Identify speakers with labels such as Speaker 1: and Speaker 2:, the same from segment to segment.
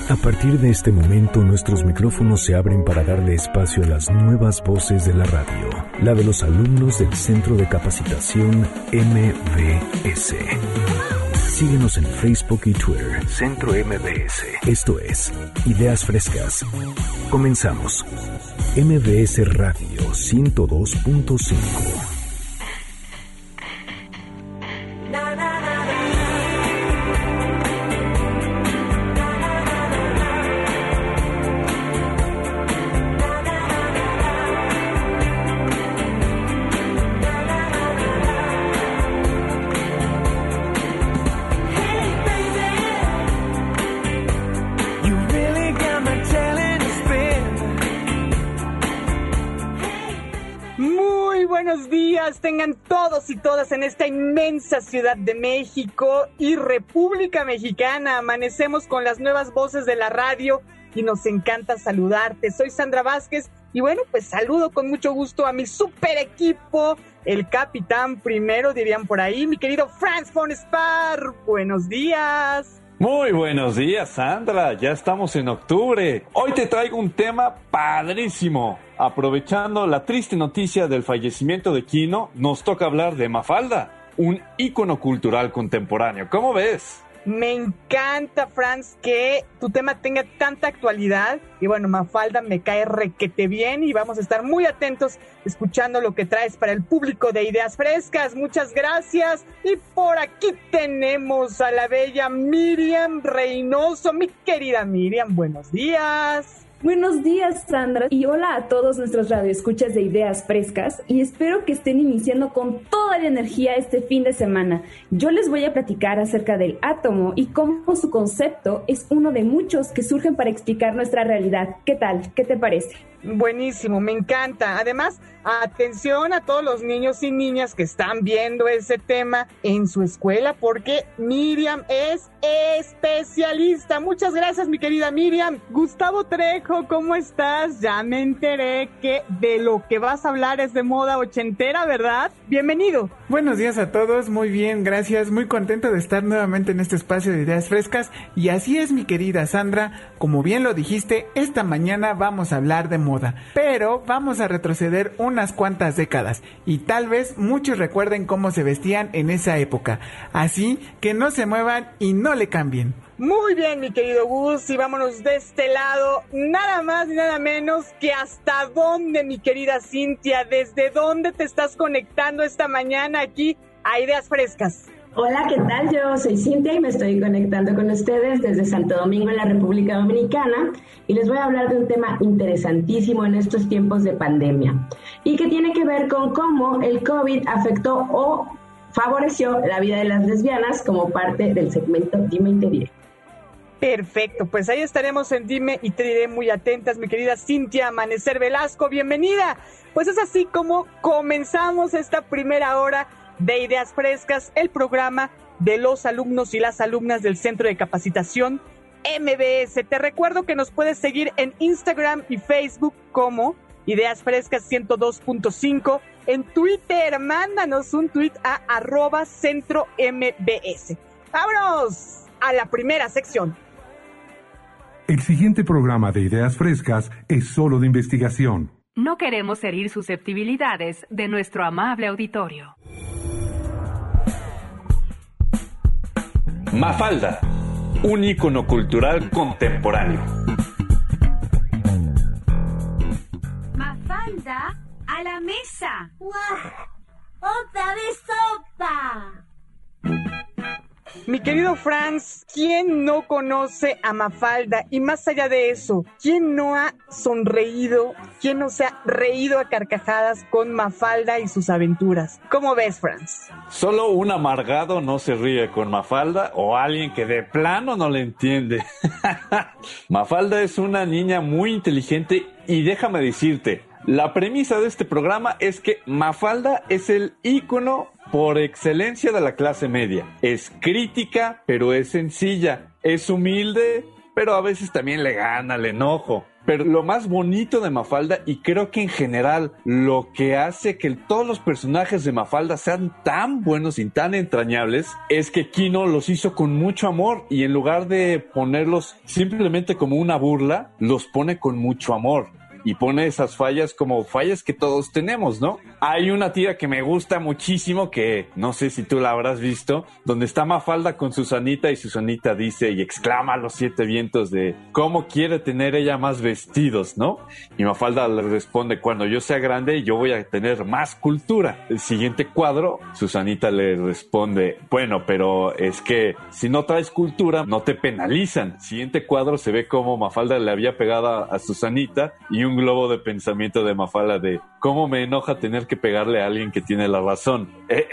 Speaker 1: A partir de este momento, nuestros micrófonos se abren para darle espacio a las nuevas voces de la radio, la de los alumnos del Centro de Capacitación MBS. Síguenos en Facebook y Twitter, Centro MBS. Esto es Ideas Frescas. Comenzamos. MBS Radio 102.5.
Speaker 2: Tengan todos y todas en esta inmensa Ciudad de México y República Mexicana. Amanecemos con las nuevas voces de la radio y nos encanta saludarte. Soy Sandra Vázquez y bueno, pues saludo con mucho gusto a mi super equipo, el capitán primero, dirían por ahí, mi querido Franz von Spar. Buenos días.
Speaker 3: Muy buenos días, Sandra. Ya estamos en octubre. Hoy te traigo un tema padrísimo. Aprovechando la triste noticia del fallecimiento de Quino, nos toca hablar de Mafalda, un ícono cultural contemporáneo. ¿Cómo ves?
Speaker 2: Me encanta, Franz, que tu tema tenga tanta actualidad. Y bueno, Mafalda me cae requete bien y vamos a estar muy atentos escuchando lo que traes para el público de Ideas Frescas. Muchas gracias. Y por aquí tenemos a la bella Miriam Reynoso. Mi querida Miriam, buenos días.
Speaker 4: Buenos días, Sandra, y hola a todos nuestros radioescuchas de Ideas Frescas, y espero que estén iniciando con toda la energía este fin de semana. Yo les voy a platicar acerca del átomo y cómo su concepto es uno de muchos que surgen para explicar nuestra realidad. ¿Qué tal? ¿Qué te parece?
Speaker 2: Buenísimo, me encanta. Además, atención a todos los niños y niñas que están viendo ese tema en su escuela, porque Miriam es especialista. Muchas gracias, mi querida Miriam. Gustavo Trejo, ¿cómo estás? Ya me enteré que de lo que vas a hablar es de moda ochentera, ¿verdad? Bienvenido.
Speaker 5: Buenos días a todos, muy bien, gracias. Muy contento de estar nuevamente en este espacio de Ideas Frescas. Y así es, mi querida Sandra, como bien lo dijiste, esta mañana vamos a hablar de moda. Pero vamos a retroceder unas cuantas décadas y tal vez muchos recuerden cómo se vestían en esa época. Así que no se muevan y no le cambien.
Speaker 2: Muy bien, mi querido Gus, y vámonos de este lado, nada más ni nada menos que hasta dónde, mi querida Cintia, desde dónde te estás conectando esta mañana aquí a Ideas Frescas.
Speaker 6: Hola, ¿qué tal? Yo soy Cintia y me estoy conectando con ustedes desde Santo Domingo, en la República Dominicana, y les voy a hablar de un tema interesantísimo en estos tiempos de pandemia y que tiene que ver con cómo el COVID afectó o favoreció la vida de las lesbianas como parte del segmento Dime y Te Diré.
Speaker 2: Perfecto, pues ahí estaremos en Dime y Te Diré, muy atentas, mi querida Cintia Amanecer Velasco, bienvenida. Pues es así como comenzamos esta primera hora de Ideas Frescas, el programa de los alumnos y las alumnas del Centro de Capacitación MBS. Te recuerdo que nos puedes seguir en Instagram y Facebook como Ideas Frescas 102.5. En Twitter, mándanos un tweet a @CentroMBS. ¡Vámonos a la primera sección!
Speaker 7: El siguiente programa de Ideas Frescas es solo de investigación.
Speaker 8: No queremos herir susceptibilidades de nuestro amable auditorio.
Speaker 3: Mafalda, un ícono cultural contemporáneo.
Speaker 9: Mafalda, a la mesa. ¡Guau! ¡Otra vez sopa!
Speaker 2: Mi querido Franz, ¿quién no conoce a Mafalda? Y más allá de eso, ¿quién no ha sonreído? ¿Quién no se ha reído a carcajadas con Mafalda y sus aventuras? ¿Cómo ves, Franz?
Speaker 3: Solo un amargado no se ríe con Mafalda o alguien que de plano no le entiende. Mafalda es una niña muy inteligente y déjame decirte, la premisa de este programa es que Mafalda es el ícono por excelencia de la clase media. Es crítica, pero es sencilla. Es humilde, pero a veces también le gana el enojo. Pero lo más bonito de Mafalda, y creo que en general lo que hace que todos los personajes de Mafalda sean tan buenos y tan entrañables, es que Kino los hizo con mucho amor, y en lugar de ponerlos simplemente como una burla, los pone con mucho amor. Y pone esas fallas como fallas que todos tenemos, ¿no? Hay una tira que me gusta muchísimo, que no sé si tú la habrás visto, donde está Mafalda con Susanita, y Susanita dice y exclama a los 7 vientos de cómo quiere tener ella más vestidos, ¿no? Y Mafalda le responde, cuando yo sea grande yo voy a tener más cultura. El siguiente cuadro, Susanita le responde, bueno, pero es que si no traes cultura no te penalizan. Siguiente cuadro se ve como Mafalda le había pegado a Susanita, y un globo de pensamiento de Mafalda de cómo me enoja tener que pegarle a alguien que tiene la razón.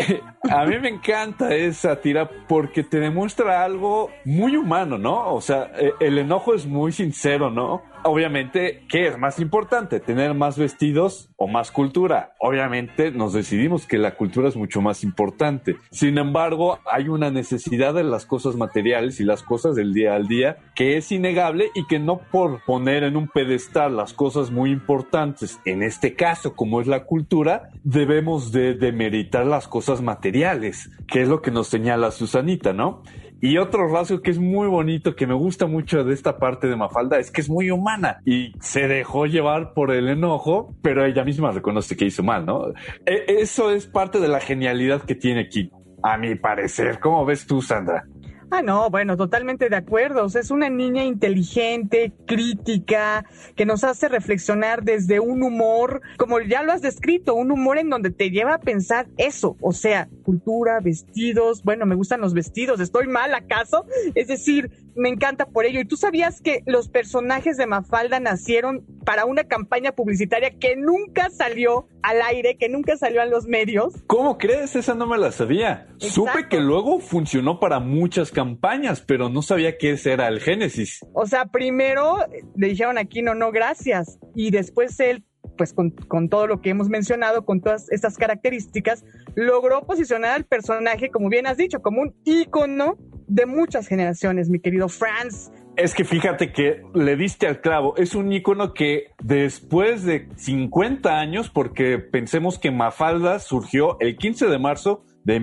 Speaker 3: A mí me encanta esa tira porque te demuestra algo muy humano, ¿no? O sea, el enojo es muy sincero, ¿no? Obviamente, ¿qué es más importante? ¿Tener más vestidos o más cultura? Obviamente nos decidimos que la cultura es mucho más importante. Sin embargo, hay una necesidad de las cosas materiales y las cosas del día al día que es innegable, y que no por poner en un pedestal las cosas muy importantes, en este caso como es la cultura, debemos de demeritar las cosas materiales, que es lo que nos señala Susanita, ¿no? Y otro rasgo que es muy bonito, que me gusta mucho de esta parte de Mafalda, es que es muy humana y se dejó llevar por el enojo, pero ella misma reconoce que hizo mal, ¿no? Eso es parte de la genialidad que tiene Kino, a mi parecer. ¿Cómo ves tú, Sandra?
Speaker 2: Ah, no, bueno, totalmente de acuerdo. O sea, es una niña inteligente, crítica, que nos hace reflexionar desde un humor, como ya lo has descrito, un humor en donde te lleva a pensar eso. O sea, cultura, vestidos, bueno, me gustan los vestidos, ¿estoy mal acaso? Es decir, me encanta por ello. ¿Y tú sabías que los personajes de Mafalda nacieron para una campaña publicitaria que nunca salió al aire, que nunca salió a los medios?
Speaker 3: ¿Cómo crees? Esa no me la sabía.
Speaker 2: Exacto.
Speaker 3: Supe que luego funcionó para muchas campañas, pero no sabía que ese era el génesis.
Speaker 2: O sea, primero le dijeron a Kino, no, gracias. Y después él, pues con todo lo que hemos mencionado, con todas estas características, logró posicionar al personaje, como bien has dicho, como un ícono de muchas generaciones, mi querido Franz.
Speaker 3: Es que fíjate que le diste al clavo. Es un ícono que después de 50 años, porque pensemos que Mafalda surgió el 15 de marzo de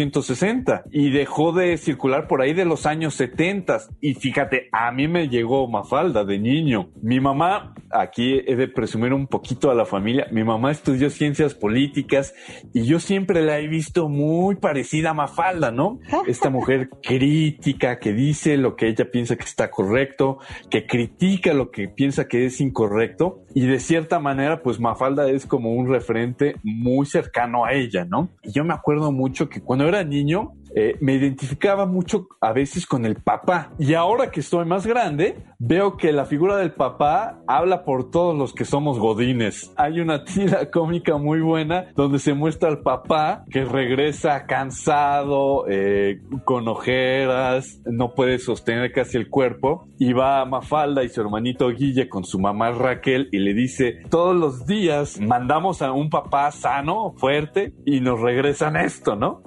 Speaker 3: 1960 y dejó de circular por ahí de los años 70. Y fíjate, a mí me llegó Mafalda de niño. Mi mamá, aquí he de presumir un poquito a la familia, mi mamá estudió ciencias políticas y yo siempre la he visto muy parecida a Mafalda, ¿no? Esta mujer crítica, que dice lo que ella piensa que está correcto, que critica lo que piensa que es incorrecto, y de cierta manera pues Mafalda es como un referente muy cercano a ella, ¿no? Y yo me acuerdo mucho que cuando era niño me identificaba mucho a veces con el papá, y ahora que estoy más grande veo que la figura del papá habla por todos los que somos godines. Hay una tira cómica muy buena donde se muestra al papá que regresa cansado, con ojeras, no puede sostener casi el cuerpo, y va a Mafalda y su hermanito Guille con su mamá Raquel y le dice, todos los días mandamos a un papá sano, fuerte, y nos regresan esto, ¿no?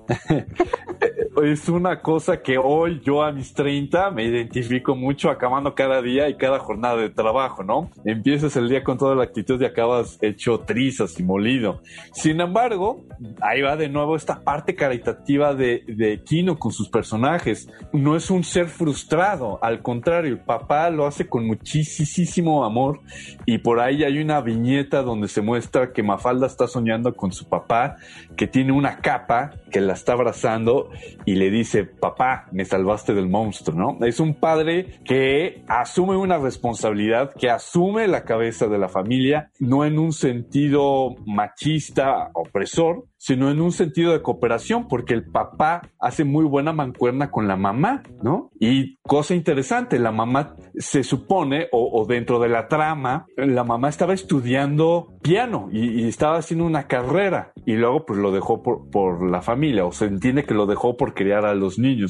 Speaker 3: Es una cosa que hoy yo a mis 30 me identifico mucho, acabando cada día y cada jornada de trabajo, ¿no? Empiezas el día con toda la actitud y acabas hecho trizas y molido. Sin embargo, ahí va de nuevo esta parte caritativa de Kino con sus personajes. No es un ser frustrado, al contrario, el papá lo hace con muchísimo amor, y por ahí hay una viñeta donde se muestra que Mafalda está soñando con su papá, que tiene una capa que la está abrazando y le dice, papá, me salvaste del monstruo, ¿no? Es un padre que asume una responsabilidad, que asume la cabeza de la familia, no en un sentido machista, opresor, sino en un sentido de cooperación, porque el papá hace muy buena mancuerna con la mamá, ¿no? Y cosa interesante, la mamá se supone, o dentro de la trama, la mamá estaba estudiando piano y estaba haciendo una carrera, y luego pues lo dejó por la familia, o se entiende que lo dejó por criar a los niños, ¿no?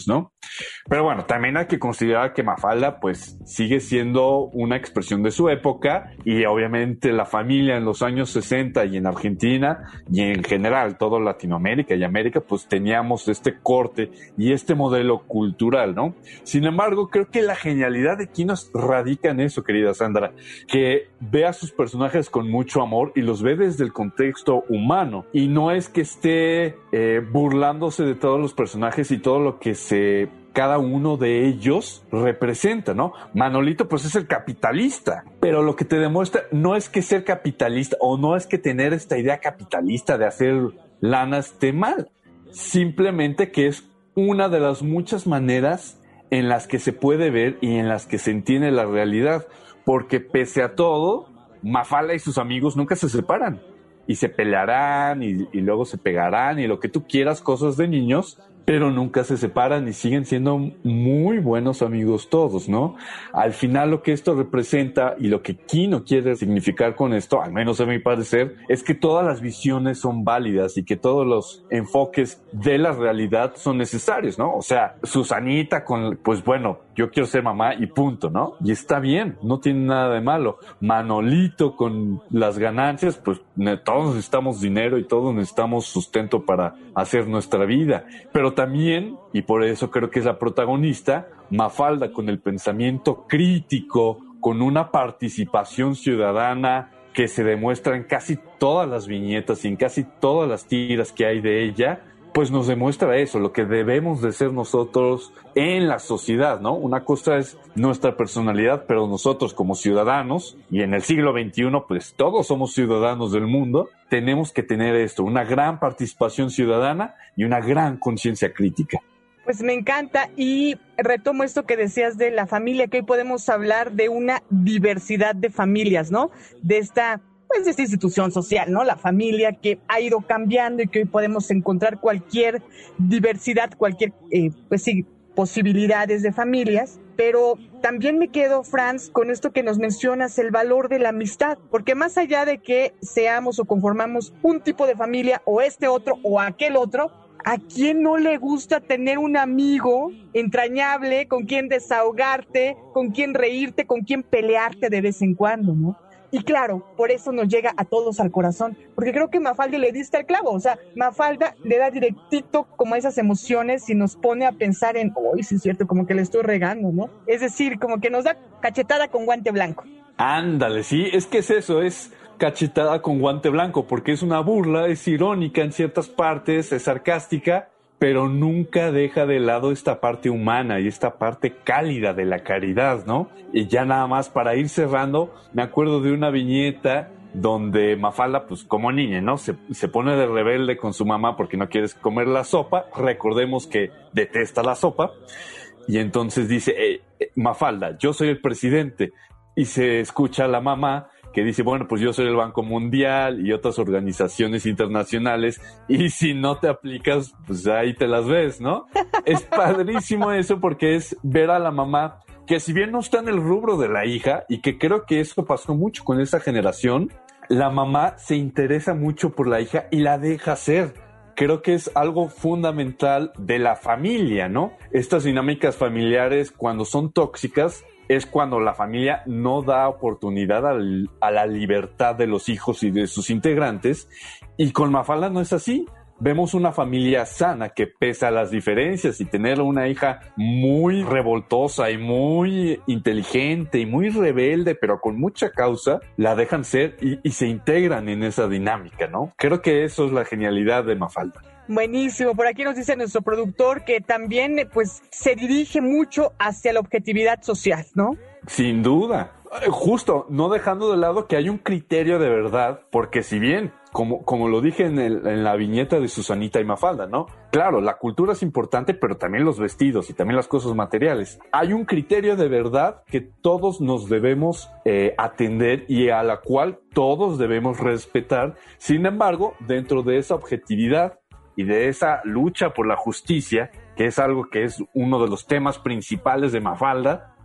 Speaker 3: Pero bueno, también hay que considerar que Mafalda pues sigue siendo una expresión de su época, y obviamente la familia en los años 60 y en Argentina y en general toda Latinoamérica y América pues teníamos este corte y este modelo cultural, ¿no? Sin embargo, creo que la genialidad de Quinos radica en eso, querida Sandra, que ve a sus personajes con mucho amor y los ve desde el contexto humano, y no es que esté burlándose de todos los personajes y todo lo que cada uno de ellos representa, ¿no? Manolito pues es el capitalista, pero lo que te demuestra no es que ser capitalista o no es que tener esta idea capitalista de hacer lana esté mal, simplemente que es una de las muchas maneras en las que se puede ver y en las que se entiende la realidad, porque pese a todo, Mafalda y sus amigos nunca se separan y se pelearán y luego se pegarán y lo que tú quieras, cosas de niños, pero nunca se separan y siguen siendo muy buenos amigos todos, ¿no? Al final lo que esto representa y lo que Quino quiere significar con esto, al menos a mi parecer, es que todas las visiones son válidas y que todos los enfoques de la realidad son necesarios, ¿no? O sea, Susanita con, pues bueno, yo quiero ser mamá y punto, ¿no? Y está bien, no tiene nada de malo. Manolito con las ganancias, pues todos necesitamos dinero y todos necesitamos sustento para hacer nuestra vida. Pero también, y por eso creo que es la protagonista, Mafalda con el pensamiento crítico, con una participación ciudadana que se demuestra en casi todas las viñetas y en casi todas las tiras que hay de ella, pues nos demuestra eso, lo que debemos de ser nosotros en la sociedad, ¿no? Una cosa es nuestra personalidad, pero nosotros como ciudadanos, y en el siglo XXI, pues todos somos ciudadanos del mundo, tenemos que tener esto, una gran participación ciudadana y una gran conciencia crítica.
Speaker 2: Pues me encanta, y retomo esto que decías de la familia, que hoy podemos hablar de una diversidad de familias, ¿no? De esta institución social, ¿no? La familia que ha ido cambiando y que hoy podemos encontrar cualquier diversidad, cualquier, posibilidades de familias. Pero también me quedo, Franz, con esto que nos mencionas, el valor de la amistad, porque más allá de que seamos o conformamos un tipo de familia o este otro o aquel otro, ¿a quién no le gusta tener un amigo entrañable con quien desahogarte, con quien reírte, con quien pelearte de vez en cuando, ¿no? Y claro, por eso nos llega a todos al corazón, porque creo que Mafalda le diste el clavo, o sea, Mafalda le da directito como esas emociones y nos pone a pensar en, sí es cierto, como que le estoy regando, ¿no? Es decir, como que nos da cachetada con guante blanco.
Speaker 3: Ándale, sí, es que es eso, es cachetada con guante blanco, porque es una burla, es irónica en ciertas partes, es sarcástica, pero nunca deja de lado esta parte humana y esta parte cálida de la caridad, ¿no? Y ya nada más para ir cerrando, me acuerdo de una viñeta donde Mafalda, pues como niña, ¿no? Se pone de rebelde con su mamá porque no quiere comer la sopa, recordemos que detesta la sopa, y entonces dice, Mafalda, yo soy el presidente, y se escucha a la mamá que dice, bueno, pues yo soy el Banco Mundial y otras organizaciones internacionales, y si no te aplicas, pues ahí te las ves, ¿no? Es padrísimo eso, porque es ver a la mamá que, si bien no está en el rubro de la hija, y que creo que eso pasó mucho con esa generación, la mamá se interesa mucho por la hija y la deja ser. Creo que es algo fundamental de la familia, ¿no? Estas dinámicas familiares, cuando son tóxicas, es cuando la familia no da oportunidad a la libertad de los hijos y de sus integrantes, y con Mafalda no es así. Vemos una familia sana que, pese a las diferencias y tener una hija muy revoltosa y muy inteligente y muy rebelde, pero con mucha causa, la dejan ser y se integran en esa dinámica, ¿no? Creo que eso es la genialidad de Mafalda.
Speaker 2: Buenísimo. Por aquí nos dice nuestro productor que también pues se dirige mucho hacia la objetividad social, ¿no?
Speaker 3: Sin duda. Justo, no dejando de lado que hay un criterio de verdad, porque si bien, como lo dije en la viñeta de Susanita y Mafalda, ¿no? Claro, la cultura es importante, pero también los vestidos y también las cosas materiales. Hay un criterio de verdad que todos nos debemos atender y a la cual todos debemos respetar. Sin embargo, dentro de esa objetividad y de esa lucha por la justicia, que es algo que es uno de los temas principales de Mafalda,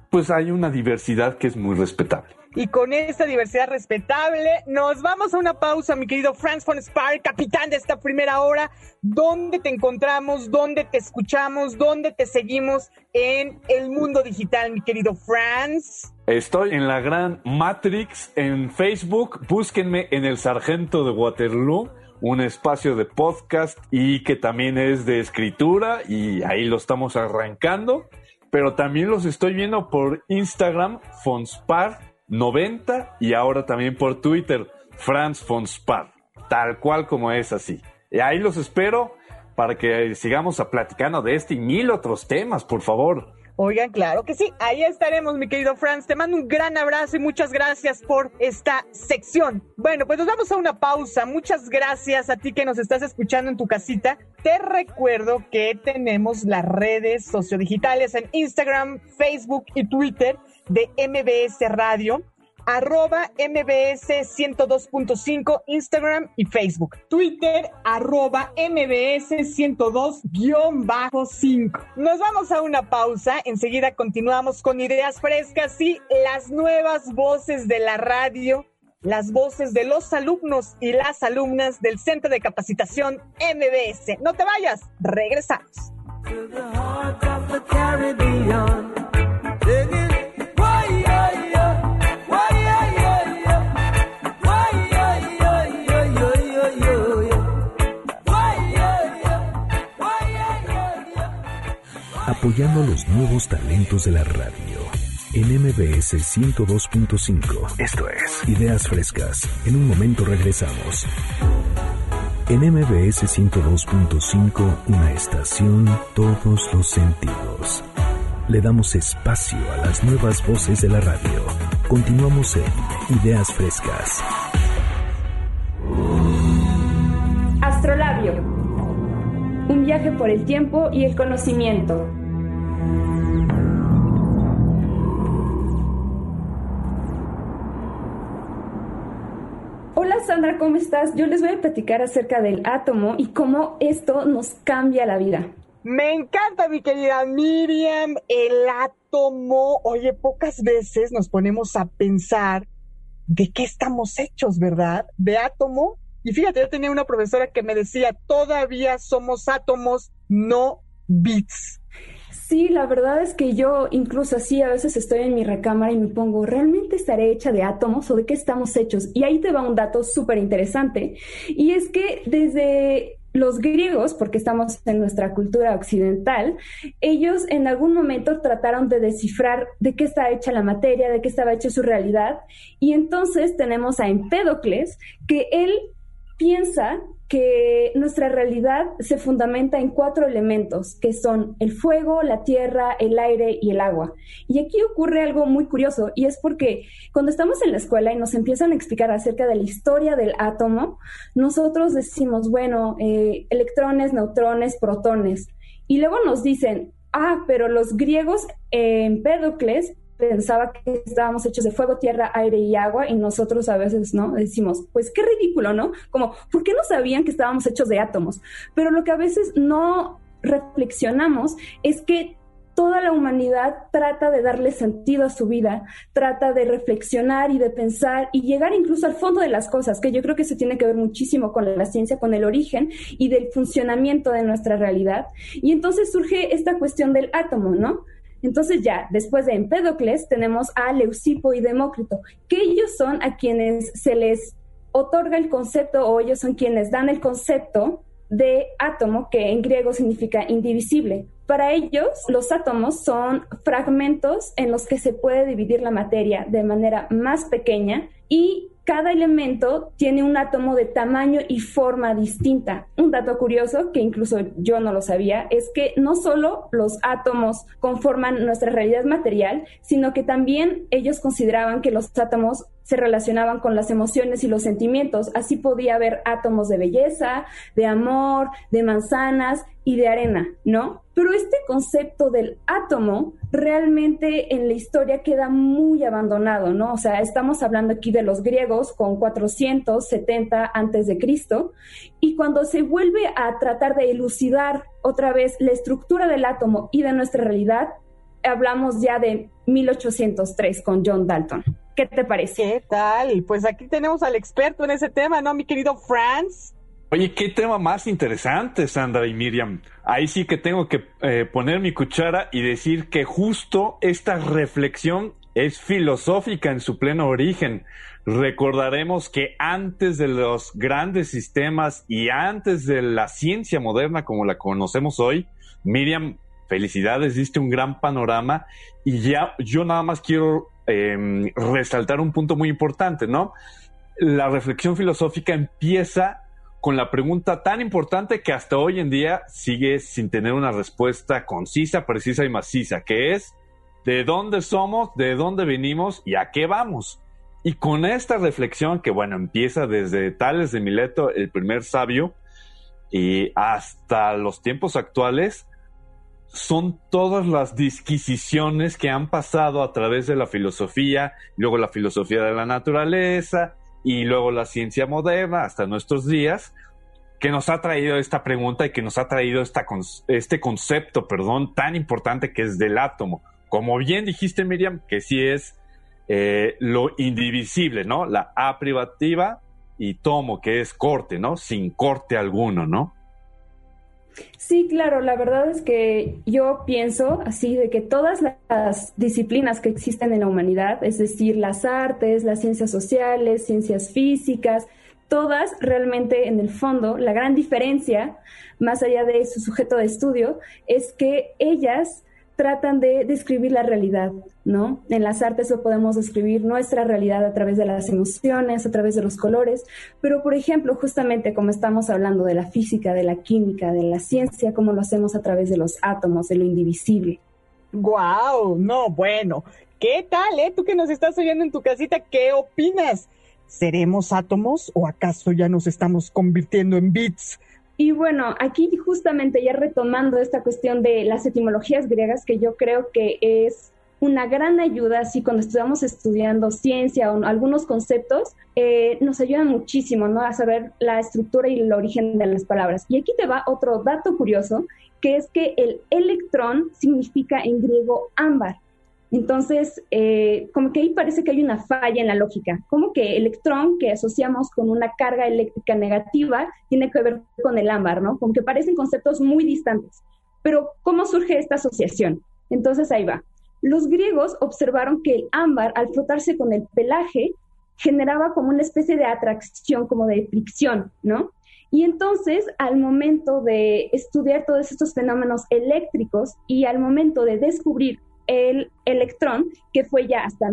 Speaker 3: pues hay una diversidad que es muy respetable.
Speaker 2: Y con esta diversidad respetable, nos vamos a una pausa, mi querido Franz von Spar, capitán de esta primera hora. ¿Dónde te encontramos? ¿Dónde te escuchamos? ¿Dónde te seguimos en el mundo digital, mi querido Franz?
Speaker 3: Estoy en la gran Matrix en Facebook. Búsquenme en El Sargento de Waterloo, un espacio de podcast y que también es de escritura, y ahí lo estamos arrancando. Pero también los estoy viendo por Instagram, Fonspar90, y ahora también por Twitter, Franz von Spar, tal cual como es así. Y ahí los espero para que sigamos platicando de este y mil otros temas, por favor.
Speaker 2: Oigan, claro que sí, ahí estaremos, mi querido Franz. Te mando un gran abrazo y muchas gracias por esta sección. Bueno, pues nos vamos a una pausa. Muchas gracias a ti que nos estás escuchando en tu casita. Te recuerdo que tenemos las redes sociodigitales en Instagram, Facebook y Twitter de MBS Radio, @MBS 102.5, Instagram y Facebook. Twitter, @MBS 102-5. Nos vamos a una pausa. Enseguida continuamos con ideas frescas y las nuevas voces de la radio, las voces de los alumnos y las alumnas del Centro de Capacitación MBS. No te vayas, regresamos.
Speaker 1: Apoyando a los nuevos talentos de la radio. En MBS 102.5. Esto es Ideas Frescas. En un momento regresamos. En MBS 102.5, una estación, todos los sentidos. Le damos espacio a las nuevas voces de la radio. Continuamos en Ideas Frescas.
Speaker 4: Astrolabio. Un viaje por el tiempo y el conocimiento. Hola Sandra, ¿cómo estás? Yo les voy a platicar acerca del átomo y cómo esto nos cambia la vida.
Speaker 2: Me encanta, mi querida Miriam, el átomo. Oye, pocas veces nos ponemos a pensar de qué estamos hechos, ¿verdad? De átomo. Y fíjate, yo tenía una profesora que me decía, todavía somos átomos, no bits.
Speaker 4: Sí, la verdad es que yo incluso así a veces estoy en mi recámara y me pongo, ¿realmente estaré hecha de átomos o de qué estamos hechos? Y ahí te va un dato súper interesante, y es que desde los griegos, porque estamos en nuestra cultura occidental, ellos en algún momento trataron de descifrar de qué está hecha la materia, de qué estaba hecha su realidad, y entonces tenemos a Empédocles, que él piensa que nuestra realidad se fundamenta en 4 elementos, que son el fuego, la tierra, el aire y el agua. Y aquí ocurre algo muy curioso, y es porque cuando estamos en la escuela y nos empiezan a explicar acerca de la historia del átomo, nosotros decimos, bueno, electrones, neutrones, protones. Y luego nos dicen, pero los griegos, Empédocles, pensaba que estábamos hechos de fuego, tierra, aire y agua, y nosotros a veces, ¿no? Decimos, pues qué ridículo, ¿no? Como, ¿por qué no sabían que estábamos hechos de átomos? Pero lo que a veces no reflexionamos es que toda la humanidad trata de darle sentido a su vida, trata de reflexionar y de pensar y llegar incluso al fondo de las cosas, que yo creo que eso tiene que ver muchísimo con la ciencia, con el origen y del funcionamiento de nuestra realidad. Y entonces surge esta cuestión del átomo, ¿no? Entonces ya, después de Empédocles, tenemos a Leucipo y Demócrito, que ellos son a quienes se les otorga el concepto, o ellos son quienes dan el concepto de átomo, que en griego significa indivisible. Para ellos, los átomos son fragmentos en los que se puede dividir la materia de manera más pequeña, y cada elemento tiene un átomo de tamaño y forma distinta. Un dato curioso, que incluso yo no lo sabía, es que no solo los átomos conforman nuestra realidad material, sino que también ellos consideraban que los átomos se relacionaban con las emociones y los sentimientos. Así podía haber átomos de belleza, de amor, de manzanas y de arena, ¿no? Pero este concepto del átomo realmente en la historia queda muy abandonado, ¿no? O sea, estamos hablando aquí de los griegos con 470 a.C., y cuando se vuelve a tratar de elucidar otra vez la estructura del átomo y de nuestra realidad, hablamos ya de 1803 con John Dalton. ¿Qué te parece?
Speaker 2: ¿Qué tal? Pues aquí tenemos al experto en ese tema, ¿no, mi querido Franz?
Speaker 3: Oye, qué tema más interesante, Sandra y Miriam. Ahí sí que tengo que poner mi cuchara y decir que justo esta reflexión es filosófica en su pleno origen. Recordaremos que antes de los grandes sistemas y antes de la ciencia moderna como la conocemos hoy, Miriam, felicidades, diste un gran panorama y ya yo nada más quiero resaltar un punto muy importante, ¿no? La reflexión filosófica empieza con la pregunta tan importante que hasta hoy en día sigue sin tener una respuesta concisa, precisa y maciza, que es ¿de dónde somos, de dónde venimos y a qué vamos? Y con esta reflexión que, bueno, empieza desde Tales de Mileto, el primer sabio, y hasta los tiempos actuales, son todas las disquisiciones que han pasado a través de la filosofía, luego la filosofía de la naturaleza y luego la ciencia moderna hasta nuestros días, que nos ha traído esta pregunta y que nos ha traído este concepto, tan importante que es del átomo. Como bien dijiste, Miriam, que sí es lo indivisible, ¿no? La A privativa y tomo, que es corte, ¿no? Sin corte alguno, ¿no?
Speaker 4: Sí, claro, la verdad es que yo pienso así de que todas las disciplinas que existen en la humanidad, es decir, las artes, las ciencias sociales, ciencias físicas, todas realmente en el fondo, la gran diferencia, más allá de su sujeto de estudio, es que ellas tratan de describir la realidad, ¿no? En las artes podemos describir nuestra realidad a través de las emociones, a través de los colores, pero por ejemplo, justamente como estamos hablando de la física, de la química, de la ciencia, ¿cómo lo hacemos a través de los átomos, de lo indivisible?
Speaker 2: ¡Guau! No, bueno, ¿qué tal, tú que nos estás oyendo en tu casita, qué opinas? ¿Seremos átomos o acaso ya nos estamos convirtiendo en bits?
Speaker 4: Y bueno, aquí justamente ya retomando esta cuestión de las etimologías griegas, que yo creo que es una gran ayuda, así cuando estamos estudiando ciencia o algunos conceptos, nos ayudan muchísimo, ¿no? A saber la estructura y el origen de las palabras. Y aquí te va otro dato curioso, que es que el electrón significa en griego ámbar. Entonces, como que ahí parece que hay una falla en la lógica, como que electrón que asociamos con una carga eléctrica negativa tiene que ver con el ámbar, ¿no? Como que parecen conceptos muy distantes. Pero, ¿cómo surge esta asociación? Entonces, ahí va. Los griegos observaron que el ámbar, al frotarse con el pelaje, generaba como una especie de atracción, como de fricción, ¿no? Y entonces, al momento de estudiar todos estos fenómenos eléctricos y al momento de descubrir el electrón, que fue ya hasta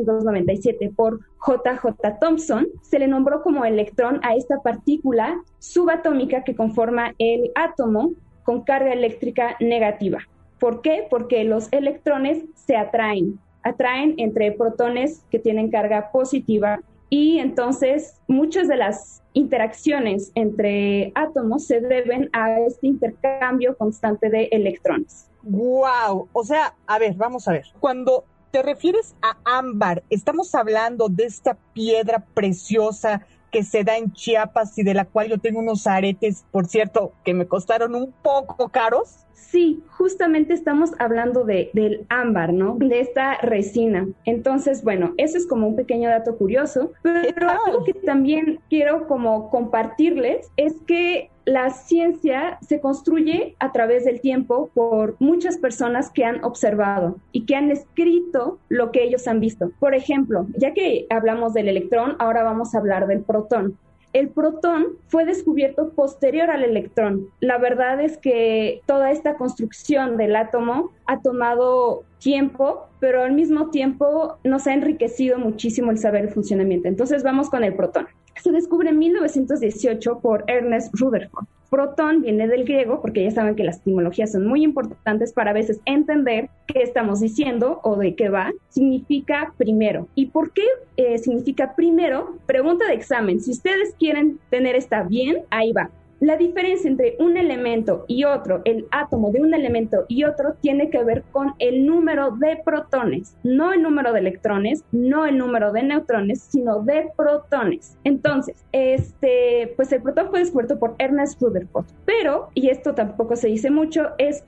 Speaker 4: 1897 por J.J. Thomson, se le nombró como electrón a esta partícula subatómica que conforma el átomo con carga eléctrica negativa. ¿Por qué? Porque los electrones se atraen entre protones que tienen carga positiva y entonces muchas de las interacciones entre átomos se deben a este intercambio constante de electrones.
Speaker 2: ¡Wow! O sea, a ver, vamos a ver. Cuando te refieres a ámbar, ¿estamos hablando de esta piedra preciosa que se da en Chiapas y de la cual yo tengo unos aretes, por cierto, que me costaron un poco caros?
Speaker 4: Sí, justamente estamos hablando del ámbar, ¿no? De esta resina. Entonces, bueno, eso es como un pequeño dato curioso, pero algo que también quiero como compartirles es que la ciencia se construye a través del tiempo por muchas personas que han observado y que han escrito lo que ellos han visto. Por ejemplo, ya que hablamos del electrón, ahora vamos a hablar del protón. El protón fue descubierto posterior al electrón. La verdad es que toda esta construcción del átomo ha tomado tiempo, pero al mismo tiempo nos ha enriquecido muchísimo el saber el funcionamiento. Entonces vamos con el protón. Se descubre en 1918 por Ernest Rutherford. Protón viene del griego, porque ya saben que las etimologías son muy importantes para a veces entender qué estamos diciendo o de qué va. Significa primero. ¿Y por qué significa primero? Pregunta de examen. Si ustedes quieren tener esta bien, ahí va. La diferencia entre un elemento y otro, el átomo de un elemento y otro, tiene que ver con el número de protones, no el número de electrones, no el número de neutrones, sino de protones. Entonces, pues el protón fue descubierto por Ernest Rutherford, pero, y esto tampoco se dice mucho, es que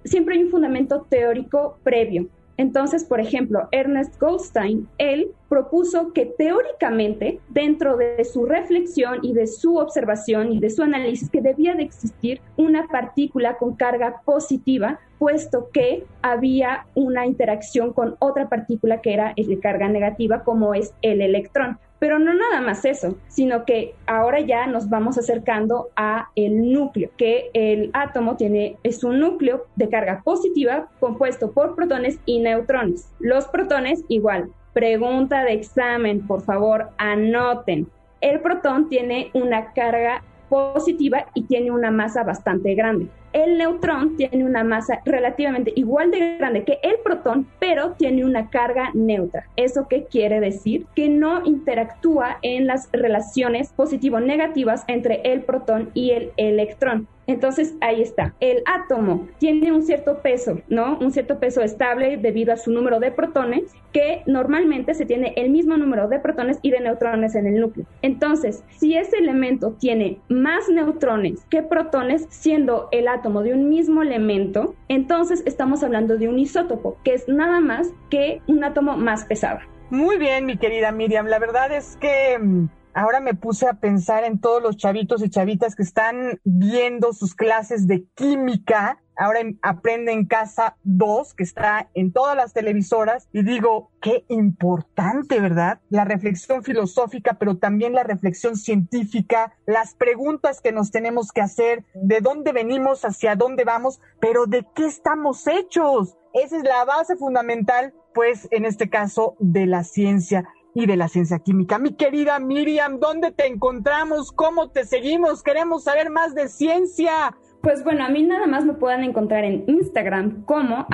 Speaker 4: siempre hay un fundamento teórico previo. Entonces, por ejemplo, Ernest Goldstein, él propuso que teóricamente, dentro de su reflexión y de su observación y de su análisis, que debía de existir una partícula con carga positiva, puesto que había una interacción con otra partícula que era de carga negativa, como es el electrón. Pero no nada más eso, sino que ahora ya nos vamos acercando a el núcleo, que el átomo es un núcleo de carga positiva compuesto por protones y neutrones. Los protones igual. Pregunta de examen, por favor, anoten. El protón tiene una carga positiva y tiene una masa bastante grande. El neutrón tiene una masa relativamente igual de grande que el protón, pero tiene una carga neutra. ¿Eso qué quiere decir? Que no interactúa en las relaciones positivo-negativas entre el protón y el electrón. Entonces, ahí está. El átomo tiene un cierto peso, ¿no? Un cierto peso estable debido a su número de protones, que normalmente se tiene el mismo número de protones y de neutrones en el núcleo. Entonces, si ese elemento tiene más neutrones que protones, siendo el átomo de un mismo elemento, entonces estamos hablando de un isótopo, que es nada más que un átomo más pesado.
Speaker 2: Muy bien, mi querida Miriam. La verdad es que ahora me puse a pensar en todos los chavitos y chavitas que están viendo sus clases de química. Ahora Aprende en Casa 2, que está en todas las televisoras, y digo, qué importante, ¿verdad? La reflexión filosófica, pero también la reflexión científica, las preguntas que nos tenemos que hacer, de dónde venimos, hacia dónde vamos, pero de qué estamos hechos. Esa es la base fundamental, pues, en este caso, de la ciencia y de la ciencia química. Mi querida Miriam, ¿dónde te encontramos? ¿Cómo te seguimos? Queremos saber más de ciencia.
Speaker 4: Pues bueno, a mí nada más me pueden encontrar en Instagram como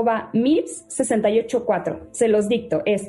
Speaker 4: @mips684. Se los dicto, es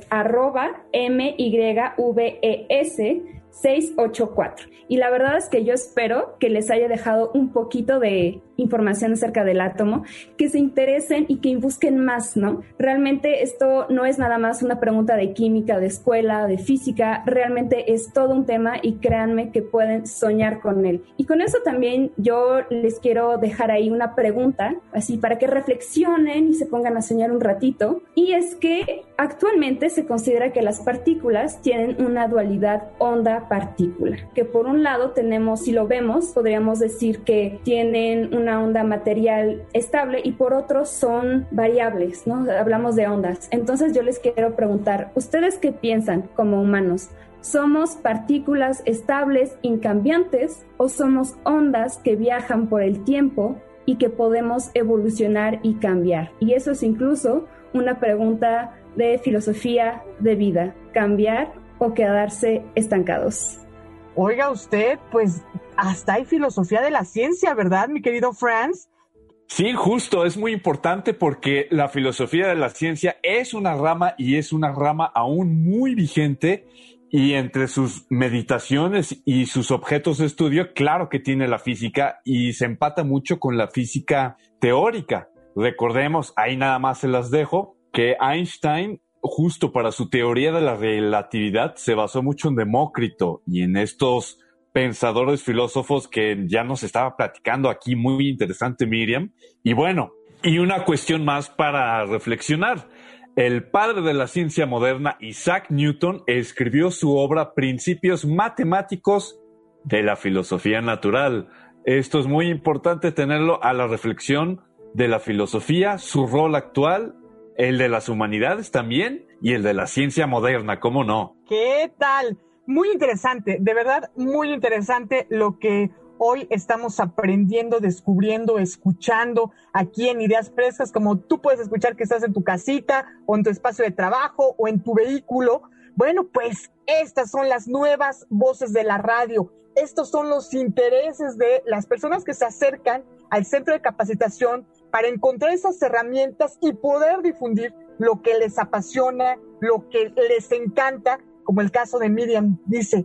Speaker 4: @MYVES684. Y la verdad es que yo espero que les haya dejado un poquito de información acerca del átomo, que se interesen y que busquen más, ¿no? Realmente esto no es nada más una pregunta de química, de escuela, de física, realmente es todo un tema y créanme que pueden soñar con él. Y con eso también yo les quiero dejar ahí una pregunta, así para que reflexionen y se pongan a soñar un ratito, y es que actualmente se considera que las partículas tienen una dualidad onda-partícula, que por un lado tenemos, si lo vemos, podríamos decir que tienen una onda material estable y por otro son variables, ¿no? Hablamos de ondas. Entonces yo les quiero preguntar, ¿ustedes qué piensan como humanos? ¿Somos partículas estables, incambiantes, o somos ondas que viajan por el tiempo y que podemos evolucionar y cambiar? Y eso es incluso una pregunta de filosofía de vida, cambiar o quedarse estancados.
Speaker 2: Oiga usted, pues hasta hay filosofía de la ciencia, ¿verdad, mi querido Franz?
Speaker 3: Sí, justo, es muy importante porque la filosofía de la ciencia es una rama y es una rama aún muy vigente, y entre sus meditaciones y sus objetos de estudio, claro que tiene la física y se empata mucho con la física teórica. Recordemos, ahí nada más se las dejo, que Einstein, justo para su teoría de la relatividad, se basó mucho en Demócrito y en estos pensadores filósofos que ya nos estaba platicando aquí, muy interesante Miriam. Y bueno, y una cuestión más para reflexionar. El padre de la ciencia moderna, Isaac Newton, escribió su obra Principios Matemáticos de la Filosofía Natural. Esto es muy importante tenerlo a la reflexión de la filosofía, su rol actual, el de las humanidades también y el de la ciencia moderna, ¿cómo no?
Speaker 2: ¿Qué tal? Muy interesante, de verdad muy interesante lo que hoy estamos aprendiendo, descubriendo, escuchando aquí en Ideas Frescas, como tú puedes escuchar que estás en tu casita o en tu espacio de trabajo o en tu vehículo. Bueno, pues estas son las nuevas voces de la radio. Estos son los intereses de las personas que se acercan al centro de capacitación para encontrar esas herramientas y poder difundir lo que les apasiona, lo que les encanta, como el caso de Miriam dice,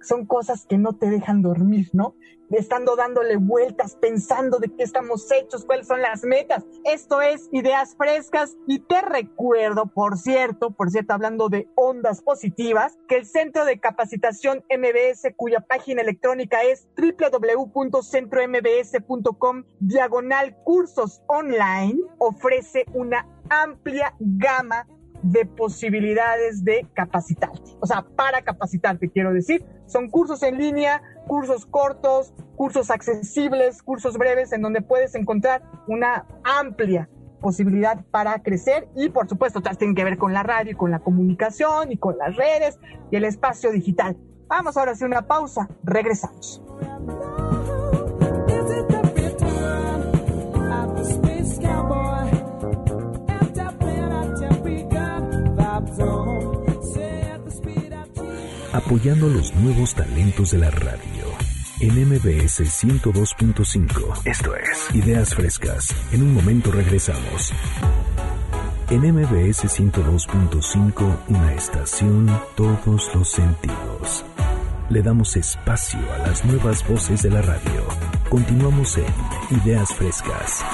Speaker 2: son cosas que no te dejan dormir, ¿no? Estando dándole vueltas, pensando de qué estamos hechos, cuáles son las metas. Esto es Ideas Frescas y te recuerdo, por cierto, hablando de ondas positivas, que el Centro de Capacitación MBS, cuya página electrónica es www.centrombs.com/cursos online, ofrece una amplia gama de posibilidades de capacitarte, o sea, para capacitarte, quiero decir. Son cursos en línea, cursos cortos, cursos accesibles, cursos breves, en donde puedes encontrar una amplia posibilidad para crecer y, por supuesto, todas tienen que ver con la radio y con la comunicación y con las redes y el espacio digital. Vamos ahora a hacer una pausa, regresamos.
Speaker 1: Apoyando los nuevos talentos de la radio. En MBS 102.5. Esto es Ideas Frescas. En un momento regresamos. En MBS 102.5, una estación, todos los sentidos. Le damos espacio a las nuevas voces de la radio. Continuamos en Ideas Frescas.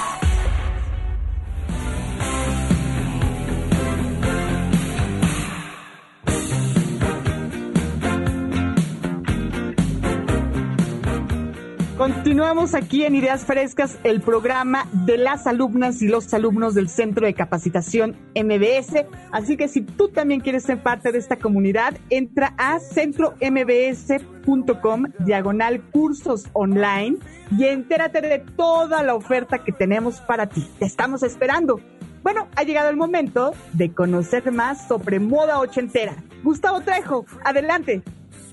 Speaker 2: Continuamos aquí en Ideas Frescas, el programa de las alumnas y los alumnos del Centro de Capacitación MBS. Así que si tú también quieres ser parte de esta comunidad, entra a centrombs.com/cursos online y entérate de toda la oferta que tenemos para ti. Te estamos esperando. Bueno, ha llegado el momento de conocer más sobre moda ochentera. Gustavo Trejo, adelante.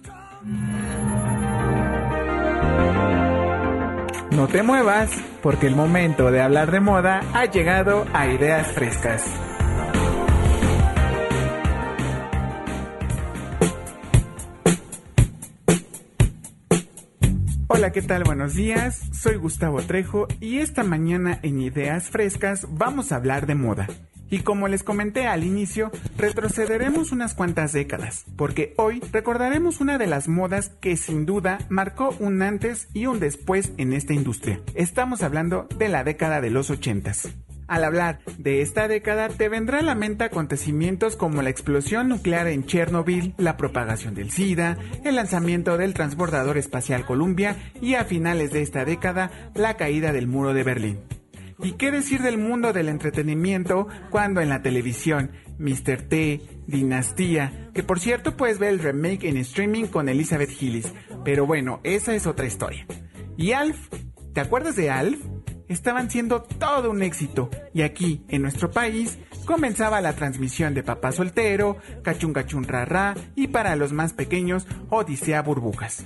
Speaker 5: No te muevas, porque el momento de hablar de moda ha llegado a Ideas Frescas. Hola, ¿qué tal? Buenos días, soy Gustavo Trejo y esta mañana en Ideas Frescas vamos a hablar de moda. Y como les comenté al inicio, retrocederemos unas cuantas décadas, porque hoy recordaremos una de las modas que sin duda marcó un antes y un después en esta industria. Estamos hablando de la década de los 80s. Al hablar de esta década te vendrá a la mente acontecimientos como la explosión nuclear en Chernobyl, la propagación del SIDA, el lanzamiento del transbordador espacial Columbia y a finales de esta década la caída del muro de Berlín. ¿Y qué decir del mundo del entretenimiento cuando en la televisión Mr. T, Dinastía, que por cierto puedes ver el remake en streaming con Elizabeth Gillies, pero bueno, esa es otra historia. Y Alf, ¿te acuerdas de Alf? Estaban siendo todo un éxito y aquí, en nuestro país, comenzaba la transmisión de Papá Soltero, Cachún Cachún Rarra y para los más pequeños, Odisea Burbujas.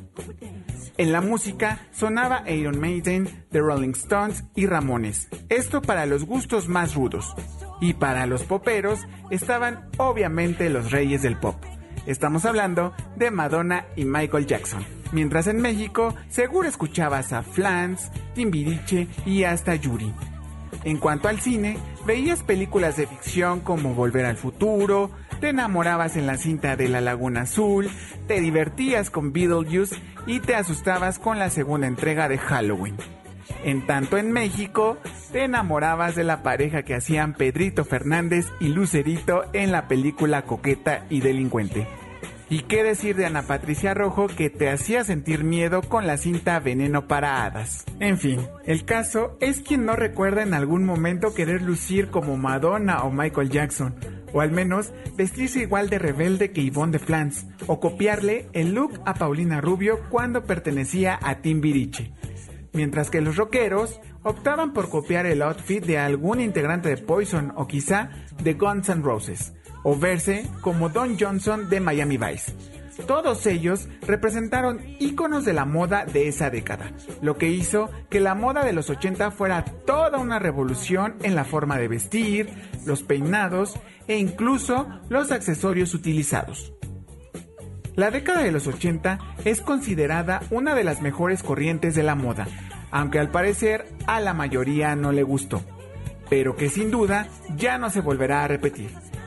Speaker 5: En la música sonaba Iron Maiden, The Rolling Stones y Ramones. Esto para los gustos más rudos. Y para los poperos estaban obviamente los reyes del pop. Estamos hablando de Madonna y Michael Jackson. Mientras en México seguro escuchabas a Flans, Timbiriche y hasta Yuri. En cuanto al cine, veías películas de ficción como Volver al Futuro, te enamorabas en la cinta de La Laguna Azul, te divertías con Beetlejuice y te asustabas con la segunda entrega de Halloween. En tanto en México, te enamorabas de la pareja que hacían Pedrito Fernández y Lucerito en la película Coqueta y Delincuente. ¿Y qué decir de Ana Patricia Rojo, que te hacía sentir miedo con la cinta Veneno para Hadas? En fin, el caso es quien no recuerda en algún momento querer lucir como Madonna o Michael Jackson, o al menos vestirse igual de rebelde que Ivonne de Flans, o copiarle el look a Paulina Rubio cuando pertenecía a Timbiriche. Mientras que los rockeros optaban por copiar el outfit de algún integrante de Poison o quizá de Guns N' Roses, o verse como Don Johnson de Miami Vice. Todos ellos representaron íconos de la moda de esa década, lo que hizo que la moda de los 80 fuera toda una revolución en la forma de vestir, los peinados e incluso los accesorios utilizados. La década de los 80 es considerada una de las mejores corrientes de la moda, aunque al parecer a la mayoría no le gustó, pero que sin duda ya no se volverá a repetir.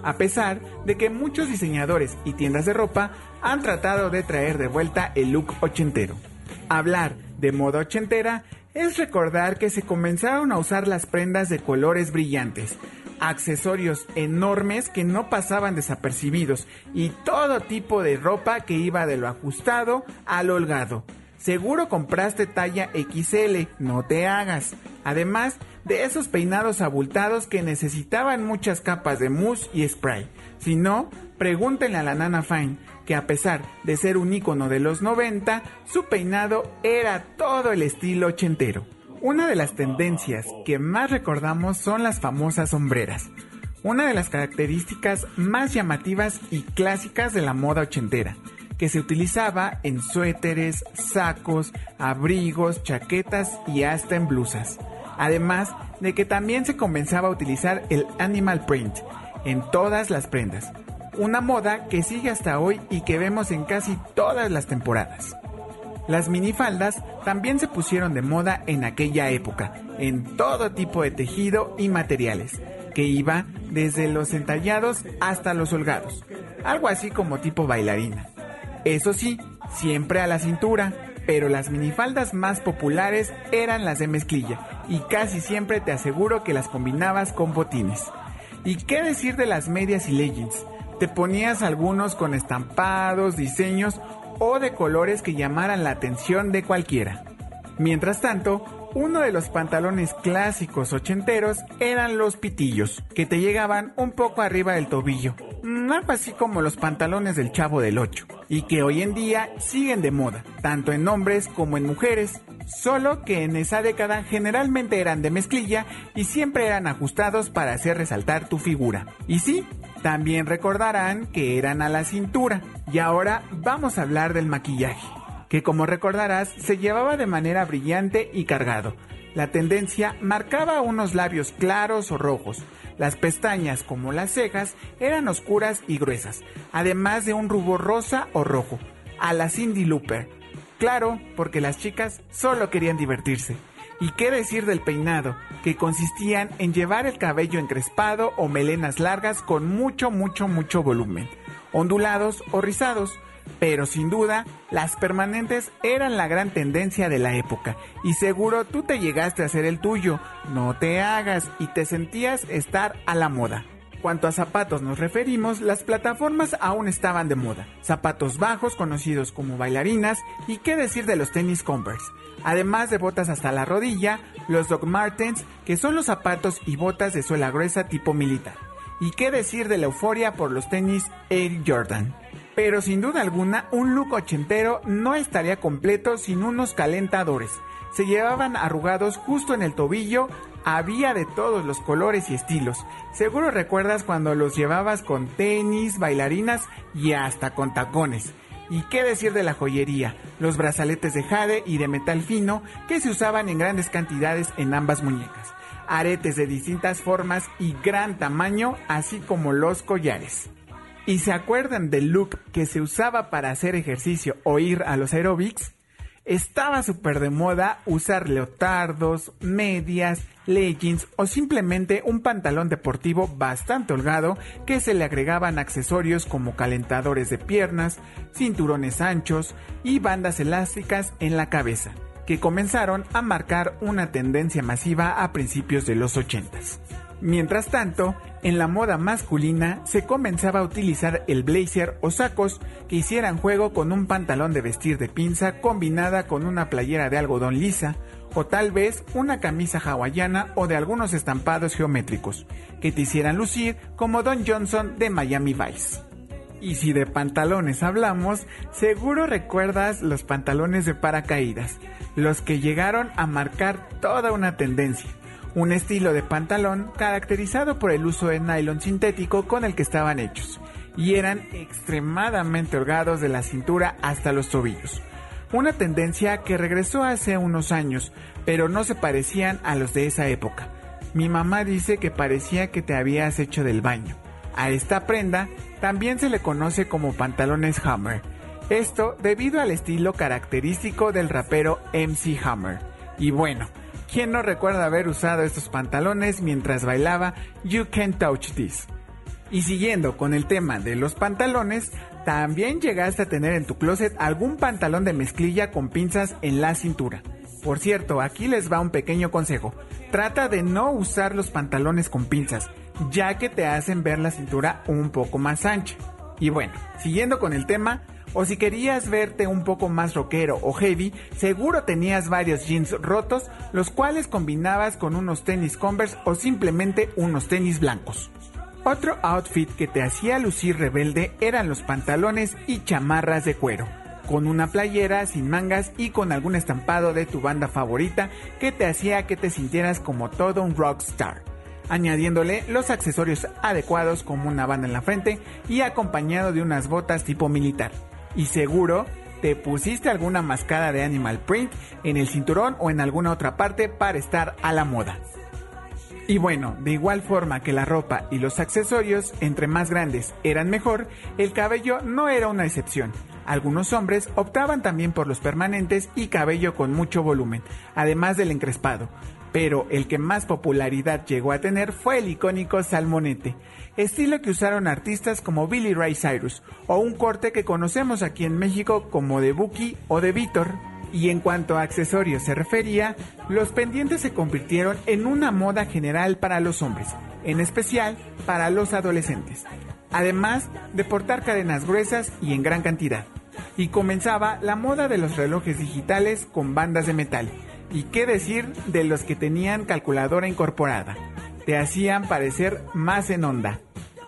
Speaker 5: a pesar de que muchos diseñadores y tiendas de ropa han tratado de traer de vuelta el look ochentero. Hablar de moda ochentera es recordar que se comenzaron a usar las prendas de colores brillantes, accesorios enormes que no pasaban desapercibidos y todo tipo de ropa que iba de lo ajustado a lo holgado. Seguro compraste talla XL, no te hagas. Además de esos peinados abultados que necesitaban muchas capas de mousse y spray. Si no, pregúntenle a la Nana Fine, que a pesar de ser un ícono de los 90, su peinado era todo el estilo ochentero. Una de las tendencias que más recordamos son las famosas sombreras, una de las características más llamativas y clásicas de la moda ochentera, que se utilizaba en suéteres, sacos, abrigos, chaquetas y hasta en blusas. Además de que también se comenzaba a utilizar el animal print en todas las prendas, una moda que sigue hasta hoy y que vemos en casi todas las temporadas. Las minifaldas también se pusieron de moda en aquella época, en todo tipo de tejido y materiales, que iba desde los entallados hasta los holgados, algo así como tipo bailarina. Eso sí, siempre a la cintura, pero las minifaldas más populares eran las de mezclilla, y casi siempre te aseguro que las combinabas con botines. ¿Y qué decir de las medias y leggings? Te ponías algunos con estampados, diseños o de colores que llamaran la atención de cualquiera. Mientras tanto, uno de los pantalones clásicos ochenteros eran los pitillos, que te llegaban un poco arriba del tobillo, algo así como los pantalones del Chavo del Ocho, y que hoy en día siguen de moda, tanto en hombres como en mujeres, solo que en esa década generalmente eran de mezclilla y siempre eran ajustados para hacer resaltar tu figura. Y sí, también recordarán que eran a la cintura. Y ahora vamos a hablar del maquillaje, que como recordarás se llevaba de manera brillante y cargado. La tendencia marcaba unos labios claros o rojos. Las pestañas, como las cejas, eran oscuras y gruesas, además de un rubor rosa o rojo, a la Cyndi Lauper. Claro, porque las chicas solo querían divertirse. ¿Y qué decir del peinado? Que consistían en llevar el cabello encrespado o melenas largas con mucho volumen, ondulados o rizados. Pero sin duda, las permanentes eran la gran tendencia de la época, y seguro tú te llegaste a hacer el tuyo, no te hagas, y te sentías estar a la moda. Cuanto a zapatos nos referimos, las plataformas aún estaban de moda, zapatos bajos conocidos como bailarinas, y qué decir de los tenis Converse, además de botas hasta la rodilla, los Doc Martens, que son los zapatos y botas de suela gruesa tipo militar, y qué decir de la euforia por los tenis Air Jordan. Pero sin duda alguna, un look ochentero no estaría completo sin unos calentadores. Se llevaban arrugados justo en el tobillo, había de todos los colores y estilos. Seguro recuerdas cuando los llevabas con tenis, bailarinas y hasta con tacones. ¿Y qué decir de la joyería? Los brazaletes de jade y de metal fino que se usaban en grandes cantidades en ambas muñecas. Aretes de distintas formas y gran tamaño, así como los collares. ¿Y se acuerdan del look que se usaba para hacer ejercicio o ir a los aeróbics? Estaba súper de moda usar leotardos, medias, leggings o simplemente un pantalón deportivo bastante holgado que se le agregaban accesorios como calentadores de piernas, cinturones anchos y bandas elásticas en la cabeza, que comenzaron a marcar una tendencia masiva a principios de los 80s. Mientras tanto, en la moda masculina se comenzaba a utilizar el blazer o sacos que hicieran juego con un pantalón de vestir de pinza combinada con una playera de algodón lisa o tal vez una camisa hawaiana o de algunos estampados geométricos que te hicieran lucir como Don Johnson de Miami Vice. Y si de pantalones hablamos, seguro recuerdas los pantalones de paracaídas, los que llegaron a marcar toda una tendencia. Un estilo de pantalón caracterizado por el uso de nylon sintético con el que estaban hechos, y eran extremadamente holgados de la cintura hasta los tobillos. Una tendencia que regresó hace unos años, pero no se parecían a los de esa época. Mi mamá dice que parecía que te habías hecho del baño. A esta prenda también se le conoce como pantalones Hammer. Esto debido al estilo característico del rapero MC Hammer. Y bueno, ¿quién no recuerda haber usado estos pantalones mientras bailaba You Can't Touch This? Y siguiendo con el tema de los pantalones, ¿también llegaste a tener en tu closet algún pantalón de mezclilla con pinzas en la cintura? Por cierto, aquí les va un pequeño consejo. Trata de no usar los pantalones con pinzas, ya que te hacen ver la cintura un poco más ancha. Y bueno, siguiendo con el tema, o si querías verte un poco más rockero o heavy, seguro tenías varios jeans rotos, los cuales combinabas con unos tenis Converse o simplemente unos tenis blancos. Otro outfit que te hacía lucir rebelde eran los pantalones y chamarras de cuero, con una playera sin mangas y con algún estampado de tu banda favorita que te hacía que te sintieras como todo un rockstar, añadiéndole los accesorios adecuados como una banda en la frente y acompañado de unas botas tipo militar. Y seguro te pusiste alguna mascada de animal print en el cinturón o en alguna otra parte para estar a la moda. Y bueno, de igual forma que la ropa y los accesorios, entre más grandes eran mejor, el cabello no era una excepción. Algunos hombres optaban también por los permanentes y cabello con mucho volumen, además del encrespado. Pero el que más popularidad llegó a tener fue el icónico salmonete, estilo que usaron artistas como Billy Ray Cyrus, o un corte que conocemos aquí en México como de Buki o de Vítor. Y en cuanto a accesorios se refería, los pendientes se convirtieron en una moda general para los hombres, en especial para los adolescentes, además de portar cadenas gruesas y en gran cantidad. Y comenzaba la moda de los relojes digitales con bandas de metal, y qué decir de los que tenían calculadora incorporada, te hacían parecer más en onda.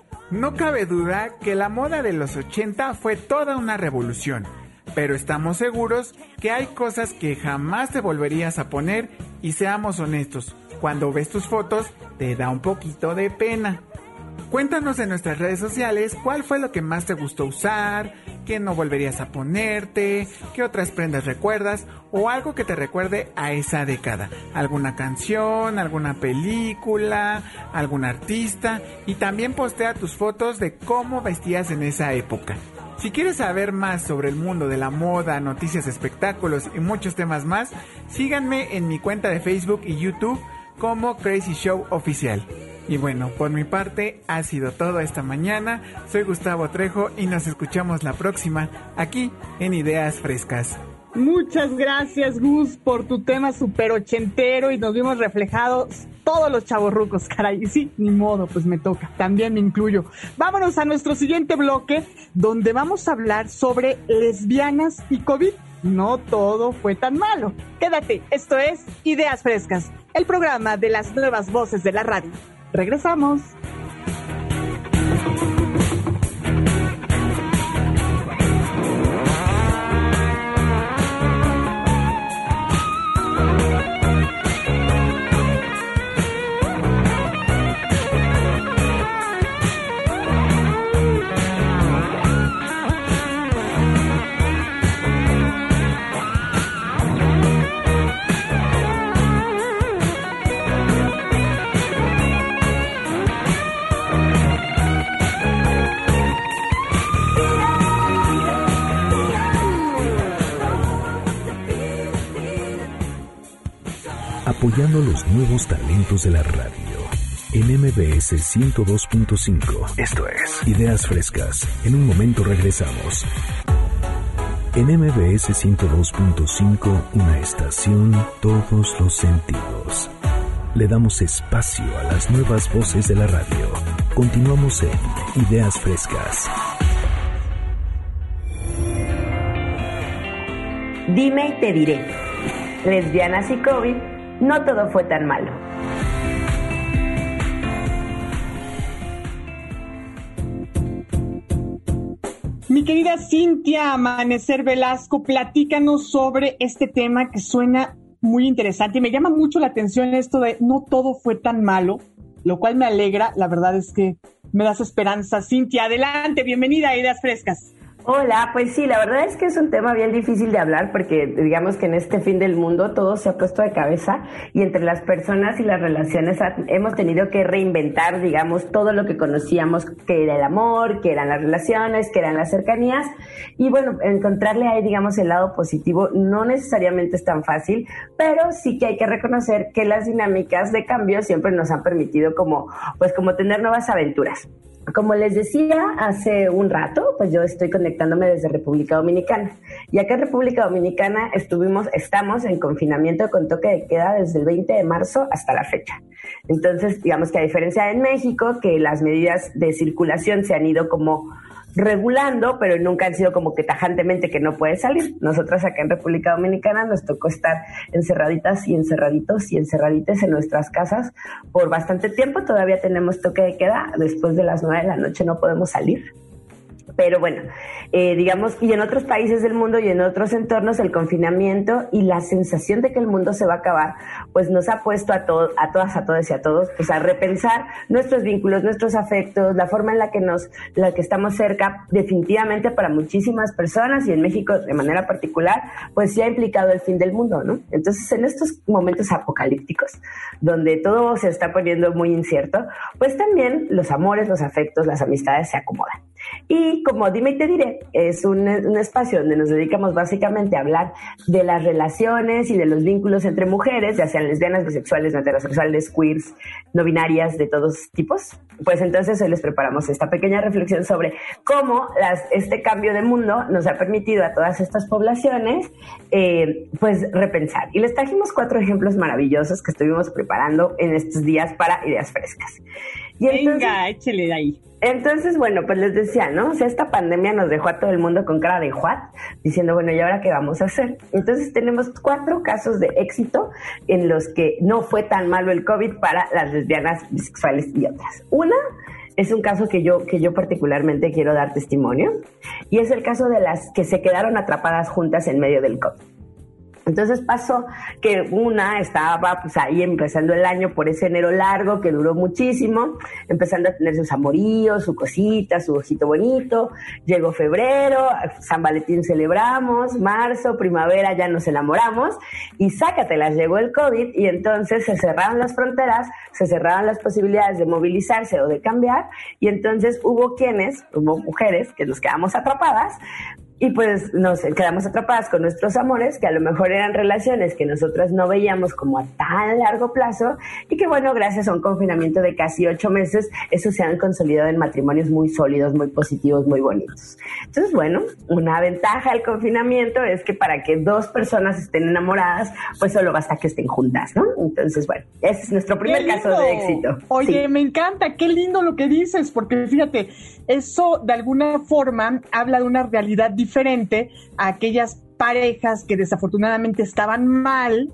Speaker 5: No cabe duda que la moda de los 80 fue toda una revolución, pero estamos seguros que hay cosas que jamás te volverías a poner y seamos honestos, cuando ves tus fotos te da un poquito de pena. Cuéntanos en nuestras redes sociales cuál fue lo que más te gustó usar, qué no volverías a ponerte, qué otras prendas recuerdas o algo que te recuerde a esa década. Alguna canción, alguna película, algún artista y también postea tus fotos de cómo vestías en esa época. Si quieres saber más sobre el mundo de la moda, noticias, espectáculos y muchos temas más, síganme en mi cuenta de Facebook y YouTube como Crazy Show Oficial. Y bueno, por mi parte ha sido todo esta mañana. Soy Gustavo Trejo y nos escuchamos la próxima aquí en Ideas Frescas.
Speaker 2: Muchas gracias, Gus, por tu tema súper ochentero y nos vimos reflejados todos los chavorrucos, caray. Y sí, ni modo, pues me toca, también me incluyo. Vámonos a nuestro siguiente bloque, donde vamos a hablar sobre lesbianas y COVID. No todo fue tan malo. Quédate, esto es Ideas Frescas, el programa de las nuevas voces de la radio. Regresamos.
Speaker 1: Apoyando los nuevos talentos de la radio. En MBS 102.5. Esto es Ideas Frescas. En un momento regresamos. En MBS 102.5, una estación, todos los sentidos. Le damos espacio a las nuevas voces de la radio. Continuamos en Ideas Frescas.
Speaker 10: Dime y te diré. Lesbianas y COVID, no todo fue tan malo.
Speaker 2: Mi querida Cintia Amanecer Velasco, platícanos sobre este tema que suena muy interesante y me llama mucho la atención esto de no todo fue tan malo, lo cual me alegra. La verdad es que me das esperanza. Cintia, adelante, bienvenida a Ideas Frescas.
Speaker 10: Hola, pues sí, la verdad es que es un tema bien difícil de hablar porque digamos que en este fin del mundo todo se ha puesto de cabeza y entre las personas y las relaciones hemos tenido que reinventar, digamos, todo lo que conocíamos que era el amor, que eran las relaciones, que eran las cercanías y bueno, encontrarle ahí, digamos, el lado positivo no necesariamente es tan fácil, pero sí que hay que reconocer que las dinámicas de cambio siempre nos han permitido como tener nuevas aventuras. Como les decía hace un rato, pues yo estoy conectándome desde República Dominicana. Y acá en República Dominicana estamos en confinamiento con toque de queda desde el 20 de marzo hasta la fecha. Entonces, digamos que a diferencia de en México, que las medidas de circulación se han ido como regulando, pero nunca han sido como que tajantemente que no puede salir. Nosotras acá en República Dominicana nos tocó estar encerraditas y encerraditos y encerraditas en nuestras casas por bastante tiempo. Todavía tenemos toque de queda. Después de las 9 de la noche no podemos salir. Pero bueno, digamos, y en otros países del mundo y en otros entornos el confinamiento y la sensación de que el mundo se va a acabar, pues nos ha puesto a todas, a todos y a todos, pues a repensar nuestros vínculos, nuestros afectos, la forma en la que estamos cerca. Definitivamente para muchísimas personas y en México de manera particular, pues sí ha implicado el fin del mundo, ¿no? Entonces en estos momentos apocalípticos, donde todo se está poniendo muy incierto, pues también los amores, los afectos, las amistades se acomodan. Y como Dime y Te Diré, es un espacio donde nos dedicamos básicamente a hablar de las relaciones y de los vínculos entre mujeres, ya sean lesbianas, bisexuales, no heterosexuales, queers, no binarias, de todos tipos. Pues entonces hoy les preparamos esta pequeña reflexión sobre cómo este cambio de mundo nos ha permitido a todas estas poblaciones pues repensar. Y les trajimos 4 ejemplos maravillosos que estuvimos preparando en estos días para Ideas Frescas. Y entonces,
Speaker 2: venga, échele de ahí.
Speaker 10: Entonces, bueno, pues les decía, ¿no? O sea, esta pandemia nos dejó a todo el mundo con cara de what, diciendo, bueno, ¿y ahora qué vamos a hacer? Entonces tenemos 4 casos de éxito en los que no fue tan malo el COVID para las lesbianas, bisexuales y otras. Una es un caso que yo particularmente quiero dar testimonio, y es el caso de las que se quedaron atrapadas juntas en medio del COVID. Entonces pasó que una estaba pues ahí empezando el año por ese enero largo que duró muchísimo, empezando a tener sus amoríos, su cosita, su ojito bonito. Llegó febrero, San Valentín celebramos, marzo, primavera ya nos enamoramos y sácatelas, llegó el COVID y entonces se cerraron las fronteras, se cerraron las posibilidades de movilizarse o de cambiar y entonces hubo mujeres que nos quedamos atrapadas. Y pues nos quedamos atrapadas con nuestros amores, que a lo mejor eran relaciones que nosotras no veíamos como a tan largo plazo, y que bueno, gracias a un confinamiento de casi 8 meses, eso se han consolidado en matrimonios muy sólidos, muy positivos, muy bonitos. Entonces bueno, una ventaja del confinamiento es que para que 2 personas estén enamoradas, pues solo basta que estén juntas, ¿no? Entonces bueno, ese es nuestro primer caso de éxito.
Speaker 2: Oye,
Speaker 10: sí.
Speaker 2: Me encanta, qué lindo lo que dices, porque fíjate, eso de alguna forma habla de una realidad diferente a aquellas parejas que desafortunadamente estaban mal,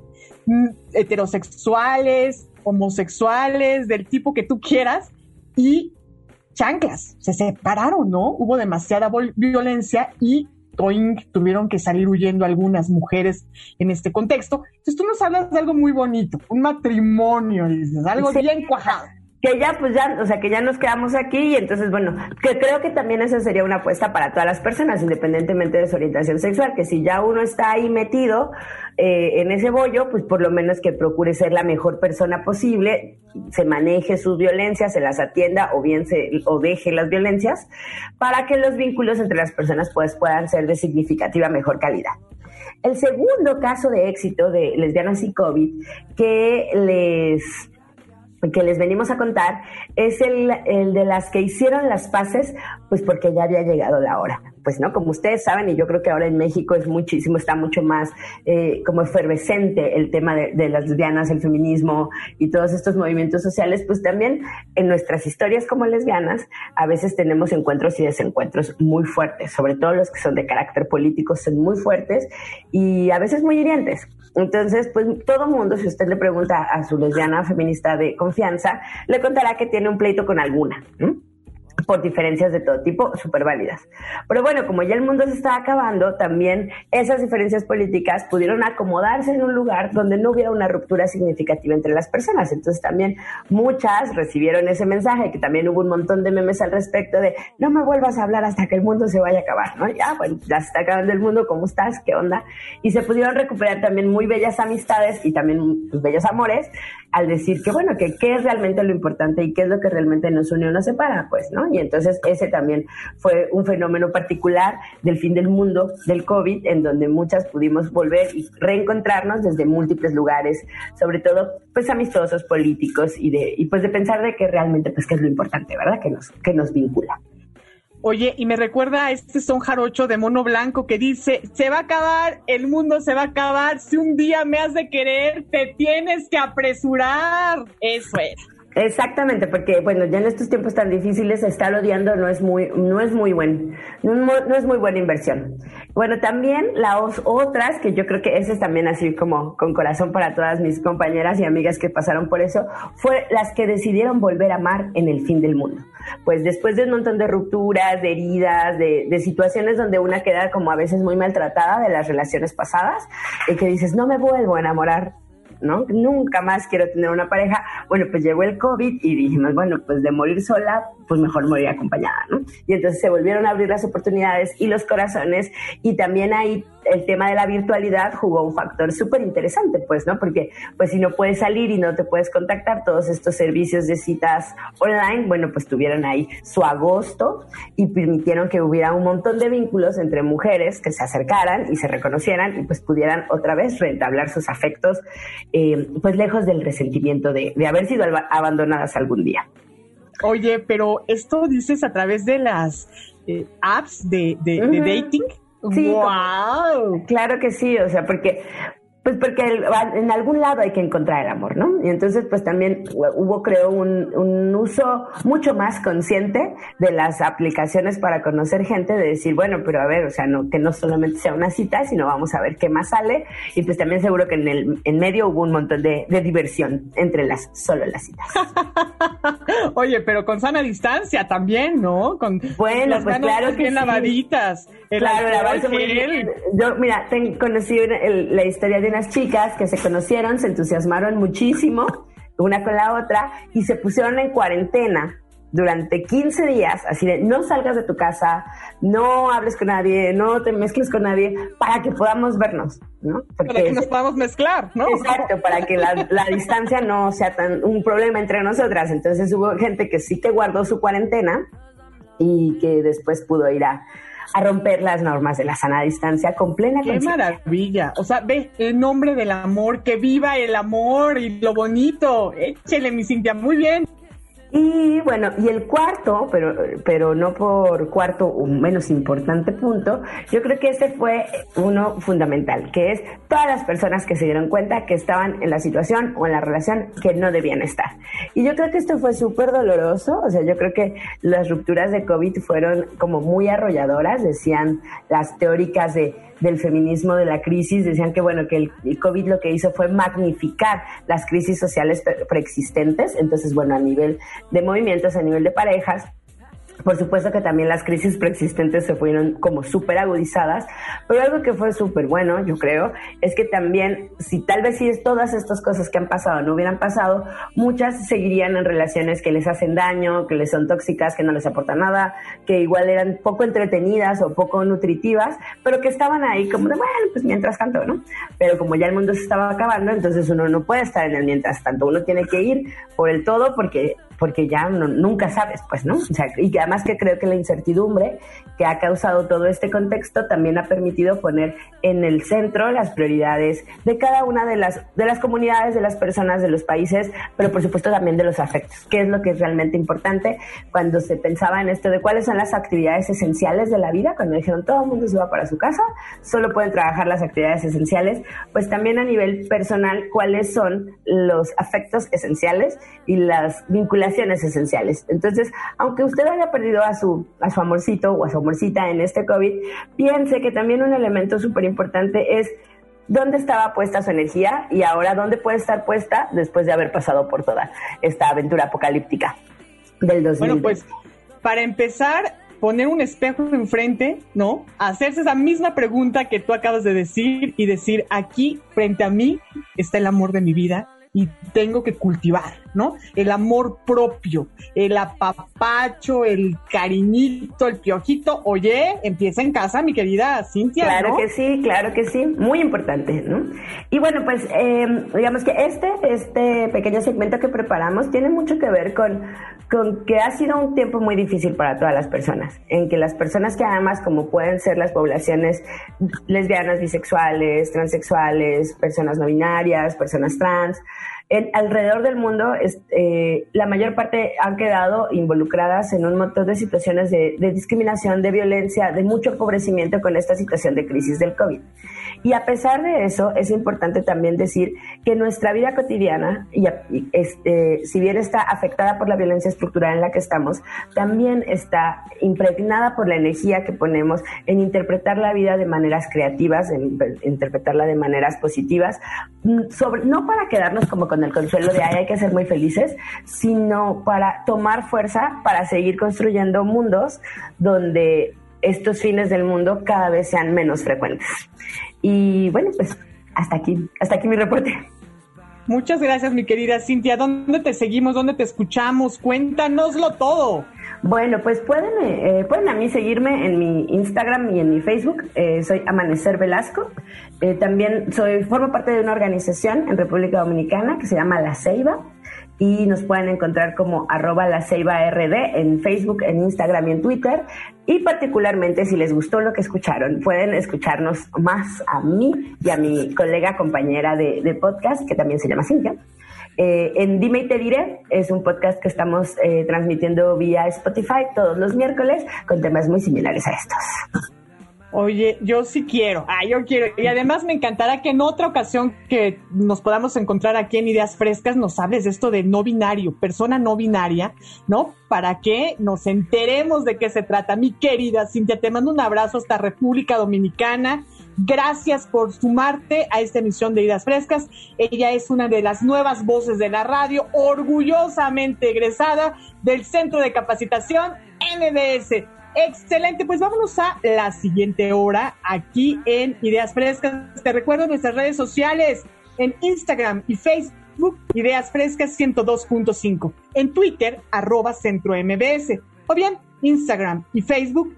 Speaker 2: heterosexuales, homosexuales, del tipo que tú quieras, y chanclas, se separaron, ¿no? Hubo demasiada violencia y tuvieron que salir huyendo algunas mujeres en este contexto. Entonces tú nos hablas de algo muy bonito, un matrimonio, dices, algo sí, bien cuajado.
Speaker 10: Que ya, pues ya, o sea, que ya nos quedamos aquí y entonces, bueno, que creo que también esa sería una apuesta para todas las personas, independientemente de su orientación sexual, que si ya uno está ahí metido en ese bollo, pues por lo menos que procure ser la mejor persona posible, se maneje sus violencias, se las atienda o deje las violencias, para que los vínculos entre las personas pues puedan ser de significativa mejor calidad. El segundo caso de éxito de lesbianas y COVID que les venimos a contar es el de las que hicieron las paces, pues porque ya había llegado la hora. Pues no, como ustedes saben, y yo creo que ahora en México está mucho más como efervescente el tema de las lesbianas, el feminismo y todos estos movimientos sociales, pues también en nuestras historias como lesbianas a veces tenemos encuentros y desencuentros muy fuertes, sobre todo los que son de carácter político son muy fuertes y a veces muy hirientes. Entonces, pues todo mundo, si usted le pregunta a su lesbiana feminista de confianza, le contará que tiene un pleito con alguna, ¿no? Por diferencias de todo tipo, súper válidas. Pero bueno, como ya el mundo se está acabando, también esas diferencias políticas pudieron acomodarse en un lugar donde no hubiera una ruptura significativa entre las personas. Entonces también muchas recibieron ese mensaje, que también hubo un montón de memes al respecto de no me vuelvas a hablar hasta que el mundo se vaya a acabar, ¿no? Ya, bueno, ya se está acabando el mundo, ¿cómo estás? ¿Qué onda? Y se pudieron recuperar también muy bellas amistades y también pues, bellos amores al decir que, bueno, que qué es realmente lo importante y qué es lo que realmente nos une o nos separa, pues, ¿no? Y entonces ese también fue un fenómeno particular del fin del mundo, del COVID, en donde muchas pudimos volver y reencontrarnos desde múltiples lugares, sobre todo, pues, amistosos, políticos, y pues de pensar de que realmente, pues, qué es lo importante, ¿verdad? Que nos vincula.
Speaker 2: Oye, y me recuerda a este son jarocho de Mono Blanco que dice, se va a acabar, el mundo se va a acabar, si un día me has de querer, te tienes que apresurar. Eso era.
Speaker 10: Exactamente, porque bueno, ya en estos tiempos tan difíciles estar odiando no es muy buena inversión. Bueno, también las otras, que yo creo que ese es también así como con corazón para todas mis compañeras y amigas que pasaron por eso, fue las que decidieron volver a amar en el fin del mundo. Pues después de un montón de rupturas, de heridas, de situaciones donde una queda como a veces muy maltratada de las relaciones pasadas, y que dices, no me vuelvo a enamorar, ¿no? Nunca más quiero tener una pareja. Bueno, pues llegó el COVID y dijimos, bueno, pues de morir sola, pues mejor morir acompañada, ¿no? Y entonces se volvieron a abrir las oportunidades y los corazones, y también ahí el tema de la virtualidad jugó un factor súper interesante, pues, ¿no? Porque, pues, si no puedes salir y no te puedes contactar, todos estos servicios de citas online, bueno, pues tuvieron ahí su agosto y permitieron que hubiera un montón de vínculos entre mujeres que se acercaran y se reconocieran y pues pudieran otra vez reentablar sus afectos, pues lejos del resentimiento de haber sido abandonadas algún día.
Speaker 2: Oye, pero esto dices a través de las apps de dating.
Speaker 10: Sí,
Speaker 2: ¡wow!
Speaker 10: Claro que sí, o sea, porque en algún lado hay que encontrar el amor, ¿no? Y entonces pues también creo un uso mucho más consciente de las aplicaciones para conocer gente, de decir, bueno, pero a ver, o sea, que no solamente sea una cita, sino vamos a ver qué más sale, y pues también seguro que en medio hubo un montón de diversión entre solo las citas.
Speaker 2: Oye, pero con sana distancia también, ¿no?
Speaker 10: Bueno, las pues claro que
Speaker 2: bien
Speaker 10: sí.
Speaker 2: Lavaditas.
Speaker 10: Claro, lavarse muy bien. Yo, mira, conocí la historia de unas chicas que se conocieron, se entusiasmaron muchísimo una con la otra y se pusieron en cuarentena durante 15 días, así de no salgas de tu casa, no hables con nadie, no te mezcles con nadie, para que podamos vernos, ¿no?
Speaker 2: Para que nos podamos mezclar, ¿no?
Speaker 10: Exacto, para que la distancia no sea tan un problema entre nosotras. Entonces hubo gente que sí que guardó su cuarentena y que después pudo ir a romper las normas de la sana distancia con plena conciencia.
Speaker 2: ¡Qué maravilla! O sea, ve, en nombre del amor, que viva el amor y lo bonito. Échele, mi Cintia, muy bien.
Speaker 10: Y bueno, y el cuarto, pero no por cuarto un menos importante punto, yo creo que ese fue uno fundamental, que es todas las personas que se dieron cuenta que estaban en la situación o en la relación que no debían estar. Y yo creo que esto fue súper doloroso, o sea, yo creo que las rupturas de COVID fueron como muy arrolladoras, decían las teóricas del feminismo de la crisis, decían que bueno, que el COVID lo que hizo fue magnificar las crisis sociales preexistentes. Entonces, bueno, a nivel de movimientos, a nivel de parejas, por supuesto que también las crisis preexistentes se fueron como súper agudizadas, pero algo que fue súper bueno, yo creo, es que también, si tal vez todas estas cosas que han pasado no hubieran pasado, muchas seguirían en relaciones que les hacen daño, que les son tóxicas, que no les aportan nada, que igual eran poco entretenidas o poco nutritivas, pero que estaban ahí como de, bueno, pues mientras tanto, ¿no? Pero como ya el mundo se estaba acabando, entonces uno no puede estar en el mientras tanto, uno tiene que ir por el todo porque ya nunca sabes, pues, ¿no? O sea, y además que creo que la incertidumbre que ha causado todo este contexto también ha permitido poner en el centro las prioridades de cada una de las comunidades, de las personas, de los países, pero por supuesto también de los afectos, que es lo que es realmente importante cuando se pensaba en esto de cuáles son las actividades esenciales de la vida, cuando dijeron todo el mundo se va para su casa, solo pueden trabajar las actividades esenciales, pues también a nivel personal, cuáles son los afectos esenciales y las vinculaciones esenciales. Entonces, aunque usted haya perdido a su amorcito o a su amorcita en este COVID, piense que también un elemento súper importante es dónde estaba puesta su energía y ahora dónde puede estar puesta después de haber pasado por toda esta aventura apocalíptica del 2020.
Speaker 2: Bueno, pues, para empezar, poner un espejo enfrente, ¿no? Hacerse esa misma pregunta que tú acabas de decir y decir, aquí, frente a mí, está el amor de mi vida y tengo que cultivar ¿no? El amor propio, el apapacho, el cariñito, el piojito. Oye, empieza en casa, mi querida Cintia,
Speaker 10: Claro,
Speaker 2: ¿no?
Speaker 10: claro que sí, muy importante, ¿no? Y bueno, pues digamos que este pequeño segmento que preparamos tiene mucho que ver con que ha sido un tiempo muy difícil para todas las personas, en que las personas que además, como pueden ser las poblaciones lesbianas, bisexuales, transexuales, personas no binarias, personas trans, alrededor del mundo, la mayor parte han quedado involucradas en un montón de situaciones de discriminación, de violencia, de mucho empobrecimiento con esta situación de crisis del COVID. Y a pesar de eso, es importante también decir que nuestra vida cotidiana, si bien está afectada por la violencia estructural en la que estamos, también está impregnada por la energía que ponemos en interpretar la vida de maneras creativas, en interpretarla de maneras positivas, no para quedarnos como con el consuelo de hay que ser muy felices, sino para tomar fuerza para seguir construyendo mundos donde estos fines del mundo cada vez sean menos frecuentes. Y bueno, pues hasta aquí mi reporte.
Speaker 2: Muchas gracias, mi querida Cintia. ¿Dónde te seguimos? ¿Dónde te escuchamos? Cuéntanoslo todo.
Speaker 10: Bueno, pues pueden a mí seguirme en mi Instagram y en mi Facebook. Soy Amanecer Velasco. También formo parte de una organización en República Dominicana que se llama La Ceiba. Y nos pueden encontrar como @LaCeibaRD en Facebook, en Instagram y en Twitter. Y particularmente, si les gustó lo que escucharon, pueden escucharnos más a mí y a mi colega compañera de podcast, que también se llama Cintia. En Dime y Te Diré es un podcast que estamos transmitiendo vía Spotify todos los miércoles con temas muy similares a estos.
Speaker 2: Oye, yo sí quiero. Yo quiero. Y además me encantará que en otra ocasión que nos podamos encontrar aquí en Ideas Frescas nos hables de esto de no binario, persona no binaria, ¿no? Para que nos enteremos de qué se trata. Mi querida Cintia, te mando un abrazo hasta República Dominicana. Gracias por sumarte a esta emisión de Ideas Frescas. Ella es una de las nuevas voces de la radio, orgullosamente egresada del Centro de Capacitación MBS. Excelente, pues vámonos a la siguiente hora aquí en Ideas Frescas. Te recuerdo nuestras redes sociales en Instagram y Facebook, Ideas Frescas 102.5, en Twitter, @CentroMBS, o bien Instagram y Facebook,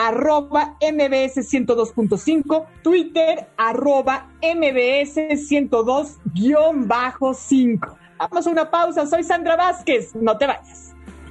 Speaker 2: @MBS 102.5, Twitter, @MBS 102-5. Vamos a una pausa, soy Sandra Vázquez, no te vayas.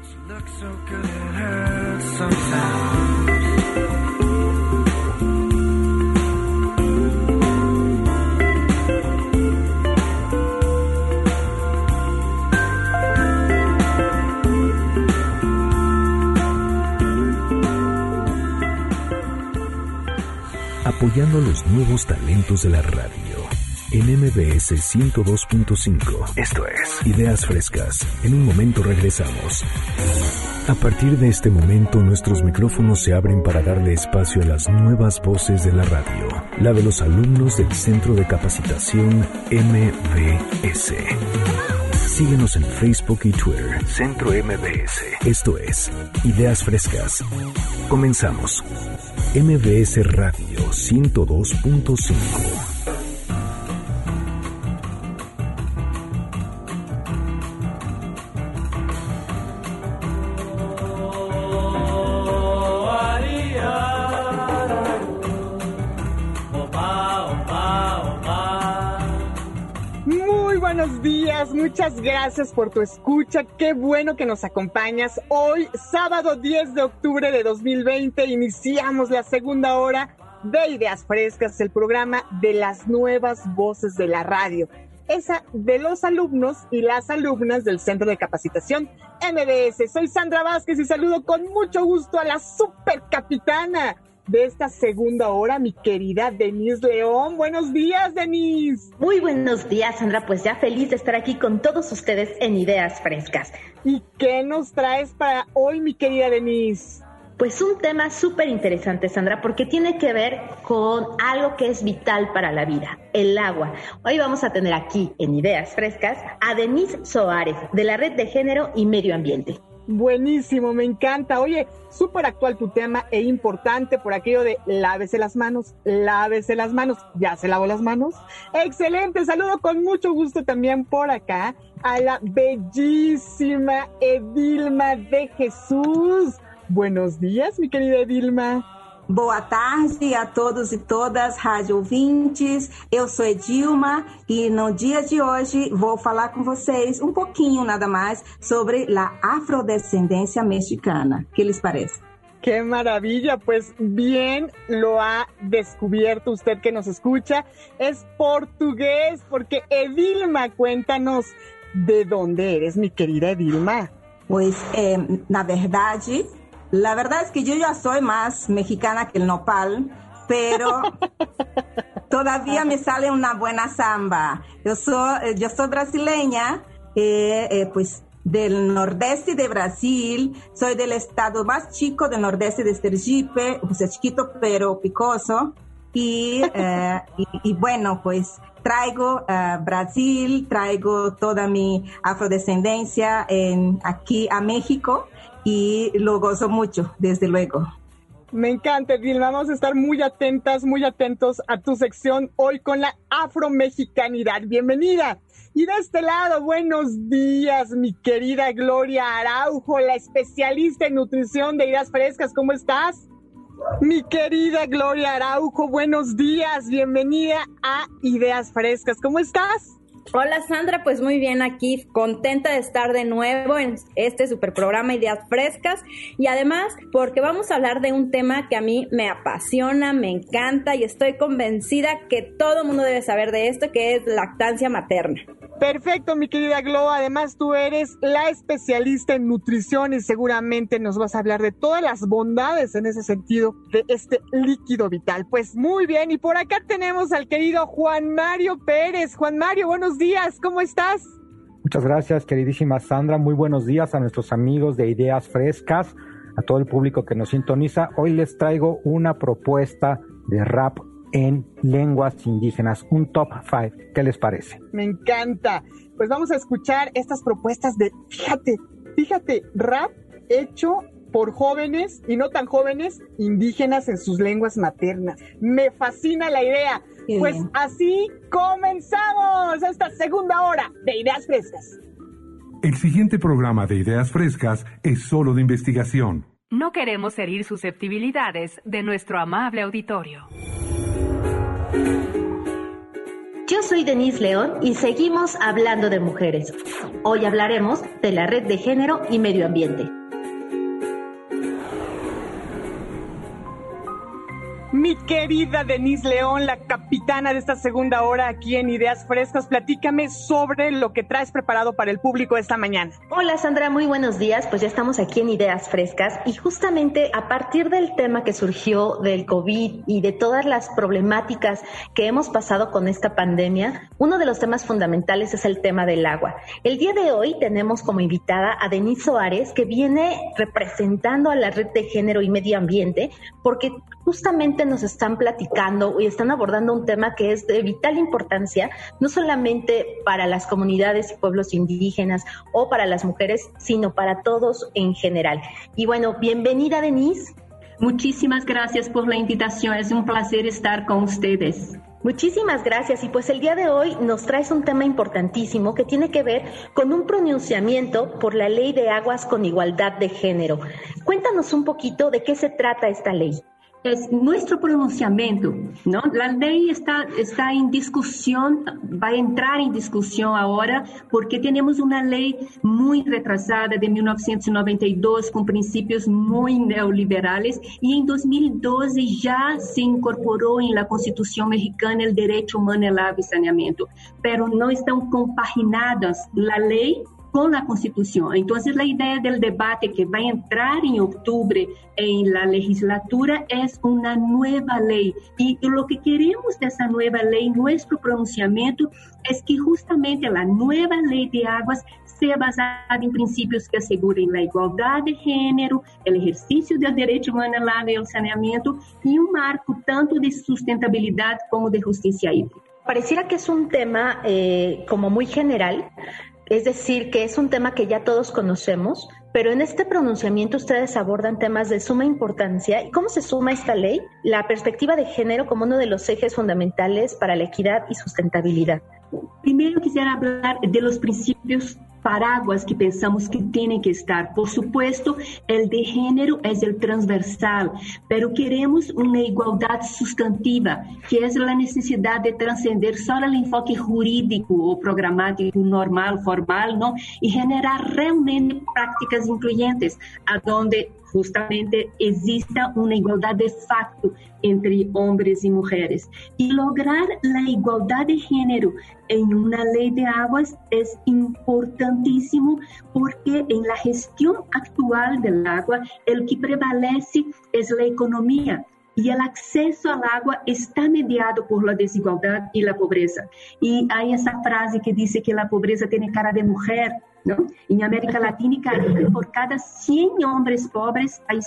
Speaker 1: Apoyando a los nuevos talentos de la radio en MBS 102.5. Esto es Ideas Frescas. En un momento regresamos. A partir de este momento, nuestros micrófonos se abren para darle espacio a las nuevas voces de la radio, la de los alumnos del Centro de Capacitación MBS. Síguenos en Facebook y Twitter, Centro MBS. Esto es Ideas Frescas. Comenzamos. MBS Radio 102.5.
Speaker 2: Buenos días, muchas gracias por tu escucha, qué bueno que nos acompañas. Hoy, sábado 10 de octubre de 2020, iniciamos la segunda hora de Ideas Frescas, el programa de las nuevas voces de la radio, esa de los alumnos y las alumnas del Centro de Capacitación MBS. Soy Sandra Vázquez y saludo con mucho gusto a la supercapitana de esta segunda hora, mi querida Denise León. Buenos días, Denise.
Speaker 11: Muy buenos días, Sandra. Pues ya feliz de estar aquí con todos ustedes en Ideas Frescas.
Speaker 2: ¿Y qué nos traes para hoy, mi querida Denise?
Speaker 11: Pues un tema súper interesante, Sandra, porque tiene que ver con algo que es vital para la vida, el agua. Hoy vamos a tener aquí en Ideas Frescas a Denise Soares, de la Red de Género y Medio Ambiente.
Speaker 2: Buenísimo, me encanta. Oye, súper actual tu tema e importante por aquello de lávese las manos. ¿Ya se lavó las manos? Excelente, saludo con mucho gusto también por acá a la bellísima Edilma de Jesús. Buenos días, mi querida Edilma.
Speaker 12: Boa tarde a todos e todas rádio ouvintes. Eu sou Edilma e no dia de hoje vou falar com vocês um pouquinho nada mais sobre a afrodescendência mexicana. ¿Qué les parece?
Speaker 2: ¡Qué maravilla! Pues bien lo ha descubierto usted que nos escucha. Es portugués, porque Edilma, cuéntanos de dónde eres, mi querida Edilma.
Speaker 12: Pues, la verdad es que yo ya soy más mexicana que el nopal, pero todavía me sale una buena samba. Yo soy brasileña, pues del nordeste de Brasil, soy del estado más chico del nordeste de Sergipe, pues es chiquito pero picoso, y bueno, pues traigo Brasil, traigo toda mi afrodescendencia aquí a México y lo gozo mucho, desde luego.
Speaker 2: Me encanta, Edilma. Vamos a estar muy atentas, muy atentos a tu sección hoy con la afromexicanidad. Bienvenida. Y de este lado, buenos días, mi querida Gloria Araujo, la especialista en nutrición de Ideas Frescas. ¿Cómo estás? Mi querida Gloria Araujo, buenos días. Bienvenida a Ideas Frescas. ¿Cómo estás?
Speaker 13: Hola Sandra, pues muy bien aquí, contenta de estar de nuevo en este super programa Ideas Frescas y además porque vamos a hablar de un tema que a mí me apasiona, me encanta y estoy convencida que todo el mundo debe saber de esto, que es lactancia materna.
Speaker 2: Perfecto, mi querida Glo, además tú eres la especialista en nutrición y seguramente nos vas a hablar de todas las bondades en ese sentido de este líquido vital. Pues muy bien, y por acá tenemos al querido Juan Mario Pérez. Juan Mario, buenos días, ¿cómo estás?
Speaker 14: Muchas gracias, queridísima Sandra. Muy buenos días a nuestros amigos de Ideas Frescas, a todo el público que nos sintoniza. Hoy les traigo una propuesta de rap en lenguas indígenas, un top 5. ¿Qué les parece?
Speaker 2: Me encanta. Pues vamos a escuchar estas propuestas de, fíjate, rap hecho por jóvenes y no tan jóvenes indígenas en sus lenguas maternas. Me fascina la idea.
Speaker 12: Qué
Speaker 2: pues
Speaker 12: bien.
Speaker 2: Así comenzamos esta segunda hora de Ideas Frescas.
Speaker 7: El siguiente programa de Ideas Frescas es solo de investigación.
Speaker 8: No queremos herir susceptibilidades de nuestro amable auditorio.
Speaker 11: Yo soy Denise León y seguimos hablando de mujeres. Hoy hablaremos de la Red de Género y Medio Ambiente.
Speaker 2: Mi querida Denise León, la capitana de esta segunda hora aquí en Ideas Frescas, platícame sobre lo que traes preparado para el público esta mañana.
Speaker 11: Hola Sandra, muy buenos días. Pues ya estamos aquí en Ideas Frescas y justamente a partir del tema que surgió del COVID y de todas las problemáticas que hemos pasado con esta pandemia, uno de los temas fundamentales es el tema del agua. El día de hoy tenemos como invitada a Denise Soares, que viene representando a la Red de Género y Medio Ambiente, porque justamente nos están platicando y están abordando un tema que es de vital importancia, no solamente para las comunidades y pueblos indígenas o para las mujeres, sino para todos en general. Y bueno, bienvenida Denise.
Speaker 15: Muchísimas gracias por la invitación, es un placer estar con ustedes.
Speaker 11: Muchísimas gracias y pues el día de hoy nos traes un tema importantísimo que tiene que ver con un pronunciamiento por la Ley de Aguas con Igualdad de Género. Cuéntanos un poquito de qué se trata esta ley.
Speaker 15: Es nuestro pronunciamiento, ¿no? La ley está en discusión, va a entrar en discusión ahora porque tenemos una ley muy retrasada de 1992 con principios muy neoliberales y en 2012 ya se incorporó en la Constitución mexicana el derecho humano al agua y saneamiento, pero no están compaginadas la ley con la Constitución. Entonces, la idea del debate que va a entrar en octubre en la legislatura es una nueva ley. Y lo que queremos de esa nueva ley, nuestro pronunciamiento, es que justamente la nueva ley de aguas sea basada en principios que aseguren la igualdad de género, el ejercicio del derecho humano al agua y al saneamiento y un marco tanto de sustentabilidad como de justicia hídrica.
Speaker 11: Pareciera que es un tema como muy general, es decir, que es un tema que ya todos conocemos, pero en este pronunciamiento ustedes abordan temas de suma importancia. ¿Y cómo se suma esta ley? La perspectiva de género como uno de los ejes fundamentales para la equidad y sustentabilidad.
Speaker 15: Primero quisiera hablar de los principios paraguas que pensamos que tienen que estar. Por supuesto, el de género es el transversal, pero queremos una igualdad sustantiva, que es la necesidad de trascender solo el enfoque jurídico o programático normal, formal, ¿no? Y generar realmente prácticas incluyentes, a donde justamente exista una igualdad de facto entre hombres y mujeres. Y lograr la igualdad de género en una ley de aguas es importantísimo, porque en la gestión actual del agua el que prevalece es la economía. Y el acceso al agua está mediado por la desigualdad y la pobreza. Y hay esa frase que dice que la pobreza tiene cara de mujer, ¿no? En América Latina, por cada 100 hombres pobres hay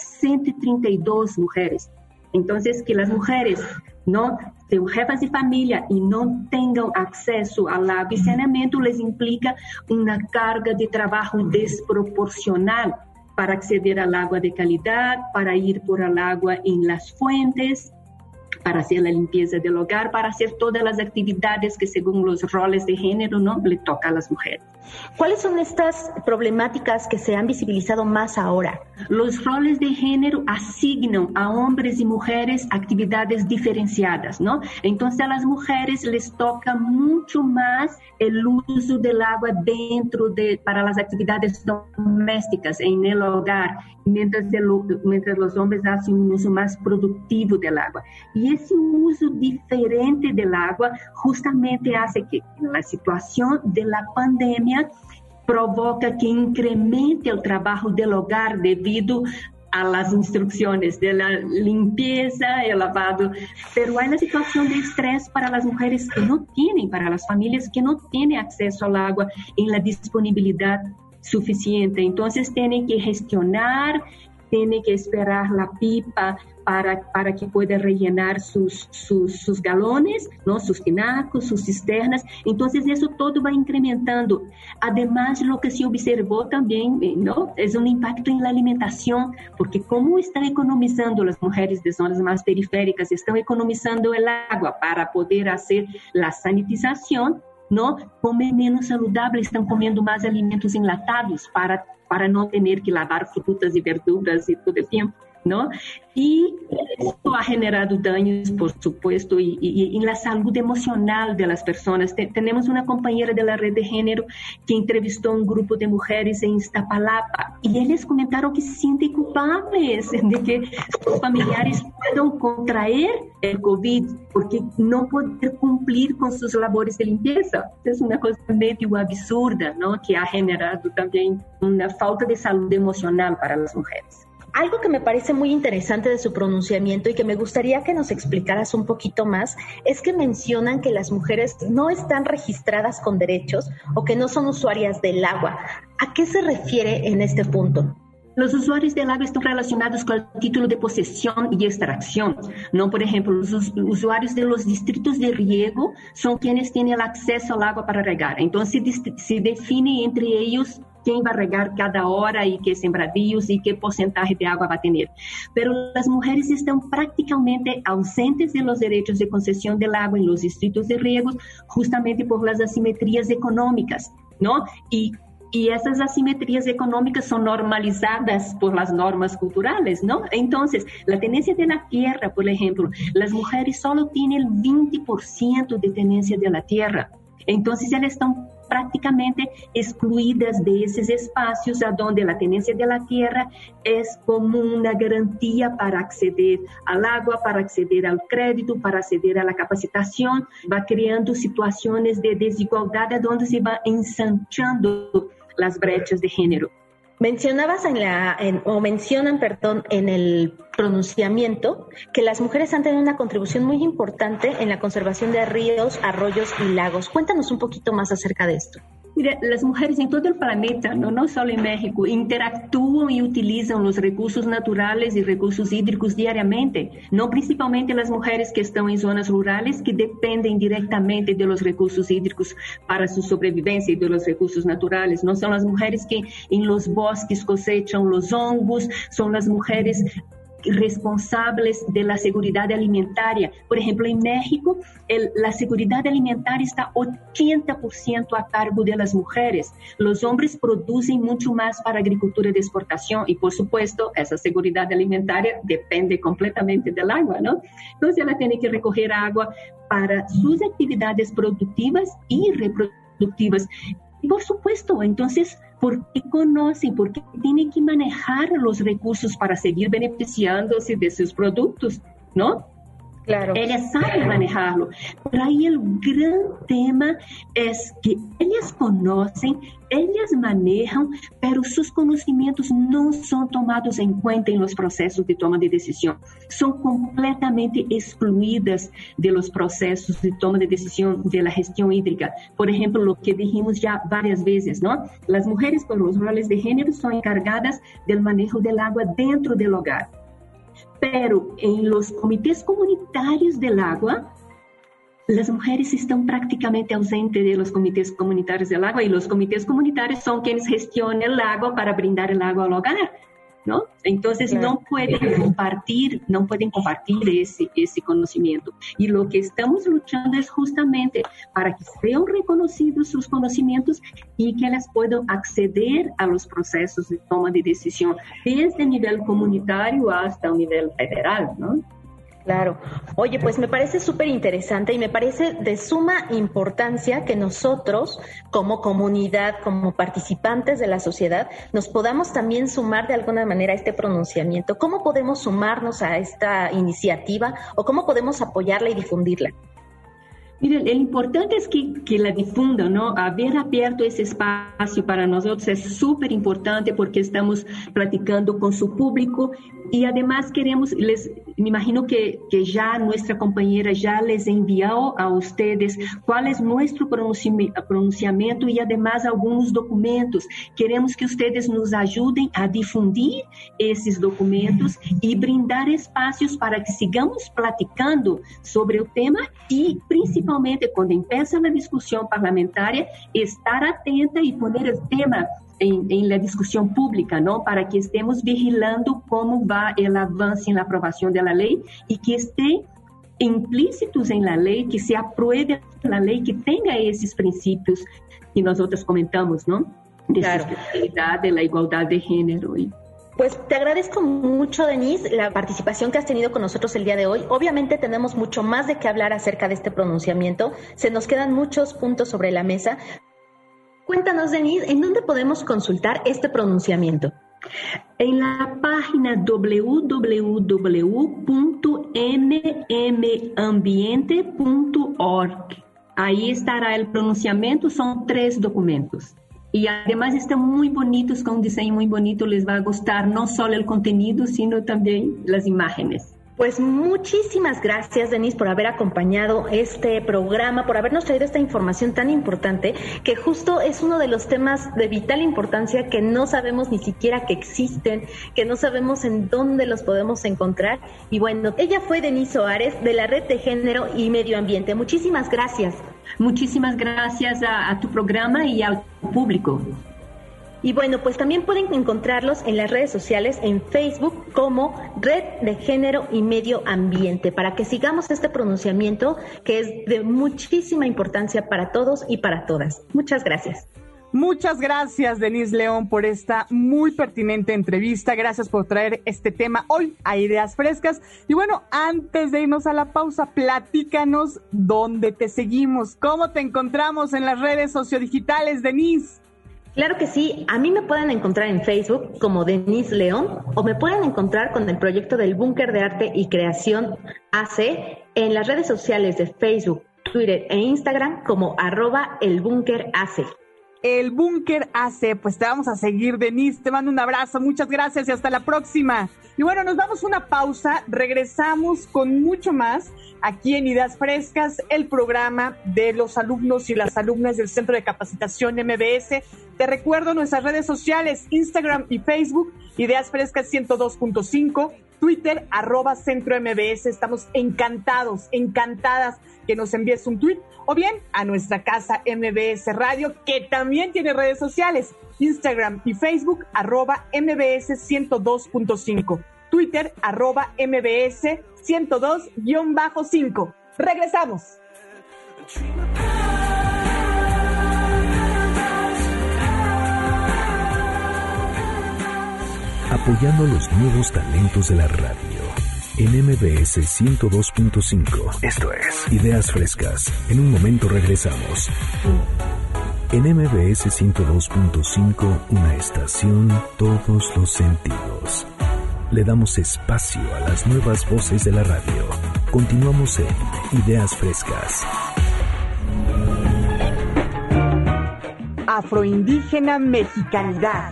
Speaker 15: 132 mujeres. Entonces, que las mujeres no sean jefas de familia y no tengan acceso al agua y saneamiento les implica una carga de trabajo desproporcional para acceder al agua de calidad, para ir por el agua en las fuentes, para hacer la limpieza del hogar, para hacer todas las actividades que según los roles de género, ¿no?, le toca a las mujeres.
Speaker 11: ¿Cuáles son estas problemáticas que se han visibilizado más ahora?
Speaker 15: Los roles de género asignan a hombres y mujeres actividades diferenciadas, ¿no? Entonces a las mujeres les toca mucho más el uso del agua para las actividades domésticas en el hogar, mientras los hombres hacen un uso más productivo del agua. Y ese uso diferente del agua justamente hace que la situación de la pandemia provoca que incremente el trabajo del hogar debido a las instrucciones de la limpieza, el lavado, pero hay una situación de estrés para las mujeres que no tienen, para las familias que no tienen acceso al agua en la disponibilidad suficiente. Entonces tienen que gestionar, tienen que esperar la pipa para que pueda rellenar sus galones, ¿no?, sus tinacos, sus cisternas. Entonces eso todo va incrementando. Además, lo que se observó también, ¿no?, es un impacto en la alimentación, porque como están economizando las mujeres de zonas más periféricas, están economizando el agua para poder hacer la sanitización, ¿no?, comen menos saludable, están comiendo más alimentos enlatados para no tener que lavar frutas y verduras y todo el tiempo, ¿no? Y esto ha generado daños, por supuesto, y en la salud emocional de las personas. Tenemos una compañera de la red de género que entrevistó a un grupo de mujeres en Iztapalapa y ellas comentaron que se sienten culpables de que sus familiares puedan contraer el COVID porque no poder cumplir con sus labores de limpieza. Es una cosa medio absurda, ¿no?, que ha generado también una falta de salud emocional para las mujeres.
Speaker 11: Algo que me parece muy interesante de su pronunciamiento y que me gustaría que nos explicaras un poquito más es que mencionan que las mujeres no están registradas con derechos o que no son usuarias del agua. ¿A qué se refiere en este punto?
Speaker 15: Los usuarios del agua están relacionados con el título de posesión y extracción, ¿no? Por ejemplo, los usuarios de los distritos de riego son quienes tienen el acceso al agua para regar. Entonces se define entre ellos quién va a regar cada hora y qué sembradíos y qué porcentaje de agua va a tener. Pero las mujeres están prácticamente ausentes de los derechos de concesión del agua en los distritos de riegos justamente por las asimetrías económicas, ¿no? Y esas asimetrías económicas son normalizadas por las normas culturales, ¿no? Entonces, la tenencia de la tierra, por ejemplo, las mujeres solo tienen el 20% de tenencia de la tierra. Entonces, ellas están prácticamente excluidas de esos espacios a donde la tenencia de la tierra es como una garantía para acceder al agua, para acceder al crédito, para acceder a la capacitación. Va creando situaciones de desigualdad a donde se va ensanchando las brechas de género.
Speaker 11: Mencionabas mencionan en el pronunciamiento que las mujeres han tenido una contribución muy importante en la conservación de ríos, arroyos y lagos. Cuéntanos un poquito más acerca de esto.
Speaker 15: Mira, las mujeres en todo el planeta, no solo en México, interactúan y utilizan los recursos naturales y recursos hídricos diariamente, no principalmente las mujeres que están en zonas rurales que dependen directamente de los recursos hídricos para su sobrevivencia y de los recursos naturales, no son las mujeres que en los bosques cosechan los hongos, son las mujeres responsables de la seguridad alimentaria. Por ejemplo, en México, la seguridad alimentaria está 80% a cargo de las mujeres. Los hombres producen mucho más para agricultura de exportación y, por supuesto, esa seguridad alimentaria depende completamente del agua, ¿no? Entonces, ella tiene que recoger agua para sus actividades productivas y reproductivas. Y, por supuesto, entonces, porque conocen, porque tienen que manejar los recursos para seguir beneficiándose de sus productos, ¿no?
Speaker 11: Claro.
Speaker 15: Ellas saben manejarlo. Pero ahí el gran tema es que ellas conocen, ellas manejan, pero sus conocimientos no son tomados en cuenta en los procesos de toma de decisión. Son completamente excluidas de los procesos de toma de decisión de la gestión hídrica. Por ejemplo, lo que dijimos ya varias veces, ¿no? Las mujeres por los roles de género son encargadas del manejo del agua dentro del hogar. Pero en los comités comunitarios del agua, las mujeres están prácticamente ausentes de los comités comunitarios del agua y los comités comunitarios son quienes gestionan el agua para brindar el agua al hogar, ¿no? Entonces no pueden compartir ese conocimiento. Y lo que estamos luchando es justamente para que sean reconocidos sus conocimientos y que ellas puedan acceder a los procesos de toma de decisión desde el nivel comunitario hasta el nivel federal, ¿no?
Speaker 11: Claro. Oye, pues me parece súper interesante y me parece de suma importancia que nosotros, como comunidad, como participantes de la sociedad, nos podamos también sumar de alguna manera a este pronunciamiento. ¿Cómo podemos sumarnos a esta iniciativa o cómo podemos apoyarla y difundirla?
Speaker 15: Miren, lo importante es que la difundan, ¿no? Haber abierto ese espacio para nosotros es súper importante porque estamos platicando con su público y además me imagino que ya nuestra compañera ya les envió a ustedes cuál es nuestro pronunciamiento y además algunos documentos. Queremos que ustedes nos ayuden a difundir esos documentos y brindar espacios para que sigamos platicando sobre el tema y principalmente cuando empieza la discusión parlamentaria, estar atenta y poner el tema en la discusión pública, ¿no? Para que estemos vigilando cómo va el avance en la aprobación de la ley y que esté implícitos en la ley, que se apruebe la ley, que tenga esos principios que nosotros comentamos, ¿no? De sustentabilidad, de la igualdad de género.
Speaker 11: Pues te agradezco mucho, Denise, la participación que has tenido con nosotros el día de hoy. Obviamente tenemos mucho más de qué hablar acerca de este pronunciamiento. Se nos quedan muchos puntos sobre la mesa. Cuéntanos, Denise, ¿en dónde podemos consultar este pronunciamiento?
Speaker 15: En la página www.mmambiente.org. Ahí estará el pronunciamiento, son 3 documentos. Y además están muy bonitos, con un diseño muy bonito, les va a gustar no solo el contenido, sino también las imágenes.
Speaker 11: Pues muchísimas gracias, Denise, por haber acompañado este programa, por habernos traído esta información tan importante, que justo es uno de los temas de vital importancia que no sabemos ni siquiera que existen, que no sabemos en dónde los podemos encontrar. Y bueno, ella fue Denise Soares, de la Red de Género y Medio Ambiente. Muchísimas gracias.
Speaker 15: Muchísimas gracias a tu programa y al público.
Speaker 11: Y bueno, pues también pueden encontrarlos en las redes sociales, en Facebook como Red de Género y Medio Ambiente, para que sigamos este pronunciamiento que es de muchísima importancia para todos y para todas. Muchas gracias.
Speaker 2: Muchas gracias, Denise León, por esta muy pertinente entrevista. Gracias por traer este tema hoy a Ideas Frescas. Y bueno, antes de irnos a la pausa, platícanos dónde te seguimos, cómo te encontramos en las redes sociodigitales, Denise.
Speaker 11: Claro que sí, a mí me pueden encontrar en Facebook como Denise León o me pueden encontrar con el proyecto del Búnker de Arte y Creación AC en las redes sociales de Facebook, Twitter e Instagram como @elbúnkerac.
Speaker 2: El Búnker AC, pues te vamos a seguir, Denise, te mando un abrazo, muchas gracias y hasta la próxima. Y bueno, nos damos una pausa, regresamos con mucho más aquí en Ideas Frescas, el programa de los alumnos y las alumnas del Centro de Capacitación MBS. Te recuerdo nuestras redes sociales, Instagram y Facebook, Ideas Frescas 102.5, Twitter, @Centro MBS. Estamos encantadas que nos envíes un tweet o bien a nuestra casa MBS Radio, que también tiene redes sociales, Instagram y Facebook, @MBS 102.5. Twitter, @MBS 102-5. Regresamos.
Speaker 1: Apoyando los nuevos talentos de la radio. En MBS 102.5. Esto es Ideas Frescas. En un momento regresamos. En MBS 102.5, una estación, todos los sentidos. Le damos espacio a las nuevas voces de la radio. Continuamos en Ideas Frescas.
Speaker 2: Afroindígena mexicanidad.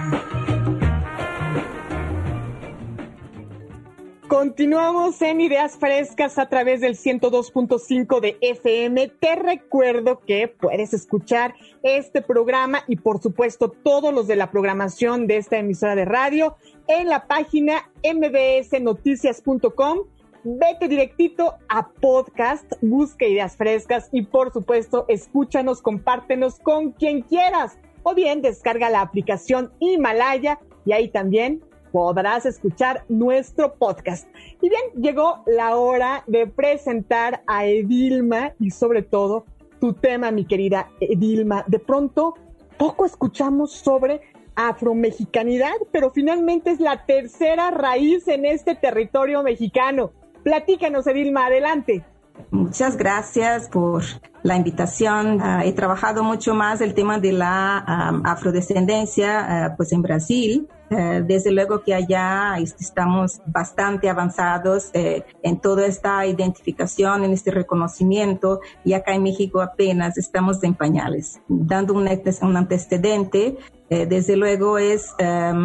Speaker 2: Continuamos en Ideas Frescas a través del 102.5 de FM. Te recuerdo que puedes escuchar este programa y, por supuesto, todos los de la programación de esta emisora de radio en la página mbsnoticias.com. Vete directito a podcast, busca Ideas Frescas y, por supuesto, escúchanos, compártenos con quien quieras. O bien, descarga la aplicación Himalaya y ahí también podrás escuchar nuestro podcast. Y bien, llegó la hora de presentar a Edilma y sobre todo tu tema, mi querida Edilma. De pronto, poco escuchamos sobre afromexicanidad, pero finalmente es la tercera raíz en este territorio mexicano. Platícanos, Edilma, adelante.
Speaker 12: Muchas gracias por la invitación. He trabajado mucho más el tema de la afrodescendencia pues en Brasil. Desde luego que allá estamos bastante avanzados en toda esta identificación, en este reconocimiento, y acá en México apenas estamos en pañales. Dando un antecedente, desde luego es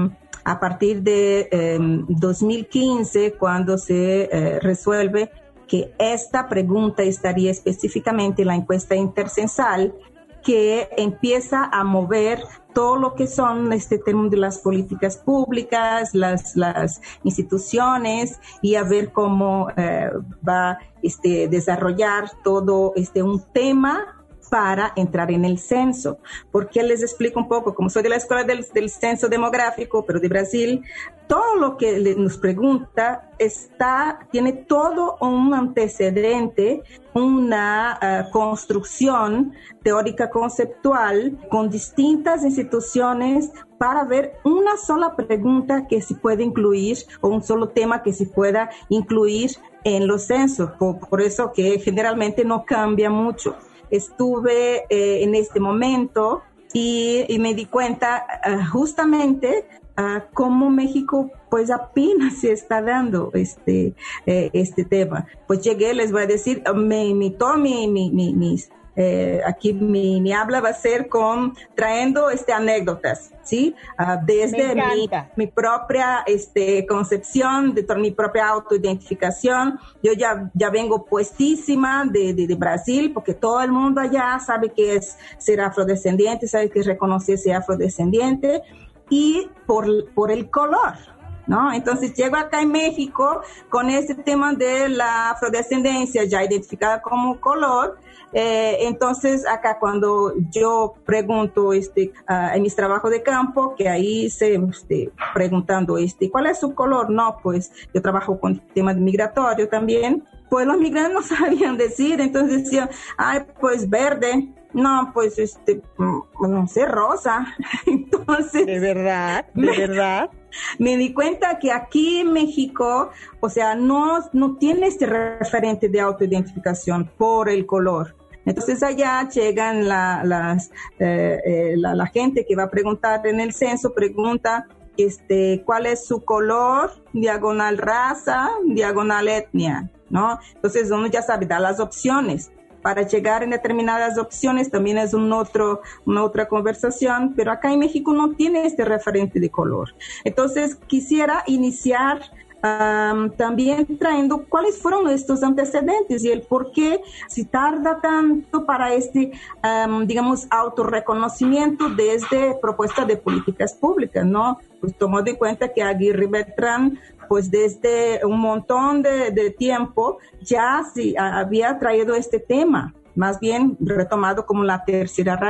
Speaker 12: a partir de 2015 cuando se resuelve que esta pregunta estaría específicamente en la encuesta intercensal, que empieza a mover todo lo que son este tema de las políticas públicas, las instituciones, y a ver cómo va a desarrollar todo un tema para entrar en el censo. Porque les explico un poco, como soy de la Escuela del Censo Demográfico, pero de Brasil, todo lo que nos pregunta tiene todo un antecedente, una construcción teórica conceptual con distintas instituciones para ver una sola pregunta que se puede incluir o un solo tema que se pueda incluir en los censos. Por eso que generalmente no cambia mucho. Estuve en este momento y me di cuenta justamente cómo México pues apenas se está dando este tema. Pues llegué, les voy a decir, me invitó aquí mi habla va a ser trayendo anécdotas, ¿sí? Desde mi propia concepción, de mi propia autoidentificación. Yo ya vengo puestísima de Brasil, porque todo el mundo allá sabe que es ser afrodescendiente, sabe que es reconocerse afrodescendiente, y por el color, ¿no? Entonces llego acá en México con este tema de la afrodescendencia ya identificada como color. Entonces acá cuando yo pregunto en mis trabajos de campo, que ahí preguntando ¿cuál es su color? No, pues yo trabajo con temas migratorios también, pues los migrantes no sabían decir, entonces decían, ay, pues verde. No, pues no sé, rosa. Entonces,
Speaker 2: ¿de verdad?
Speaker 12: Me di cuenta que aquí en México, o sea, no tiene este referente de autoidentificación por el color. Entonces allá llegan la gente que va a preguntar en el censo, pregunta cuál es su color, diagonal raza, diagonal etnia, ¿no? Entonces uno ya sabe, da las opciones. Para llegar en determinadas opciones también es una otra conversación, pero acá en México no tiene este referente de color. Entonces quisiera iniciar también trayendo cuáles fueron estos antecedentes y el por qué si tarda tanto para digamos, autorreconocimiento desde propuesta de políticas públicas, ¿no? Pues tomando en cuenta que Aguirre Beltrán, pues desde un montón de tiempo ya sí había traído este tema, más bien retomado como la tercera raíz.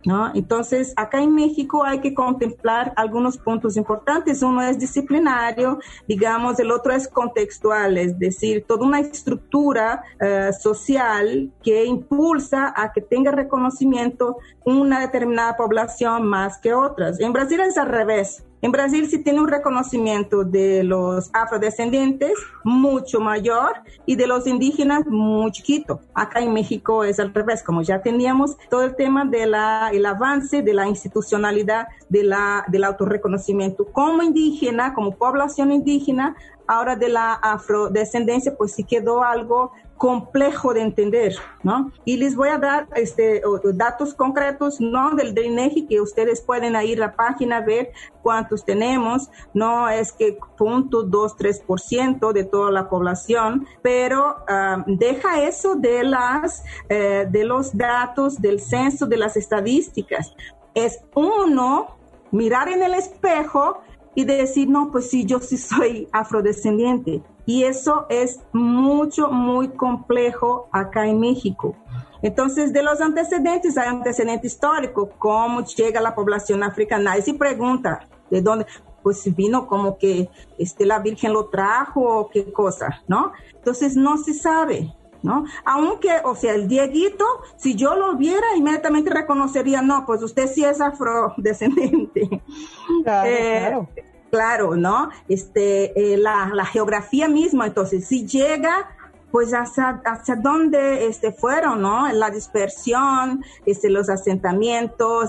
Speaker 12: ¿no? Entonces, acá en México hay que contemplar algunos puntos importantes. Uno es disciplinario, digamos, el otro es contextual, es decir, toda una estructura social que impulsa a que tenga reconocimiento una determinada población más que otras. En Brasil es al revés. En Brasil sí tiene un reconocimiento de los afrodescendientes mucho mayor y de los indígenas muy chiquito. Acá en México es al revés, como ya teníamos todo el tema del avance de la institucionalidad del autorreconocimiento como indígena, como población indígena. Ahora de la afrodescendencia, pues sí quedó algo complejo de entender, ¿no? Y les voy a dar datos concretos, ¿no? Del INEGI, que ustedes pueden ir a la página ver cuántos tenemos. No es que 0.23% de toda la población, pero deja eso de los datos del censo, de las estadísticas. Es uno mirar en el espejo y decir, no, pues sí, yo sí soy afrodescendiente. Y eso es muy complejo acá en México. Entonces, de los antecedentes, hay antecedente histórico, cómo llega la población africana. Y se pregunta, ¿de dónde? Pues vino como que la Virgen lo trajo o qué cosa, ¿no? Entonces, no se sabe, ¿no? Aunque, o sea, el Dieguito, si yo lo viera, inmediatamente reconocería, no, pues usted sí es afrodescendiente.
Speaker 2: Claro.
Speaker 12: Claro, ¿no? La geografía misma, entonces, si llega, pues hacia dónde fueron, ¿no? La dispersión, los asentamientos,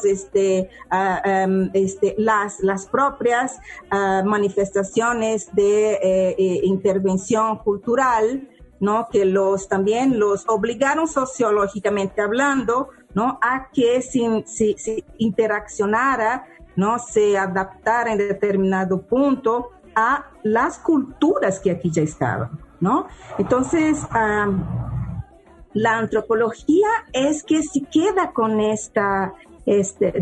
Speaker 12: las propias manifestaciones de intervención cultural, ¿no? Que también los obligaron sociológicamente hablando, ¿no? A que se interaccionara, ¿no? Se adaptara en determinado punto a las culturas que aquí ya estaban, ¿no? Entonces, la antropología es que se queda con este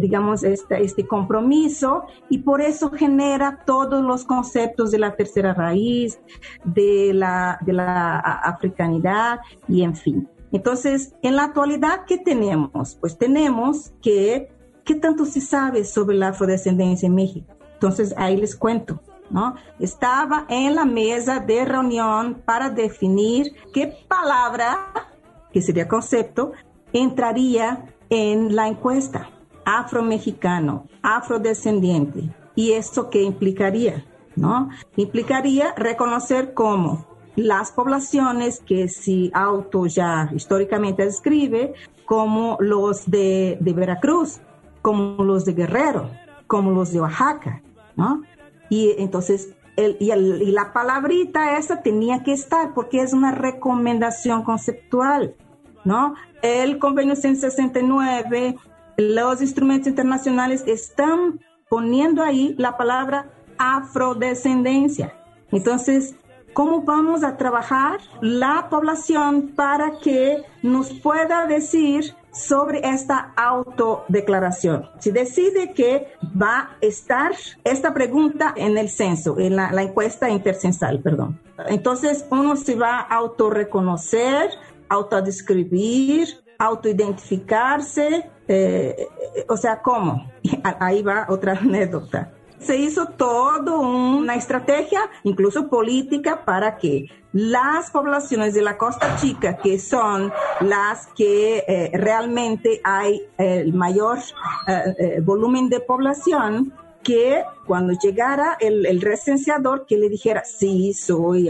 Speaker 12: compromiso y por eso genera todos los conceptos de la tercera raíz, de la africanidad y en fin. Entonces, en la actualidad, ¿qué tenemos? Pues tenemos que ¿qué tanto se sabe sobre la afrodescendencia en México? Entonces, ahí les cuento, ¿no? Estaba en la mesa de reunión para definir qué palabra, que sería concepto, entraría en la encuesta. Afromexicano, afrodescendiente. ¿Y esto qué implicaría? ¿No? Implicaría reconocer como las poblaciones que se ya históricamente describe, como los de Veracruz, como los de Guerrero, como los de Oaxaca, ¿no? Y entonces, y la palabrita esa tenía que estar porque es una recomendación conceptual, ¿no? El convenio 169, los instrumentos internacionales están poniendo ahí la palabra afrodescendencia. Entonces, ¿cómo vamos a trabajar la población para que nos pueda decir sobre esta autodeclaración? Se decide que va a estar esta pregunta en el censo, en la encuesta intercensal, perdón. Entonces, uno se va a autorreconocer, autodescribir, autoidentificarse, o sea, ¿cómo? Ahí va otra anécdota. Se hizo toda una estrategia, incluso política, para que las poblaciones de la Costa Chica, que son las que realmente hay el mayor volumen de población, que cuando llegara el recenseador, que le dijera, sí, soy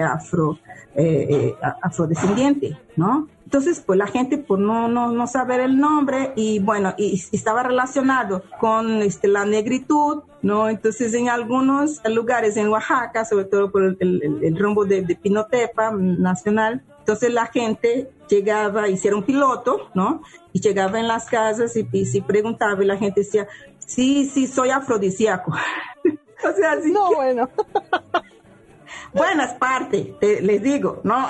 Speaker 12: afrodescendiente, ¿no? Entonces, pues la gente por no saber el nombre y bueno, y estaba relacionado con la negritud, ¿no? Entonces, en algunos lugares en Oaxaca, sobre todo por el rumbo de Pinotepa Nacional, entonces la gente llegaba, hicieron piloto, ¿no? Y llegaba en las casas y se preguntaba y la gente decía, sí, soy afrodisíaco. O sea, así.
Speaker 2: No, bueno.
Speaker 12: Buenas partes, les digo, ¿no?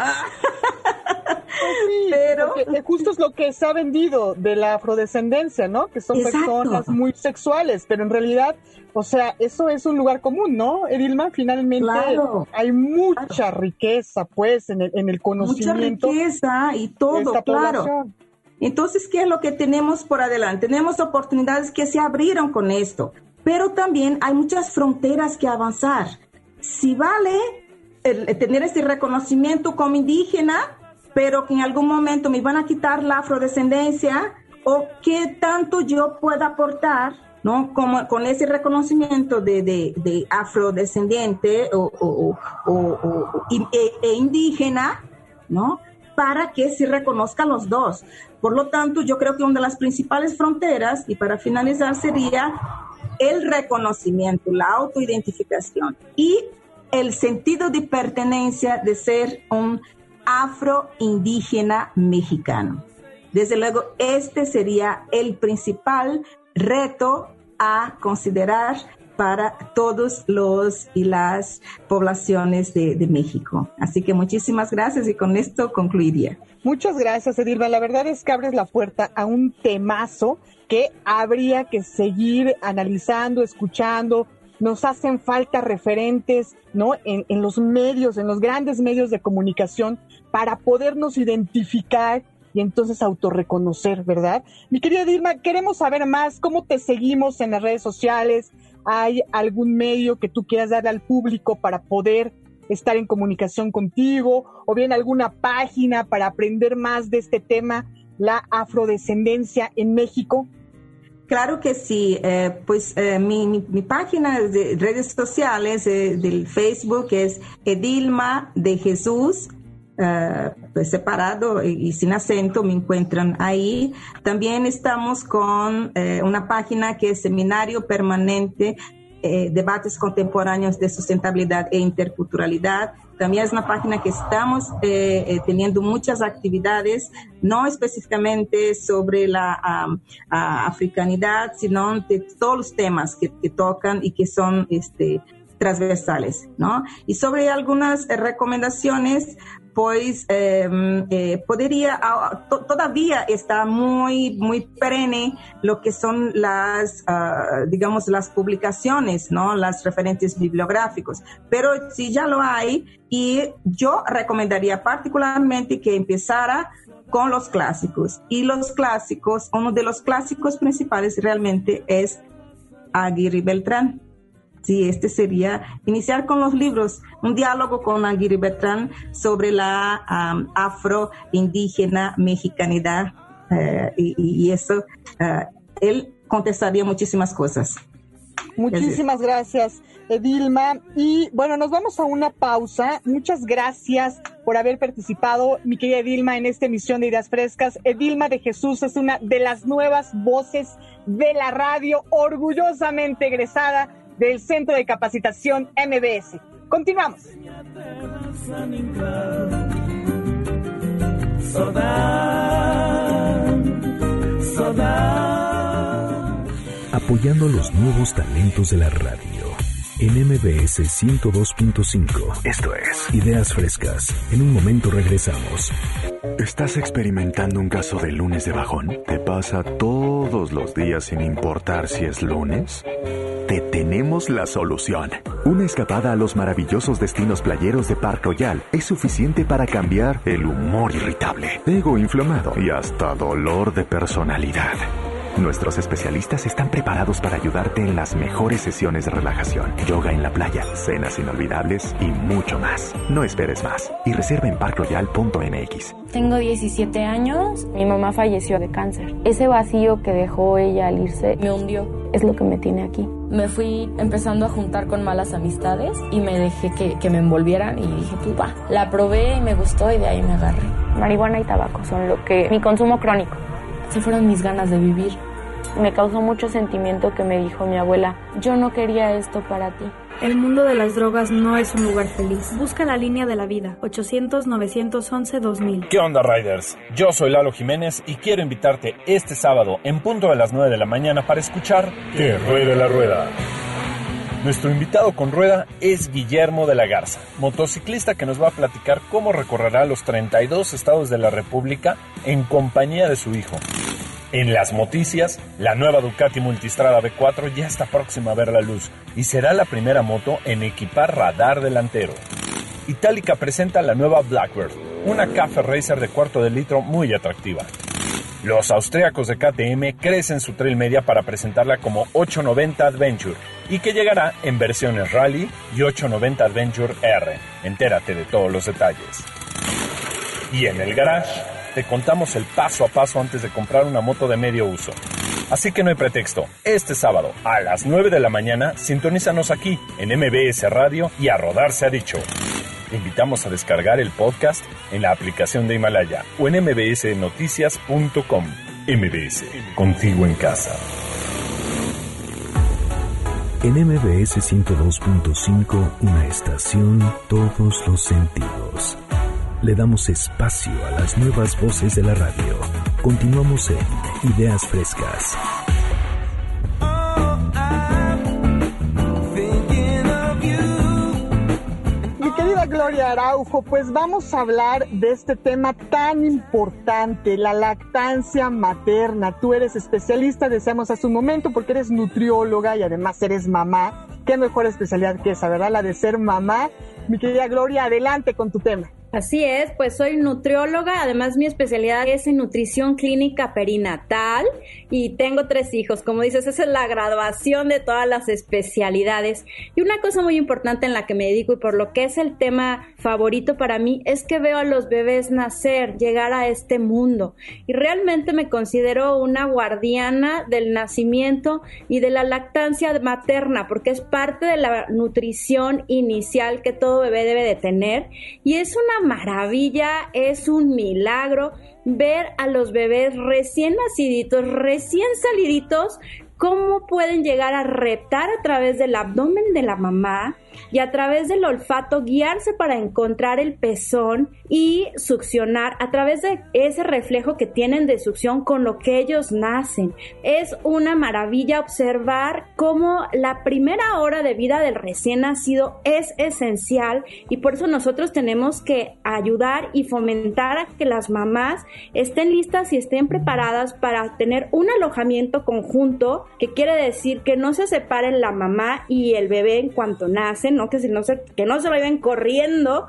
Speaker 2: Sí, pero justo es lo que se ha vendido de la afrodescendencia, ¿no? Que son personas muy sexuales, pero en realidad, o sea, eso es un lugar común, ¿no, Edilma? Finalmente hay mucha riqueza, pues, en el conocimiento.
Speaker 12: Mucha riqueza y todo, claro. Entonces, ¿qué es lo que tenemos por adelante? Tenemos oportunidades que se abrieron con esto, pero también hay muchas fronteras que avanzar. Si vale tener ese reconocimiento como indígena, pero que en algún momento me van a quitar la afrodescendencia, o qué tanto yo pueda aportar, ¿no? Como con ese reconocimiento de afrodescendiente e indígena, ¿no? Para que se reconozcan los dos. Por lo tanto, yo creo que una de las principales fronteras, y para finalizar, sería el reconocimiento, la autoidentificación y el sentido de pertenencia de ser un afroindígena mexicano. Desde luego, este sería el principal reto a considerar para todos los y las poblaciones de México. Así que muchísimas gracias y con esto concluiría.
Speaker 2: Muchas gracias, Edilma. La verdad es que abres la puerta a un temazo que habría que seguir analizando, escuchando. Nos hacen falta referentes, ¿no? En los medios, en los grandes medios de comunicación, para podernos identificar y entonces autorreconocer, ¿verdad? Mi querida Edilma, queremos saber más. ¿Cómo te seguimos en las redes sociales? ¿Hay algún medio que tú quieras darle al público para poder estar en comunicación contigo? ¿O bien alguna página para aprender más de este tema, la afrodescendencia en México?
Speaker 12: Claro que sí. Mi página de redes sociales del Facebook es Edilma de Jesús, separado y sin acento, me encuentran ahí. También estamos con una página que es Seminario Permanente Debates Contemporáneos de Sustentabilidad e Interculturalidad. También es una página que estamos teniendo muchas actividades, no específicamente sobre la africanidad, sino de todos los temas que tocan y que son transversales, ¿no? Y sobre algunas recomendaciones, pues todavía está muy perenne lo que son las publicaciones, ¿no? Las referentes bibliográficos. Pero sí ya lo hay, y yo recomendaría particularmente que empezara con los clásicos. Y los clásicos, uno de los clásicos principales realmente es Aguirre Beltrán. Sí, sería iniciar con los libros, un diálogo con Aguirre Beltrán sobre la afroindígena mexicanidad, y eso, él contestaría muchísimas cosas.
Speaker 2: Muchísimas gracias, Edilma. Y bueno, nos vamos a una pausa. Muchas gracias por haber participado, mi querida Edilma, en esta emisión de Ideas Frescas. Edilma de Jesús es una de las nuevas voces de la radio, orgullosamente egresada del Centro de Capacitación MBS. Continuamos.
Speaker 1: Apoyando los nuevos talentos de la radio. En MBS 102.5. Esto es Ideas Frescas. En un momento regresamos.
Speaker 16: ¿Estás experimentando un caso de lunes de bajón? ¿Te pasa todos los días sin importar si es lunes? Te tenemos la solución. Una escapada a los maravillosos destinos playeros de Park Royal es suficiente para cambiar el humor irritable, ego inflamado y hasta dolor de personalidad. Nuestros especialistas están preparados para ayudarte en las mejores sesiones de relajación, yoga en la playa, cenas inolvidables y mucho más. No esperes más y reserva en parkroyal.mx.
Speaker 17: Tengo 17 años, mi mamá falleció de cáncer. Ese vacío que dejó ella al irse me hundió, es lo que me tiene aquí. Me fui empezando a juntar con malas amistades y me dejé que me envolvieran y dije, pues va. La probé y me gustó y de ahí me agarré. Marihuana y tabaco son mi consumo crónico. Se fueron mis ganas de vivir. Me causó mucho sentimiento que me dijo mi abuela, yo no quería esto para ti.
Speaker 18: El mundo de las drogas no es un lugar feliz. Busca la línea de la vida, 800-911-2000.
Speaker 19: ¿Qué onda, Riders? Yo soy Lalo Jiménez y quiero invitarte este sábado en punto de las 9 de la mañana para escuchar Que Ruede la Rueda. Nuestro invitado con rueda es Guillermo de la Garza, motociclista que nos va a platicar cómo recorrerá los 32 estados de la República en compañía de su hijo. En las noticias, la nueva Ducati Multistrada V4 ya está próxima a ver la luz y será la primera moto en equipar radar delantero. Itálica presenta la nueva Blackbird, una Cafe Racer de 1/4 de litro muy atractiva. Los austríacos de KTM crecen su trail media para presentarla como 890 Adventure y que llegará en versiones Rally y 890 Adventure R. Entérate de todos los detalles. Y en el garage te contamos el paso a paso antes de comprar una moto de medio uso. Así que no hay pretexto. Este sábado a las 9 de la mañana, sintonízanos aquí en MBS Radio y a rodar se ha dicho. Te invitamos a descargar el podcast en la aplicación de Himalaya o en mbsnoticias.com. MBS, contigo en casa.
Speaker 1: En MBS 102.5, una estación, todos los sentidos. Le damos espacio a las nuevas voces de la radio. Continuamos en Ideas Frescas.
Speaker 2: Mi querida Gloria Araujo, pues vamos a hablar de este tema tan importante, la lactancia materna. Tú eres especialista, decíamos hace un momento, porque eres nutrióloga y además eres mamá. Qué mejor especialidad que esa, ¿verdad? La de ser mamá. Mi querida Gloria, adelante con tu tema.
Speaker 13: Así es, pues soy nutrióloga, además mi especialidad es en nutrición clínica perinatal y tengo 3 hijos. Como dices, esa es la graduación de todas las especialidades. Y una cosa muy importante en la que me dedico y por lo que es el tema favorito para mí es que veo a los bebés nacer, llegar a este mundo. Y realmente me considero una guardiana del nacimiento y de la lactancia materna porque es parte de la nutrición inicial que todo bebé debe de tener y es una maravilla, es un milagro ver a los bebés recién naciditos, recién saliditos, cómo pueden llegar a reptar a través del abdomen de la mamá y a través del olfato guiarse para encontrar el pezón y succionar a través de ese reflejo que tienen de succión con lo que ellos nacen. Es una maravilla observar cómo la primera hora de vida del recién nacido es esencial y por eso nosotros tenemos que ayudar y fomentar a que las mamás estén listas y estén preparadas para tener un alojamiento conjunto, que quiere decir que no se separen la mamá y el bebé en cuanto nace, ¿no? Que no se vayan corriendo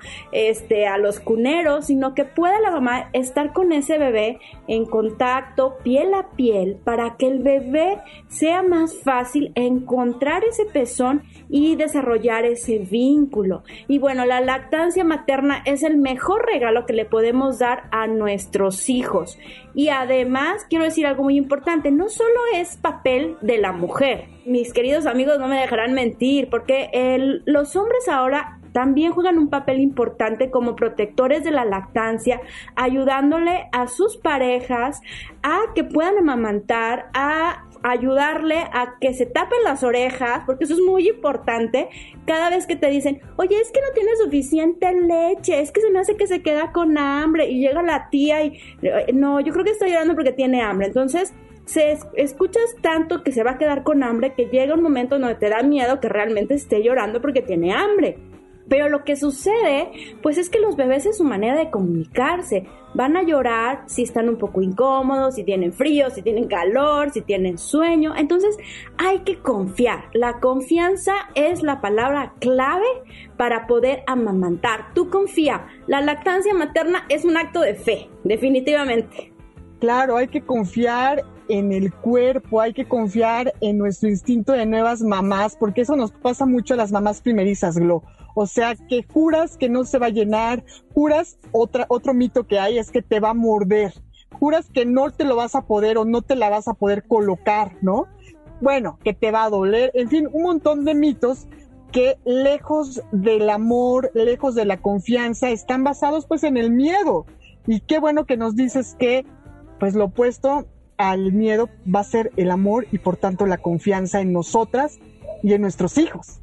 Speaker 13: a los cuneros, sino que pueda la mamá estar con ese bebé en contacto, piel a piel, para que el bebé sea más fácil encontrar ese pezón y desarrollar ese vínculo. Y bueno, la lactancia materna es el mejor regalo que le podemos dar a nuestros hijos. Y además, quiero decir algo muy importante, no solo es papel de la mujer. Mis queridos amigos no me dejarán mentir, porque los hombres ahora también juegan un papel importante como protectores de la lactancia, ayudándole a sus parejas a que puedan amamantar, a ayudarle a que se tapen las orejas, porque eso es muy importante. Cada vez que te dicen, oye, es que no tiene suficiente leche, es que se me hace que se queda con hambre, y llega la tía y no, yo creo que está llorando porque tiene hambre. Entonces escuchas tanto que se va a quedar con hambre que llega un momento donde te da miedo que realmente esté llorando porque tiene hambre. Pero lo que sucede, pues es que los bebés es su manera de comunicarse. Van a llorar si están un poco incómodos, si tienen frío, si tienen calor, si tienen sueño. Entonces hay que confiar. La confianza es la palabra clave para poder amamantar. Tú confía. La lactancia materna es un acto de fe, definitivamente.
Speaker 2: Claro, hay que confiar en el cuerpo, hay que confiar en nuestro instinto de nuevas mamás, porque eso nos pasa mucho a las mamás primerizas, Glo. O sea, que juras que no se va a llenar, juras, otro mito que hay es que te va a morder, juras que no te lo vas a poder o no te la vas a poder colocar, ¿no? Bueno, que te va a doler, en fin, un montón de mitos que lejos del amor, lejos de la confianza, están basados pues en el miedo. Y qué bueno que nos dices que pues lo opuesto al miedo va a ser el amor y por tanto la confianza en nosotras y en nuestros hijos.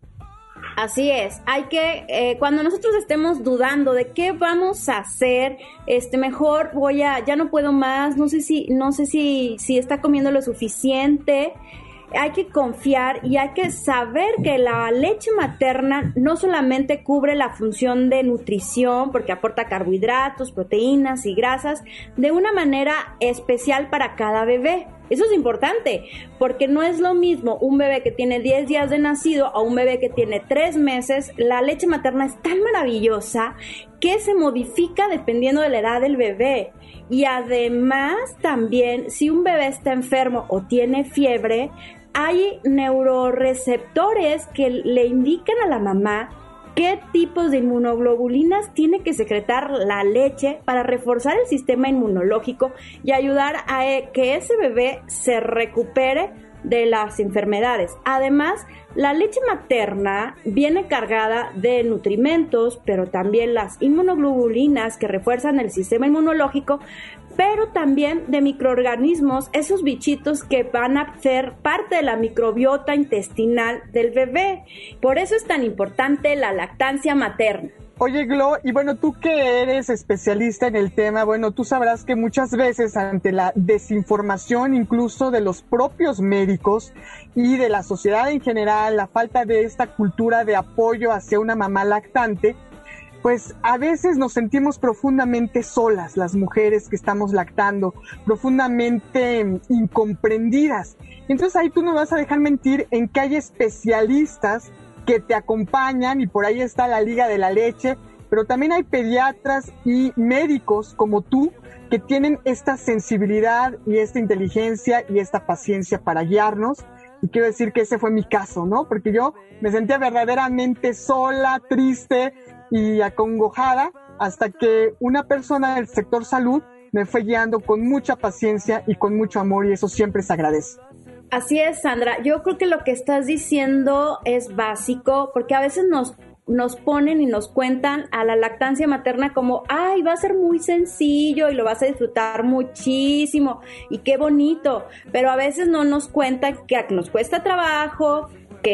Speaker 13: Así es, hay que, cuando nosotros estemos dudando de qué vamos a hacer, mejor ya no puedo más, no sé si está comiendo lo suficiente, hay que confiar y hay que saber que la leche materna no solamente cubre la función de nutrición, porque aporta carbohidratos, proteínas y grasas de una manera especial para cada bebé. Eso es importante, porque no es lo mismo un bebé que tiene 10 días de nacido a un bebé que tiene 3 meses. La leche materna es tan maravillosa que se modifica dependiendo de la edad del bebé. Y además también, si un bebé está enfermo o tiene fiebre, hay neuroreceptores que le indican a la mamá qué tipos de inmunoglobulinas tiene que secretar la leche para reforzar el sistema inmunológico y ayudar a que ese bebé se recupere de las enfermedades. Además, la leche materna viene cargada de nutrimentos, pero también las inmunoglobulinas que refuerzan el sistema inmunológico, pero también de microorganismos, esos bichitos que van a ser parte de la microbiota intestinal del bebé. Por eso es tan importante la lactancia materna.
Speaker 2: Oye, Glo, y bueno, tú que eres especialista en el tema, bueno, tú sabrás que muchas veces ante la desinformación incluso de los propios médicos y de la sociedad en general, la falta de esta cultura de apoyo hacia una mamá lactante, pues a veces nos sentimos profundamente solas, las mujeres que estamos lactando, profundamente incomprendidas. Entonces ahí tú no vas a dejar mentir en que hay especialistas que te acompañan, y por ahí está la Liga de la Leche, pero también hay pediatras y médicos como tú que tienen esta sensibilidad y esta inteligencia y esta paciencia para guiarnos. Y quiero decir que ese fue mi caso, ¿no? Porque yo me sentía verdaderamente sola, triste y acongojada, hasta que una persona del sector salud me fue guiando con mucha paciencia y con mucho amor, y eso siempre se agradece.
Speaker 13: Así es, Sandra. Yo creo que lo que estás diciendo es básico, porque a veces nos ponen y nos cuentan a la lactancia materna como, ay, va a ser muy sencillo y lo vas a disfrutar muchísimo y qué bonito, pero a veces no nos cuentan que nos cuesta trabajo,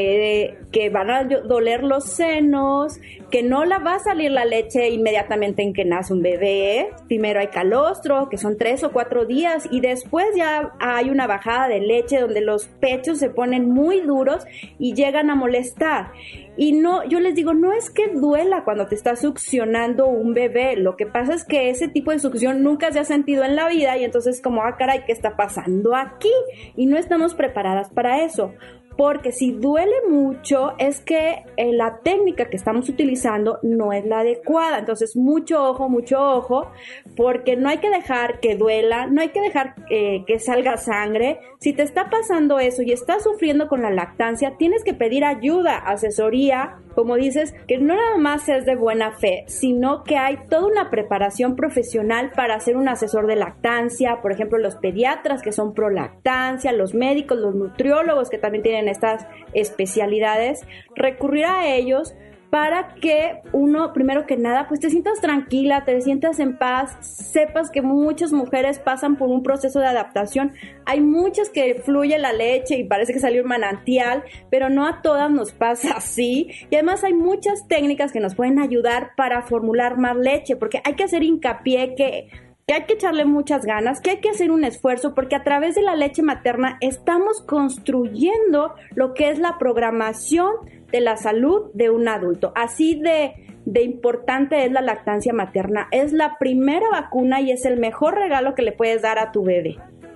Speaker 13: que van a doler los senos, que no la va a salir la leche inmediatamente en que nace un bebé. Primero hay calostro, que son 3 o 4 días, y después ya hay una bajada de leche donde los pechos se ponen muy duros y llegan a molestar. Y no, yo les digo, no es que duela cuando te está succionando un bebé, lo que pasa es que ese tipo de succión nunca se ha sentido en la vida, y entonces como, caray, ¿qué está pasando aquí? Y no estamos preparadas para eso. Porque si duele mucho es que la técnica que estamos utilizando no es la adecuada. Entonces, mucho ojo, porque no hay que dejar que duela, no hay que dejar que salga sangre. Si te está pasando eso y estás sufriendo con la lactancia, tienes que pedir ayuda, asesoría, como dices, que no nada más es de buena fe, sino que hay toda una preparación profesional para ser un asesor de lactancia. Por ejemplo, los pediatras que son pro lactancia, los médicos, los nutriólogos que también tienen estas especialidades, recurrir a ellos para que uno, primero que nada, pues te sientas tranquila, te sientas en paz, sepas que muchas mujeres pasan por un proceso de adaptación. Hay muchas que fluye la leche y parece que salió un manantial, pero no a todas nos pasa así. Y además hay muchas técnicas que nos pueden ayudar para formular más leche, porque hay que hacer hincapié que hay que echarle muchas ganas, que hay que hacer un esfuerzo, porque a través de la leche materna estamos construyendo lo que es la programación de la salud de un adulto. Así de importante es la lactancia materna. Es la primera vacuna y es el mejor regalo que le puedes dar a tu bebé.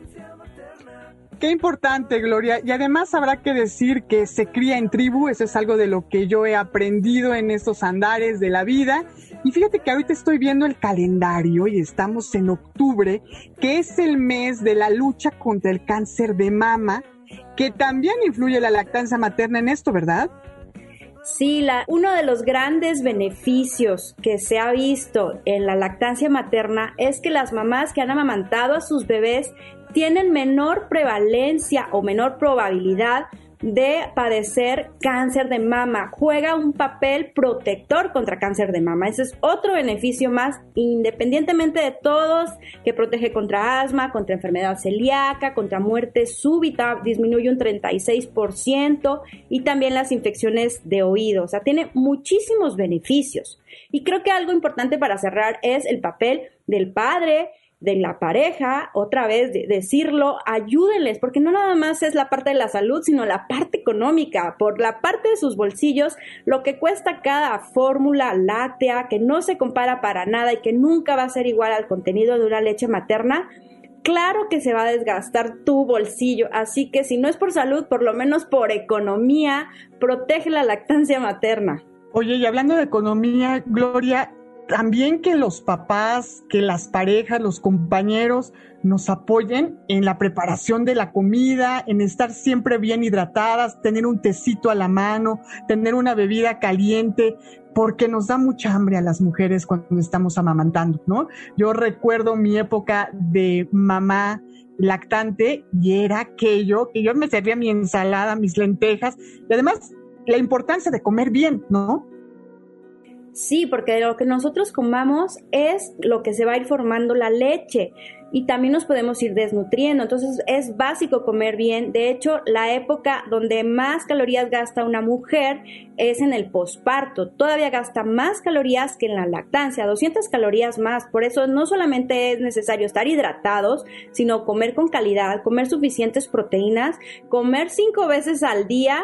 Speaker 2: Qué importante, Gloria. Y además habrá que decir que se cría en tribu. Eso es algo de lo que yo he aprendido en estos andares de la vida. Y fíjate que ahorita estoy viendo el calendario y estamos en octubre, que es el mes de la lucha contra el cáncer de mama, que también influye la lactancia materna en esto, ¿verdad?
Speaker 13: Sí, uno de los grandes beneficios que se ha visto en la lactancia materna es que las mamás que han amamantado a sus bebés tienen menor prevalencia o menor probabilidad de padecer cáncer de mama. Juega un papel protector contra cáncer de mama. Ese es otro beneficio más, independientemente de todos, que protege contra asma, contra enfermedad celíaca, contra muerte súbita, disminuye un 36%, y también las infecciones de oído. O sea, tiene muchísimos beneficios. Y creo que algo importante para cerrar es el papel del padre, de la pareja, otra vez decirlo, ayúdenles, porque no nada más es la parte de la salud, sino la parte económica, por la parte de sus bolsillos, lo que cuesta cada fórmula láctea, que no se compara para nada y que nunca va a ser igual al contenido de una leche materna. claro que se va a desgastar tu bolsillo, así que si no es por salud, por lo menos por economía, protege la lactancia materna.
Speaker 2: Oye, y hablando de economía, Gloria, también que los papás, que las parejas, los compañeros nos apoyen en la preparación de la comida, en estar siempre bien hidratadas, tener un tecito a la mano, tener una bebida caliente, porque nos da mucha hambre a las mujeres cuando estamos amamantando, ¿no? Yo recuerdo mi época de mamá lactante y era aquello que yo me servía mi ensalada, mis lentejas, y además la importancia de comer bien, ¿no?
Speaker 13: Sí, porque lo que nosotros comamos es lo que se va a ir formando la leche y también nos podemos ir desnutriendo, entonces es básico comer bien. De hecho, la época donde más calorías gasta una mujer es en el posparto, todavía gasta más calorías que en la lactancia, 200 calorías más, por eso no solamente es necesario estar hidratados, sino comer con calidad, comer suficientes proteínas, comer 5 veces al día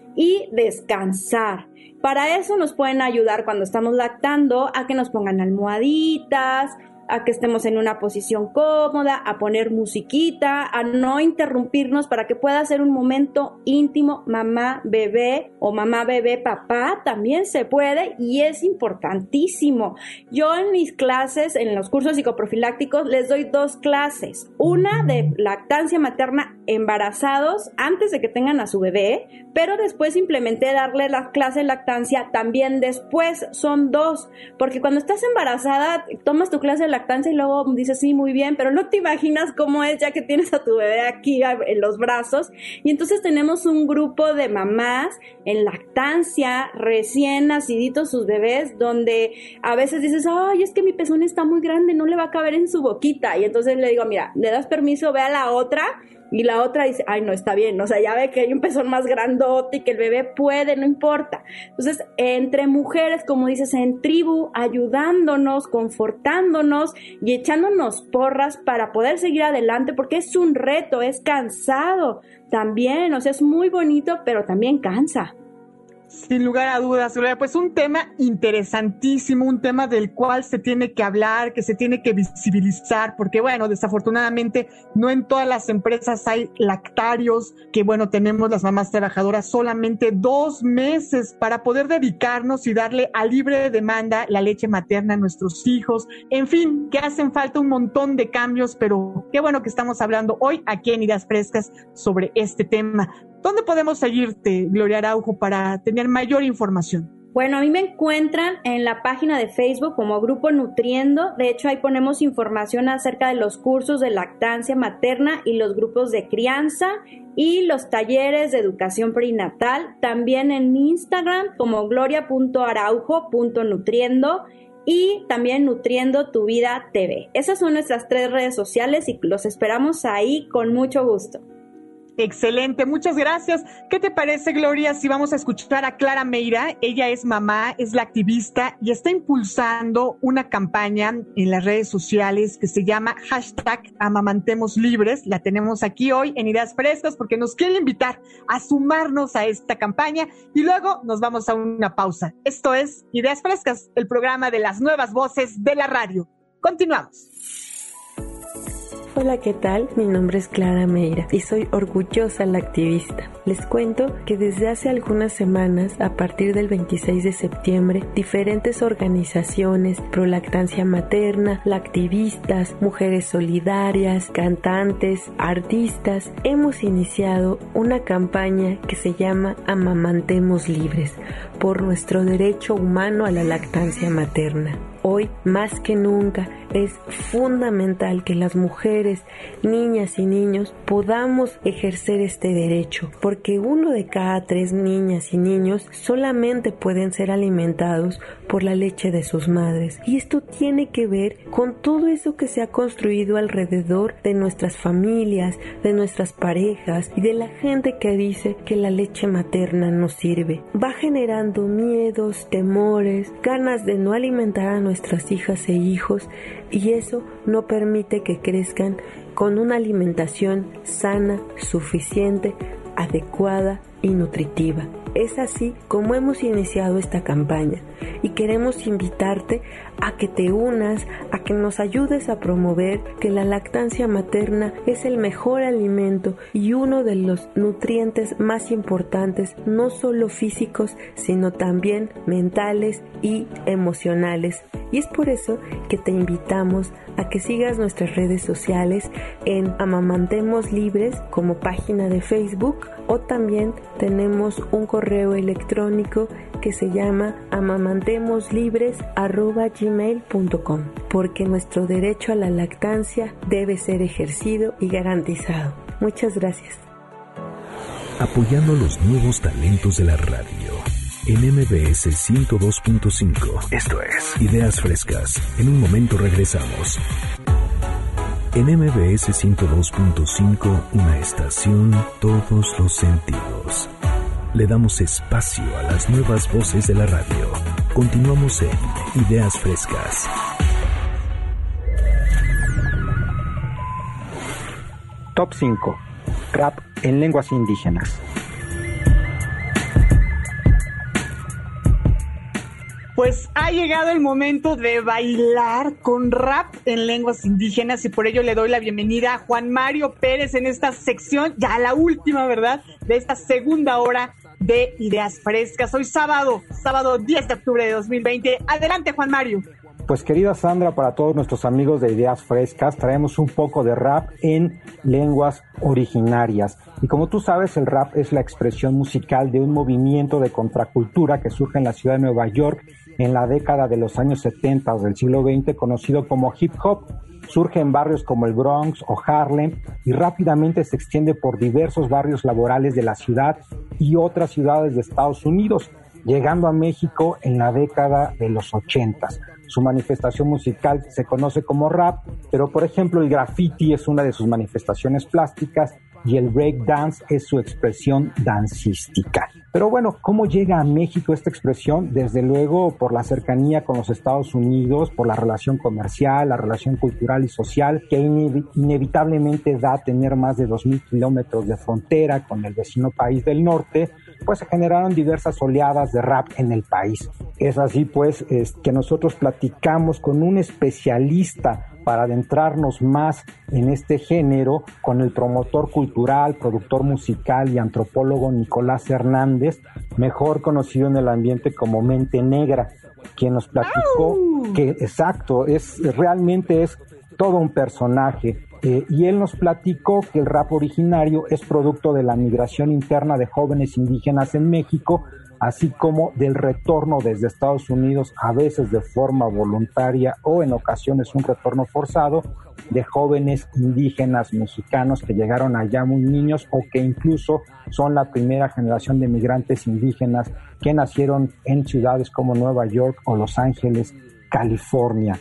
Speaker 13: y descansar. Para eso nos pueden ayudar cuando estamos lactando a que nos pongan almohaditas, a que estemos en una posición cómoda, a poner musiquita, a no interrumpirnos para que pueda ser un momento íntimo mamá-bebé o mamá-bebé-papá, también se puede y es importantísimo. Yo en mis clases, en los cursos psicoprofilácticos, les doy 2 clases. Una de lactancia materna embarazados antes de que tengan a su bebé, pero después implementé darle la clase de lactancia también después. Son 2, porque cuando estás embarazada tomas tu clase de lactancia y luego dices sí, muy bien, pero no te imaginas cómo es ya que tienes a tu bebé aquí en los brazos. Y entonces tenemos un grupo de mamás en lactancia, recién naciditos sus bebés, donde a veces dices, ay, es que mi pezón está muy grande, no le va a caber en su boquita. Y entonces le digo, mira, le das permiso, ve a la otra. Y la otra dice, ay, no, está bien, o sea, ya ve que hay un pezón más grandote y que el bebé puede, no importa. Entonces, entre mujeres, como dices, en tribu, ayudándonos, confortándonos y echándonos porras para poder seguir adelante, porque es un reto, es cansado también, o sea, es muy bonito, pero también cansa.
Speaker 2: Sin lugar a dudas, Gloria, pues un tema interesantísimo, un tema del cual se tiene que hablar, que se tiene que visibilizar, porque bueno, desafortunadamente no en todas las empresas hay lactarios, que bueno, tenemos las mamás trabajadoras solamente 2 meses para poder dedicarnos y darle a libre demanda la leche materna a nuestros hijos, en fin, que hacen falta un montón de cambios, pero qué bueno que estamos hablando hoy aquí en Ideas Frescas sobre este tema. ¿Dónde podemos seguirte, Gloria Araujo, para tener mayor información?
Speaker 13: Bueno, a mí me encuentran en la página de Facebook como Grupo Nutriendo. De hecho, ahí ponemos información acerca de los cursos de lactancia materna y los grupos de crianza y los talleres de educación perinatal. También en Instagram como gloria.araujo.nutriendo y también Nutriendo tu Vida TV. Esas son nuestras 3 redes sociales y los esperamos ahí con mucho gusto.
Speaker 2: Excelente, muchas gracias. ¿Qué te parece, Gloria, si vamos a escuchar a Clara Meira? Ella es mamá, es la activista y está impulsando una campaña en las redes sociales que se llama #AmamantemosLibres. La tenemos aquí hoy en Ideas Frescas porque nos quiere invitar a sumarnos a esta campaña y luego nos vamos a una pausa. Esto es Ideas Frescas, el programa de las nuevas voces de la radio. Continuamos.
Speaker 20: Hola, ¿qué tal? Mi nombre es Clara Meira y soy orgullosa lactivista. Les cuento que desde hace algunas semanas, a partir del 26 de septiembre, diferentes organizaciones pro lactancia materna, lactivistas, mujeres solidarias, cantantes, artistas, hemos iniciado una campaña que se llama Amamantemos Libres, por nuestro derecho humano a la lactancia materna. Hoy, más que nunca, es fundamental que las mujeres, niñas y niños podamos ejercer este derecho, porque 1 de cada 3 niñas y niños solamente pueden ser alimentados por la leche de sus madres. Y esto tiene que ver con todo eso que se ha construido alrededor de nuestras familias, de nuestras parejas y de la gente que dice que la leche materna no sirve. Va generando miedos, temores, ganas de no alimentar a nuestras hijas e hijos, y eso no permite que crezcan con una alimentación sana, suficiente, adecuada y nutritiva. Es así como hemos iniciado esta campaña y queremos invitarte a que te unas, a que nos ayudes a promover que la lactancia materna es el mejor alimento y uno de los nutrientes más importantes, no solo físicos, sino también mentales y emocionales. Y es por eso que te invitamos a que sigas nuestras redes sociales en Amamantemos Libres como página de Facebook, o también tenemos un correo electrónico que se llama amamantemoslibres@gmail.com, porque nuestro derecho a la lactancia debe ser ejercido y garantizado. Muchas gracias.
Speaker 1: Apoyando los nuevos talentos de la radio en MBS 102.5. Esto es Ideas Frescas. En un momento regresamos. En MBS 102.5, una estación, todos los sentidos. Le damos espacio a las nuevas voces de la radio. Continuamos en Ideas Frescas.
Speaker 14: Top 5. Rap en lenguas indígenas.
Speaker 2: Pues ha llegado el momento de bailar con rap en lenguas indígenas y por ello le doy la bienvenida a Juan Mario Pérez en esta sección, ya la última, ¿verdad?, de esta segunda hora de Ideas Frescas. Hoy sábado 10 de octubre de 2020. Adelante, Juan Mario.
Speaker 14: Pues querida Sandra, para todos nuestros amigos de Ideas Frescas, traemos un poco de rap en lenguas originarias. Y como tú sabes, el rap es la expresión musical de un movimiento de contracultura que surge en la ciudad de Nueva York en la década de los años 70 del siglo XX, conocido como hip hop. Surge en barrios como el Bronx o Harlem y rápidamente se extiende por diversos barrios laborales de la ciudad y otras ciudades de Estados Unidos, llegando a México en la década de los 80s. Su manifestación musical se conoce como rap, pero por ejemplo el graffiti es una de sus manifestaciones plásticas y el breakdance es su expresión dancística. Pero bueno, ¿cómo llega a México esta expresión? Desde luego por la cercanía con los Estados Unidos, por la relación comercial, la relación cultural y social, que inevitablemente da a tener más de 2,000 kilómetros de frontera con el vecino país del norte, pues se generaron diversas oleadas de rap en el país. Es así pues que nosotros platicamos con un especialista para adentrarnos más en este género, con el promotor cultural, productor musical y antropólogo Nicolás Hernández, mejor conocido en el ambiente como Mente Negra, quien nos platicó que, exacto, realmente es todo un personaje. Y él nos platicó que el rap originario es producto de la migración interna de jóvenes indígenas en México, así como del retorno desde Estados Unidos, a veces de forma voluntaria o en ocasiones un retorno forzado, de jóvenes indígenas mexicanos que llegaron allá muy niños o que incluso son la primera generación de migrantes indígenas que nacieron en ciudades como Nueva York o Los Ángeles, California.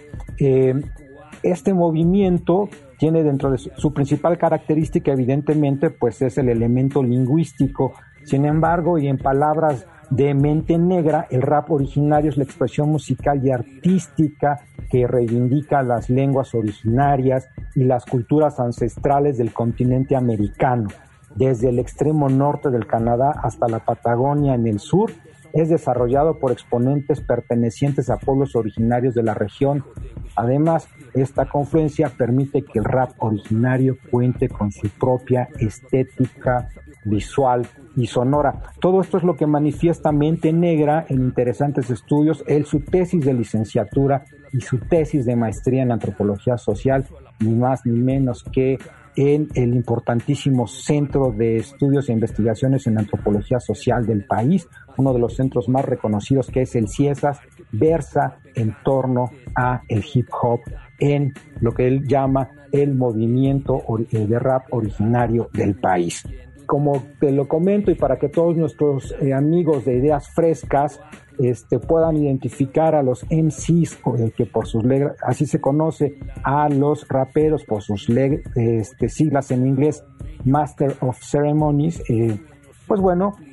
Speaker 14: Este movimiento tiene dentro de su principal característica, evidentemente, pues es el elemento lingüístico. Sin embargo, y en palabras de Mente Negra, el rap originario es la expresión musical y artística que reivindica las lenguas originarias y las culturas ancestrales del continente americano. Desde el extremo norte del Canadá hasta la Patagonia en el sur, es desarrollado por exponentes pertenecientes a pueblos originarios de la región. Además, esta confluencia permite que el rap originario cuente con su propia estética visual y sonora. Todo esto es lo que manifiesta Mente Negra en interesantes estudios. Él, su tesis de licenciatura y su tesis de maestría en antropología social, ni más ni menos que en el importantísimo Centro de Estudios e Investigaciones en Antropología Social del país, uno de los centros más reconocidos, que es el CIESAS, versa en torno a el hip hop en lo que él llama el movimiento de rap originario del país. Como te lo comento, y para que todos nuestros amigos de Ideas Frescas puedan identificar a los MCs, que por sus así se conoce a los raperos por sus siglas en inglés, Master of Ceremonies, pues bueno,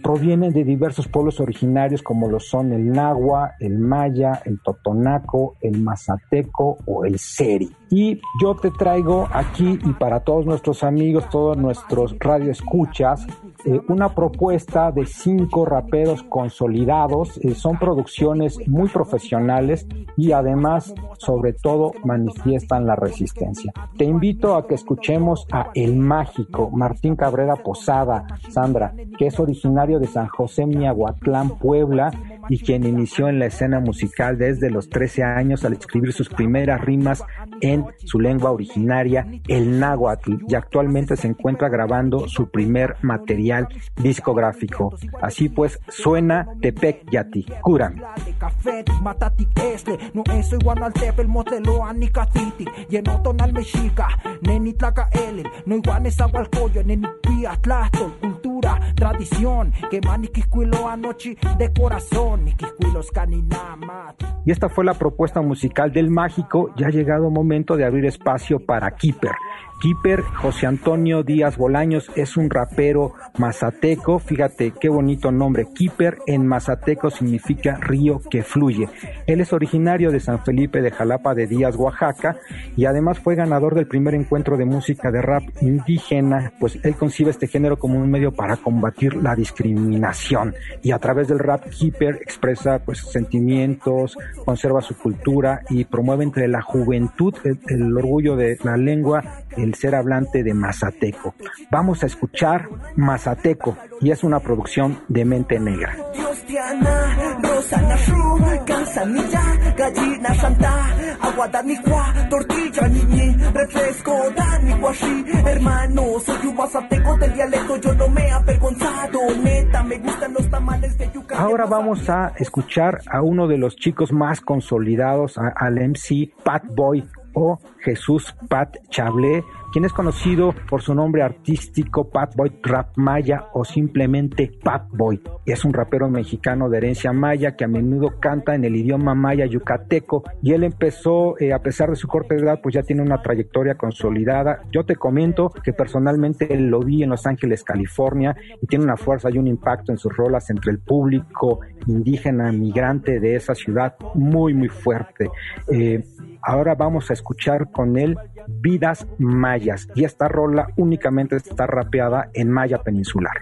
Speaker 14: provienen de diversos pueblos originarios como lo son el náhuatl, el maya, el totonaco, el mazateco o el seri. Y yo te traigo aquí y para todos nuestros amigos, todos nuestros radioescuchas, una propuesta de 5 raperos consolidados. Son producciones muy profesionales y además, sobre todo, manifiestan la resistencia. Te invito a que escuchemos a El Mágico, Martín Cabrera Posada, Sandra, que es originario de San José Miahuatlán, Puebla, y quien inició en la escena musical desde los 13 años al escribir sus primeras rimas en su lengua originaria, el náhuatl, y actualmente se encuentra grabando su primer material discográfico. Así pues, suena Tepec Yati, Cúrame. Y esta fue la propuesta musical del Mágico. Ya ha llegado el momento de abrir espacio para Keeper. Keeper, José Antonio Díaz Bolaños, es un rapero mazateco. Fíjate qué bonito nombre. Keeper en mazateco significa río que fluye. Él es originario de San Felipe de Jalapa de Díaz, Oaxaca, y además fue ganador del primer encuentro de música de rap indígena. Pues él concibe este género como un medio para combatir la discriminación, y a través del rap Keeper expresa pues sentimientos, conserva su cultura y promueve entre la juventud el orgullo de la lengua, el ser hablante de mazateco. Vamos a escuchar Mazateco, y es una producción de Mente Negra.
Speaker 21: Gallina santa, agua danicua, tortilla niñi, refresco danicuashi, hermano, soy un mazateco del dialecto, yo no me he avergonzado, neta, me gustan los tamales de yuca.
Speaker 14: Ahora vamos a escuchar a uno de los chicos más consolidados, al MC Pat Boy o Jesús Pat Chablé, quien es conocido por su nombre artístico Pat Boy Rap Maya o simplemente Pat Boy. Es un rapero mexicano de herencia maya que a menudo canta en el idioma maya yucateco, y él empezó, a pesar de su corta edad, pues ya tiene una trayectoria consolidada. Yo te comento que personalmente lo vi en Los Ángeles, California, y tiene una fuerza y un impacto en sus rolas entre el público indígena migrante de esa ciudad muy muy fuerte. Ahora vamos a escuchar con él Vidas Mayas, y esta rola únicamente está rapeada en maya peninsular.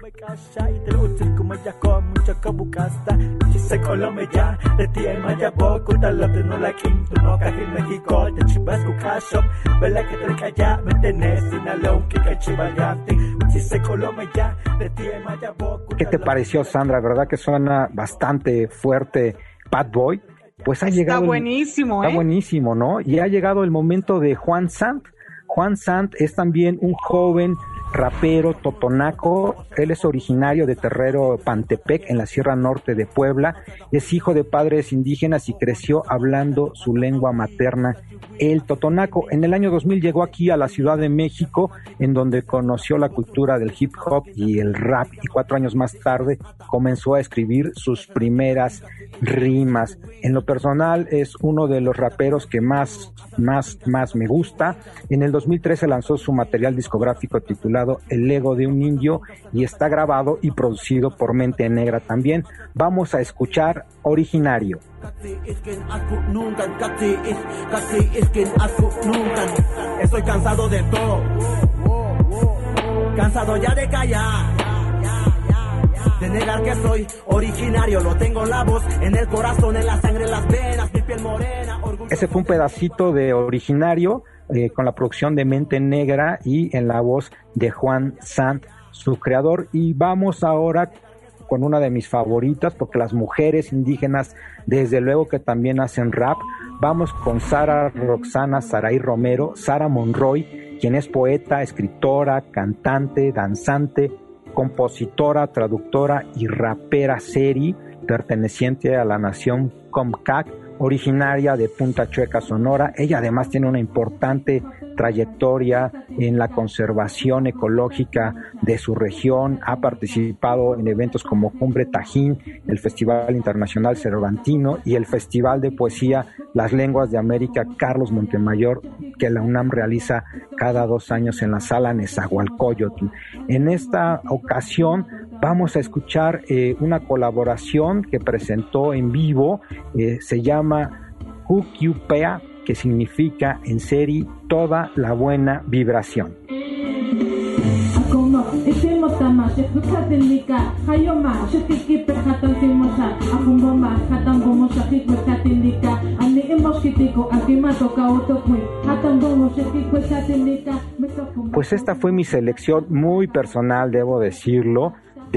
Speaker 14: ¿Qué te pareció, Sandra? ¿Verdad que suena bastante fuerte Pat Boy? Pues ha llegado.
Speaker 2: Está buenísimo,
Speaker 14: Está buenísimo, ¿no? Y ha llegado el momento de Juan Sant. Juan Sant es también un joven rapero totonaco. Él es originario de Terrero Pantepec, en la Sierra Norte de Puebla. Es hijo de padres indígenas y creció hablando su lengua materna, el totonaco. En el año 2000 llegó aquí a la Ciudad de México, en donde conoció la cultura del hip hop y el rap, y 4 años más tarde comenzó a escribir sus primeras rimas. En lo personal es uno de los raperos que más me gusta. En el 2013 lanzó su material discográfico titulado El Ego de un Indio, y está grabado y producido por Mente Negra también. Vamos a escuchar Originario.
Speaker 21: Estoy cansado de todo, cansado ya de callar, de negar que soy originario. Lo tengo en la voz, en el corazón, en la sangre, en las venas, mi piel morena.
Speaker 14: Ese fue un pedacito de Originario, con la producción de Mente Negra y en la voz de Juan Sant, su creador. Y vamos ahora con una de mis favoritas, porque las mujeres indígenas desde luego que también hacen rap. Vamos con Sara Roxana Saray Romero, Sara Monroy, quien es poeta, escritora, cantante, danzante, compositora, traductora y rapera seri, perteneciente a la nación Comcac, originaria de Punta Chueca, Sonora. Ella además tiene una importante trayectoria en la conservación ecológica de su región. Ha participado en eventos como Cumbre Tajín, el Festival Internacional Cervantino y el Festival de Poesía Las Lenguas de América Carlos Montemayor, que la UNAM realiza cada 2 años en la Sala Nezahualcóyotl. En esta ocasión vamos a escuchar una colaboración que presentó en vivo, se llama Hukyupea, que significa en serie toda la buena vibración. Pues esta fue mi selección muy personal, debo decirlo,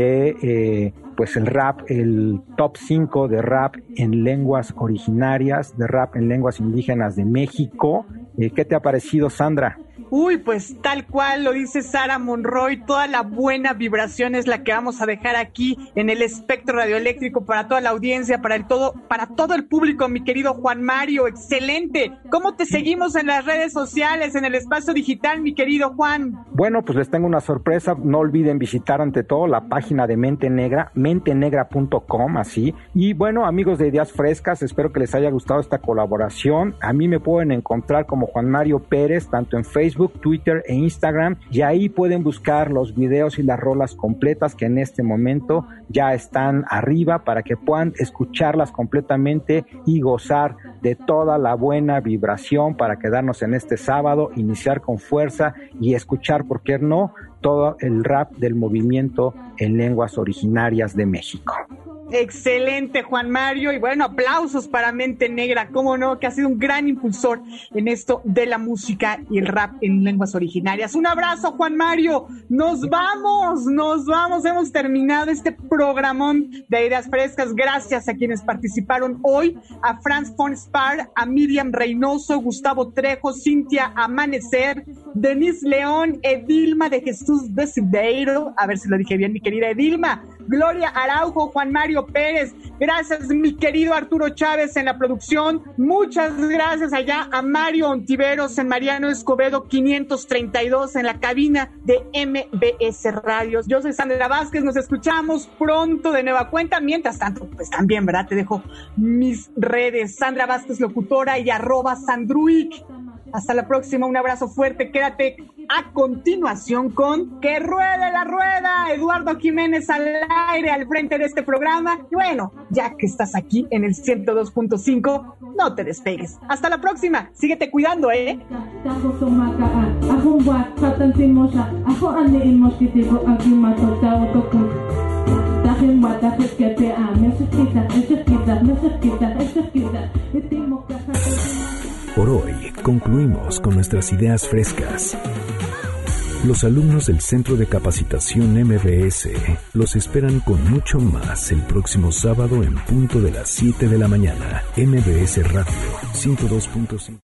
Speaker 14: de pues el rap, el top 5 de rap en lenguas originarias, de rap en lenguas indígenas de México. ¿Qué te ha parecido, Sandra?
Speaker 2: Uy, pues tal cual lo dice Sara Monroy, toda la buena vibración es la que vamos a dejar aquí en el espectro radioeléctrico para toda la audiencia, para todo el público, mi querido Juan Mario, excelente. ¿Cómo te seguimos en las redes sociales, en el espacio digital, mi querido Juan?
Speaker 14: Bueno, pues les tengo una sorpresa, no olviden visitar ante todo la página de Mente Negra, mentenegra.com, así. Y bueno, amigos de Ideas Frescas, espero que les haya gustado esta colaboración. A mí me pueden encontrar como Juan Mario Pérez, tanto en Facebook, Twitter e Instagram, y ahí pueden buscar los videos y las rolas completas que en este momento ya están arriba para que puedan escucharlas completamente y gozar de toda la buena vibración para quedarnos en este sábado, iniciar con fuerza y escuchar, ¿por qué no?, todo el rap del movimiento en lenguas originarias de México.
Speaker 2: Excelente, Juan Mario, y bueno, aplausos para Mente Negra, cómo no, que ha sido un gran impulsor en esto de la música y el rap en lenguas originarias. Un abrazo, Juan Mario, nos vamos, hemos terminado este programón de Ideas Frescas. Gracias a quienes participaron hoy, a Franz von Spar, a Miriam Reynoso, Gustavo Trejo, Cintia Amanecer, Denise León, Edilma de Jesús Desideiro, a ver si lo dije bien, mi querida Edilma, Gloria Araujo, Juan Mario Pérez, gracias mi querido Arturo Chávez en la producción, muchas gracias allá a Mario Ontiveros en Mariano Escobedo 532 en la cabina de MBS Radios. Yo soy Sandra Vázquez, nos escuchamos pronto de nueva cuenta, mientras tanto, pues también, ¿verdad? Te dejo mis redes, Sandra Vázquez Locutora y @Sandruic. Hasta la próxima, un abrazo fuerte, quédate a continuación con Que Ruede la Rueda, Eduardo Jiménez al aire, al frente de este programa. Y bueno, ya que estás aquí en el 102.5, no te despegues. Hasta la próxima, síguete cuidando,
Speaker 1: Por hoy concluimos con nuestras ideas frescas. Los alumnos del Centro de Capacitación MBS los esperan con mucho más el próximo sábado en punto de las 7 de la mañana. MBS Radio 102.5.